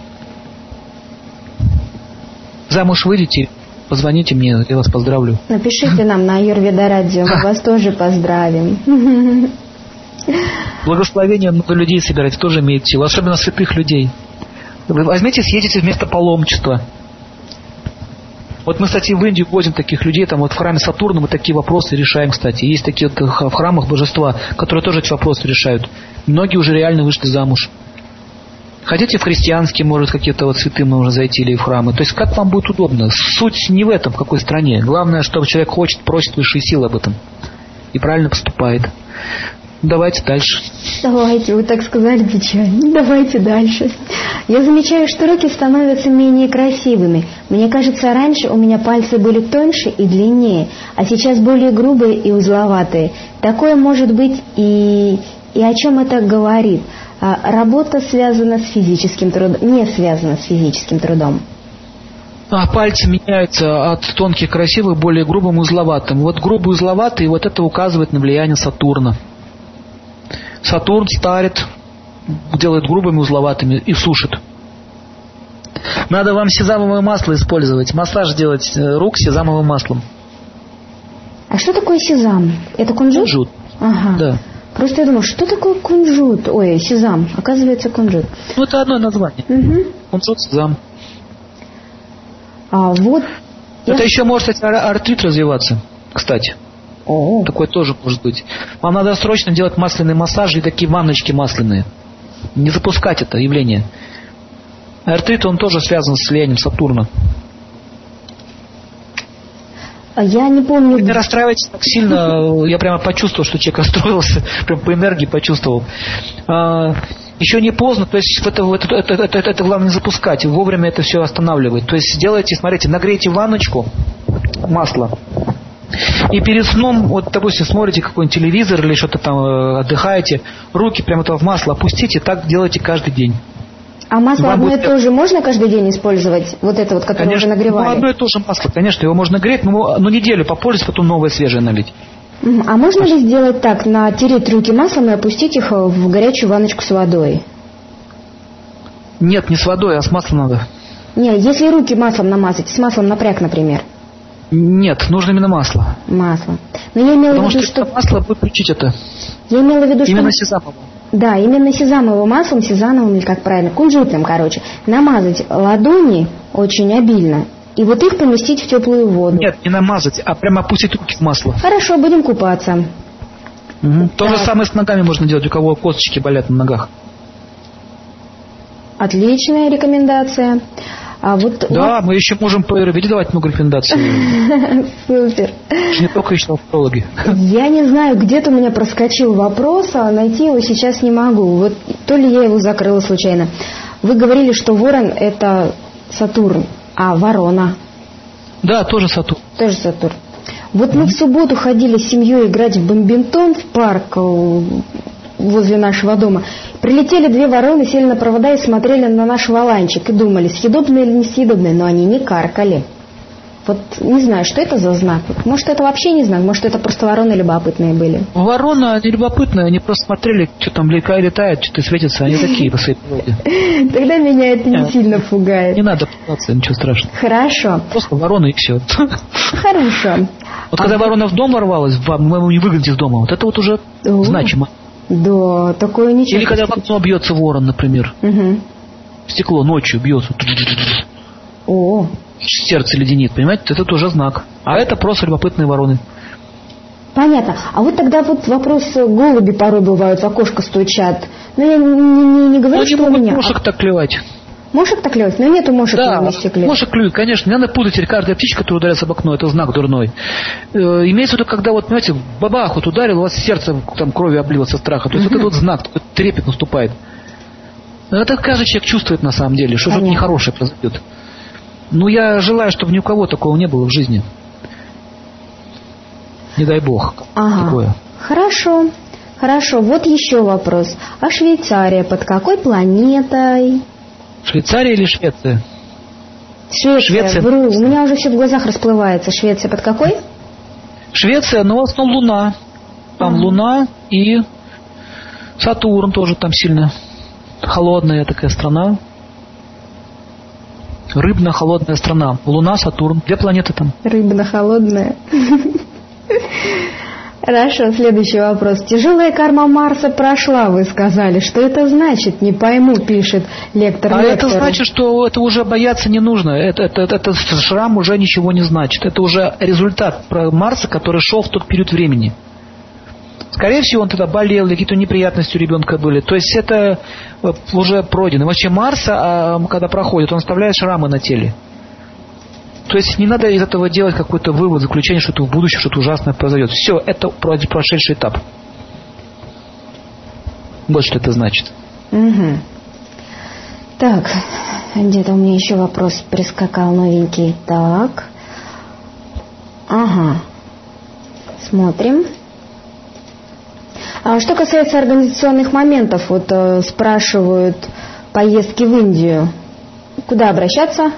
Speaker 3: Замуж выйдете, позвоните мне, я вас поздравлю.
Speaker 2: Напишите нам на Аюрведа радио, мы вас тоже поздравим.
Speaker 3: Благословение много людей собирать тоже имеет силу, особенно святых людей. Вы возьмите, съедете вместо паломничества. Вот мы, кстати, в Индию возим таких людей, там вот в храме Сатурна мы такие вопросы решаем, кстати. Есть такие вот в храмах божества, которые тоже эти вопросы решают. Многие уже реально вышли замуж. Хотите в христианские, может, какие-то вот святые мы уже зайти или в храмы. То есть как вам будет удобно. Суть не в этом, в какой стране. Главное, чтобы человек хочет, просит высшие силы об этом. И правильно поступает. Давайте дальше.
Speaker 2: Давайте, вы так сказали печально. Давайте дальше. Я замечаю, что руки становятся менее красивыми. Мне кажется, раньше у меня пальцы были тоньше и длиннее, а сейчас более грубые и узловатые. Такое может быть и о чем это говорит? Работа связана с физическим трудом, не связана с физическим трудом.
Speaker 3: Пальцы меняются от тонких красивых более грубым и узловатым. Вот грубый узловатый, вот это указывает на влияние Сатурна. Сатурн старит, делает грубыми, узловатыми и сушит. Надо вам сезамовое масло использовать. Массаж делать рук сезамовым маслом.
Speaker 2: А что такое сезам? Это кунжут?
Speaker 3: Кунжут.
Speaker 2: Ага.
Speaker 3: Да.
Speaker 2: Просто я думаю, что такое кунжут? Ой, сезам. Оказывается, кунжут.
Speaker 3: Ну, это одно название. Кунжут, сезам.
Speaker 2: Вот.
Speaker 3: Это еще может, кстати, артрит развиваться, кстати. Такое тоже может быть. Вам надо срочно делать масляные массажи и такие ванночки масляные. Не запускать это явление. Артрит, он тоже связан с влиянием Сатурна.
Speaker 2: Я не помню.
Speaker 3: Вы не расстраивайтесь так сильно. Я прямо почувствовал, что человек расстроился. Прям по энергии почувствовал. Еще не поздно, то есть это главное не запускать. Вовремя это все останавливать. То есть сделайте, смотрите, нагрейте ванночку масла. И перед сном, вот, допустим, смотрите какой-нибудь телевизор или что-то там, отдыхаете, руки прямо в масло опустите, так делайте каждый день.
Speaker 2: А масло одно и то же можно каждый день использовать? Вот это вот, которое
Speaker 3: конечно,
Speaker 2: уже нагревали?
Speaker 3: Ну, одно и то же масло, конечно, его можно греть, но неделю попользоваться, потом новое свежее налить.
Speaker 2: А можно ли сделать так, натереть руки маслом и опустить их в горячую ванночку с водой?
Speaker 3: Нет, не с водой, а с маслом надо.
Speaker 2: Не, если руки маслом намазать, с маслом напряг, например.
Speaker 3: Нет, нужно именно масло.
Speaker 2: Масло. Но я имела
Speaker 3: Потому
Speaker 2: в виду,
Speaker 3: что масло будет включить это.
Speaker 2: Я имела в виду, что...
Speaker 3: Именно сезамовое.
Speaker 2: Да, именно сезамовым маслом, сезановым, или как правильно, кунжутным, короче, намазать ладони очень обильно. И вот их поместить в теплую воду.
Speaker 3: Нет, не намазать, а прямо опустить руки в масло.
Speaker 2: Хорошо, будем купаться.
Speaker 3: То же самое с ногами можно делать, у кого косточки болят на ногах.
Speaker 2: Отличная рекомендация. А вот
Speaker 3: да, мы еще можем по аюрведе давать много рекомендаций.
Speaker 2: Супер.
Speaker 3: Не только еще астрологи.
Speaker 2: Я не знаю, где-то у меня проскочил вопрос, а найти его сейчас не могу. Вот то ли я его закрыла случайно. Вы говорили, что ворон – это Сатурн, а ворона?
Speaker 3: Да, тоже Сатурн.
Speaker 2: Тоже Сатурн. Вот мы в субботу ходили с семьей играть в бадминтон в парк возле нашего дома. Прилетели 2 вороны, сели на провода и смотрели на наш валанчик и думали, съедобные или несъедобные, но они не каркали. Вот не знаю, что это за знак. Может, это вообще не знак, может, это просто вороны любопытные были.
Speaker 3: Вороны, они любопытные, они просто смотрели, что там летает, что-то светится, они такие по своей природе.
Speaker 2: Тогда меня это не сильно пугает.
Speaker 3: Не надо пугаться, ничего страшного.
Speaker 2: Хорошо.
Speaker 3: Просто вороны и все.
Speaker 2: Хорошо.
Speaker 3: Вот когда ворона в дом ворвалась, мы его не выгнать из дома, вот это вот уже значимо.
Speaker 2: Да, такое ничего.
Speaker 3: Или когда в окно бьется ворон, например. Стекло ночью бьется.
Speaker 2: О.
Speaker 3: Сердце леденит, понимаете? Это тоже знак. А это просто любопытные вороны.
Speaker 2: Понятно. А вот тогда вот вопрос, голуби порой бывают, в окошко стучат. Но я не говорю, что у меня.
Speaker 3: Мошек так клевать.
Speaker 2: Мошек так клевать? Но нету мошек на стекле.
Speaker 3: Мошек клюет, конечно. Не надо путать, каждая птичка, которая ударится об окно, это знак дурной. Имеется в виду, когда вот, понимаете, бабах вот ударил, у вас сердце там кровью облилось со страха. То есть вот этот вот знак, такой трепет наступает. Это каждый человек чувствует на самом деле, что что-то нехорошее произойдет. Ну, я желаю, чтобы ни у кого такого не было в жизни. Не дай бог. Такое.
Speaker 2: Хорошо. Хорошо. Вот еще вопрос. А Швейцария под какой планетой?
Speaker 3: Швейцария или Швеция?
Speaker 2: Швеция. Вру. У меня уже все в глазах расплывается. Швеция под какой?
Speaker 3: Швеция, но в основном Луна. Там Луна и Сатурн тоже там сильно. Холодная такая страна. Рыбно-холодная страна. Луна, Сатурн. 2 планеты там.
Speaker 2: Рыбно-холодная. Хорошо, следующий вопрос. Тяжелая карма Марса прошла, вы сказали. Что это значит? Не пойму, пишет лектор.
Speaker 3: А это значит, что это уже бояться не нужно. Это шрам уже ничего не значит. Это уже результат Марса, который шел в тот период времени. Скорее всего, он тогда болел, какие-то неприятности у ребенка были. То есть это уже пройдено. Вообще Марс, когда проходит, он оставляет шрамы на теле. То есть не надо из этого делать какой-то вывод, заключение, что это в будущем что-то ужасное произойдет. Все, это прошедший этап. Вот что это значит.
Speaker 2: Так, где-то у меня еще вопрос прискакал новенький. Так. Ага. Смотрим. А что касается организационных моментов, вот спрашивают поездки в Индию. Куда обращаться?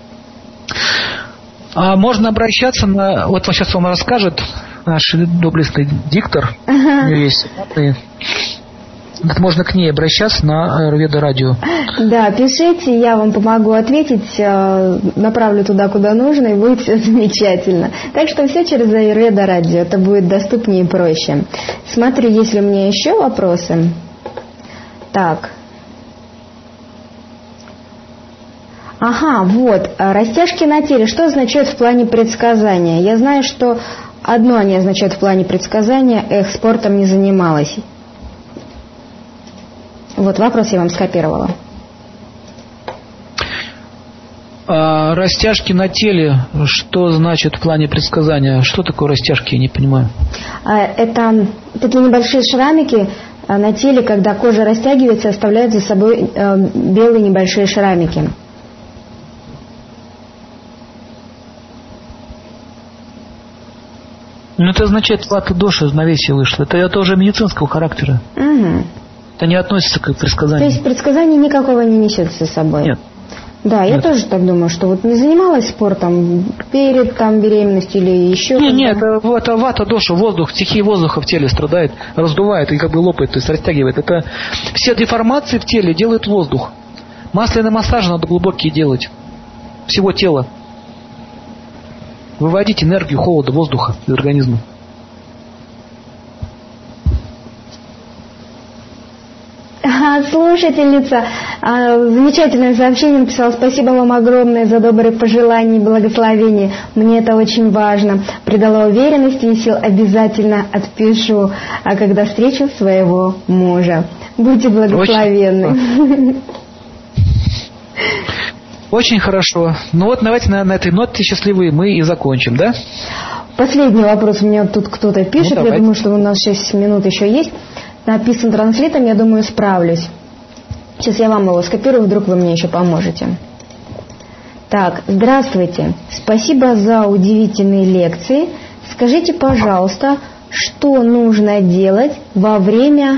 Speaker 3: Можно обращаться на... Вот сейчас вам расскажет наш доблестный диктор. У нее есть можно к ней обращаться на Аюрведа радио.
Speaker 2: Да, пишите, я вам помогу ответить, направлю туда, куда нужно, и будет все замечательно. Так что все через Аюрведа радио, это будет доступнее и проще. Смотрю, есть ли у меня еще вопросы. Так. Ага, вот, растяжки на теле, что означает в плане предсказания? Я знаю, что одно они означают в плане предсказания, спортом не занималась. Вот вопрос я вам скопировала.
Speaker 3: Растяжки на теле, что значит в плане предсказания? Что такое растяжки, я не понимаю.
Speaker 2: Это такие небольшие шрамики на теле, когда кожа растягивается, оставляют за собой белые небольшие шрамики.
Speaker 3: Ну, это означает вата доши, равновесие вышло. Это уже медицинского характера. Это не относится к предсказанию.
Speaker 2: То есть предсказание никакого не несет за собой?
Speaker 3: Нет.
Speaker 2: Да, я тоже так думаю, что вот не занималась спортом перед беременностью или еще.
Speaker 3: Нет, это вата, доша, воздух, стихия воздуха в теле страдает, раздувает и как бы лопает, то есть растягивает. Это все деформации в теле делает воздух. Масляный массаж надо глубокие делать. Всего тела. Выводить энергию холода, воздуха из организма.
Speaker 2: Слушательница замечательное сообщение написала: спасибо вам огромное за добрые пожелания и благословения. Мне это очень важно. Придало уверенности и сил. Обязательно отпишу, когда встречу своего мужа. Будьте благословенны.
Speaker 3: Очень хорошо. Ну вот давайте на этой ноте счастливые мы и закончим, да?
Speaker 2: Последний вопрос. Мне тут кто-то пишет. Я думаю, что у нас 6 минут еще есть. Написан транслитом, я думаю, справлюсь. Сейчас я вам его скопирую, вдруг вы мне еще поможете. Так, здравствуйте. Спасибо за удивительные лекции. Скажите, пожалуйста, что нужно делать во время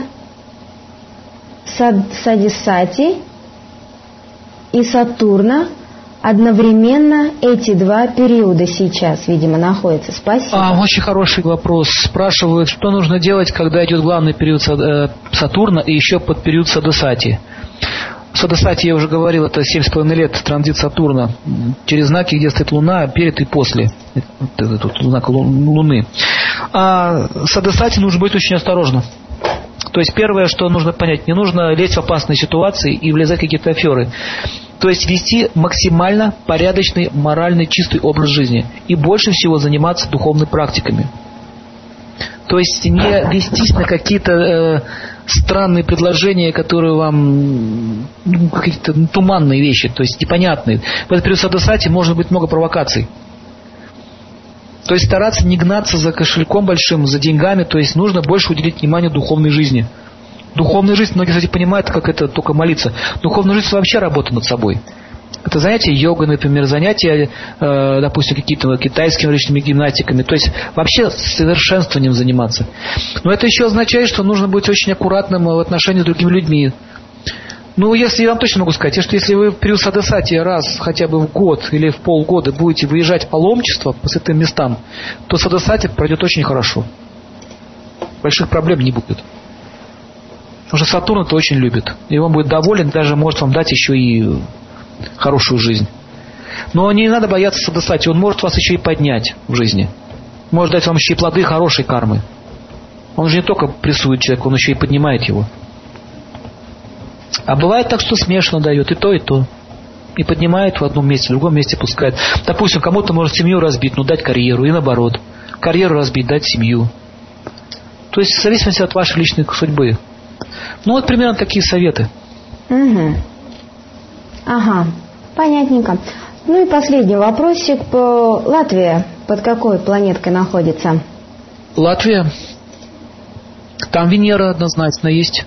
Speaker 2: Садисати и Сатурна? Одновременно эти два периода сейчас, видимо, находятся. Спасибо.
Speaker 3: Очень хороший вопрос. Спрашивают, что нужно делать, когда идет главный период Сатурна и еще под период Садисати. Садисати, я уже говорил, это 7,5 лет транзит Сатурна. Через знаки, где стоит Луна, перед и после. Это тут знак Луны. А Садисати нужно быть очень осторожным. То есть первое, что нужно понять, не нужно лезть в опасные ситуации и влезать в какие-то аферы. То есть вести максимально порядочный, моральный, чистый образ жизни. И больше всего заниматься духовными практиками. То есть не вестись на какие-то странные предложения, которые вам какие-то туманные вещи, то есть непонятные. В этот период Садисати может быть много провокаций. То есть стараться не гнаться за кошельком большим, за деньгами, то есть нужно больше уделить внимание духовной жизни. Духовная жизнь, многие, кстати, понимают, как это только молиться. Духовная жизнь вообще работа над собой. Это занятия йогой, например, занятия, допустим, какие-то китайскими различными гимнастиками. То есть вообще совершенствованием заниматься. Но это еще означает, что нужно быть очень аккуратным в отношении с другими людьми. Ну, если я вам точно могу сказать, что если вы в период Садисати раз хотя бы в год или в полгода будете выезжать в паломничество по святым местам, то Садисати пройдет очень хорошо. Больших проблем не будет. Потому что Сатурн это очень любит. И он будет доволен, даже может вам дать еще и хорошую жизнь. Но не надо бояться Садисати, он может вас еще и поднять в жизни. Может дать вам еще и плоды хорошей кармы. Он же не только прессует человека, он еще и поднимает его. А бывает так, что смешно дает и то, и то. И поднимает в одном месте, в другом месте пускает. Допустим, кому-то может семью разбить, но дать карьеру, и наоборот. Карьеру разбить, дать семью. То есть в зависимости от вашей личной судьбы. Ну вот примерно такие советы.
Speaker 2: Угу. Ага, понятненько. Ну и последний вопросик. Латвия под какой планеткой находится?
Speaker 3: Латвия. Там Венера однозначно есть.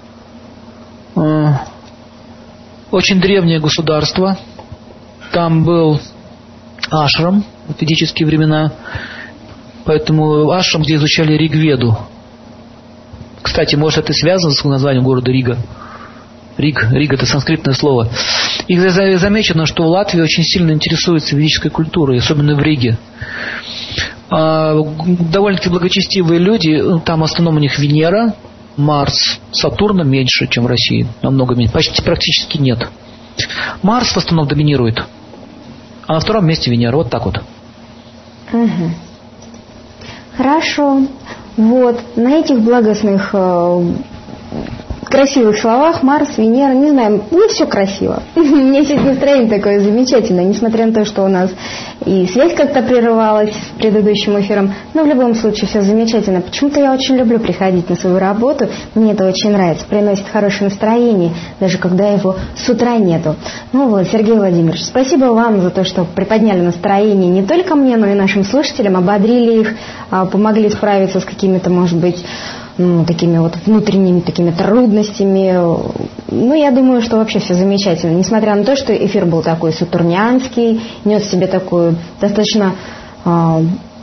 Speaker 3: Очень древнее государство. Там был ашрам в ведические времена. Поэтому ашрам, где изучали Ригведу. Кстати, может, это связано с названием города Рига. Рига это санскритное слово. И замечено, что в Латвии очень сильно интересуются ведической культурой, особенно в Риге. Довольно-таки благочестивые люди. Там в основном у них Венера, Марс, Сатурна меньше, чем в России. Намного меньше. Почти практически нет. Марс в основном доминирует. А на втором месте Венера. Вот так вот.
Speaker 2: Угу. Хорошо. Вот. На этих благостных, красивых словах Марс, Венера, не знаю, мне все красиво. У меня сегодня настроение такое замечательное, несмотря на то, что у нас и связь как-то прерывалась с предыдущим эфиром, но в любом случае все замечательно. Почему-то я очень люблю приходить на свою работу, мне это очень нравится, приносит хорошее настроение, даже когда его с утра нету. Ну вот, Сергей Владимирович, спасибо вам за то, что приподняли настроение не только мне, но и нашим слушателям, ободрили их, помогли справиться с какими-то, может быть, такими вот внутренними такими трудностями. Ну, я думаю, что вообще все замечательно. Несмотря на то, что эфир был такой сатурнианский, нес в себе такую достаточно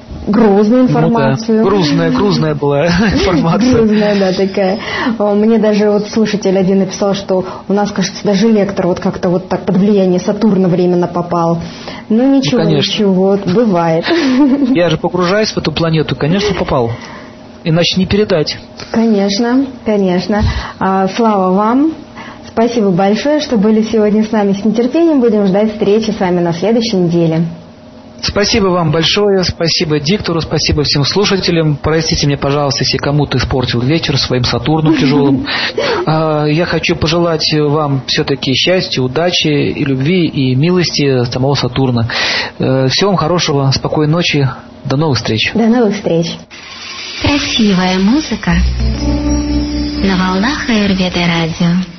Speaker 2: грузную информацию.
Speaker 3: Ну, да. Грузная была информация.
Speaker 2: Грузная, да, такая. Мне даже вот слушатель один написал, что у нас, кажется, даже лектор вот как-то вот так под влияние Сатурна временно попал. Ну ничего, ничего, бывает.
Speaker 3: Я же погружаюсь в эту планету, конечно, попал. Иначе не передать.
Speaker 2: Конечно, конечно. Слава вам. Спасибо большое, что были сегодня с нами. С нетерпением будем ждать встречи с вами на следующей неделе.
Speaker 3: Спасибо вам большое, спасибо диктору, спасибо всем слушателям. Простите меня, пожалуйста, если кому-то испортил вечер своим Сатурном тяжелым. Я хочу пожелать вам все-таки счастья, удачи и любви, и милости самого Сатурна. Всего вам хорошего, спокойной ночи, до новых встреч.
Speaker 2: До новых встреч.
Speaker 1: Красивая музыка на волнах Аюрведы радио.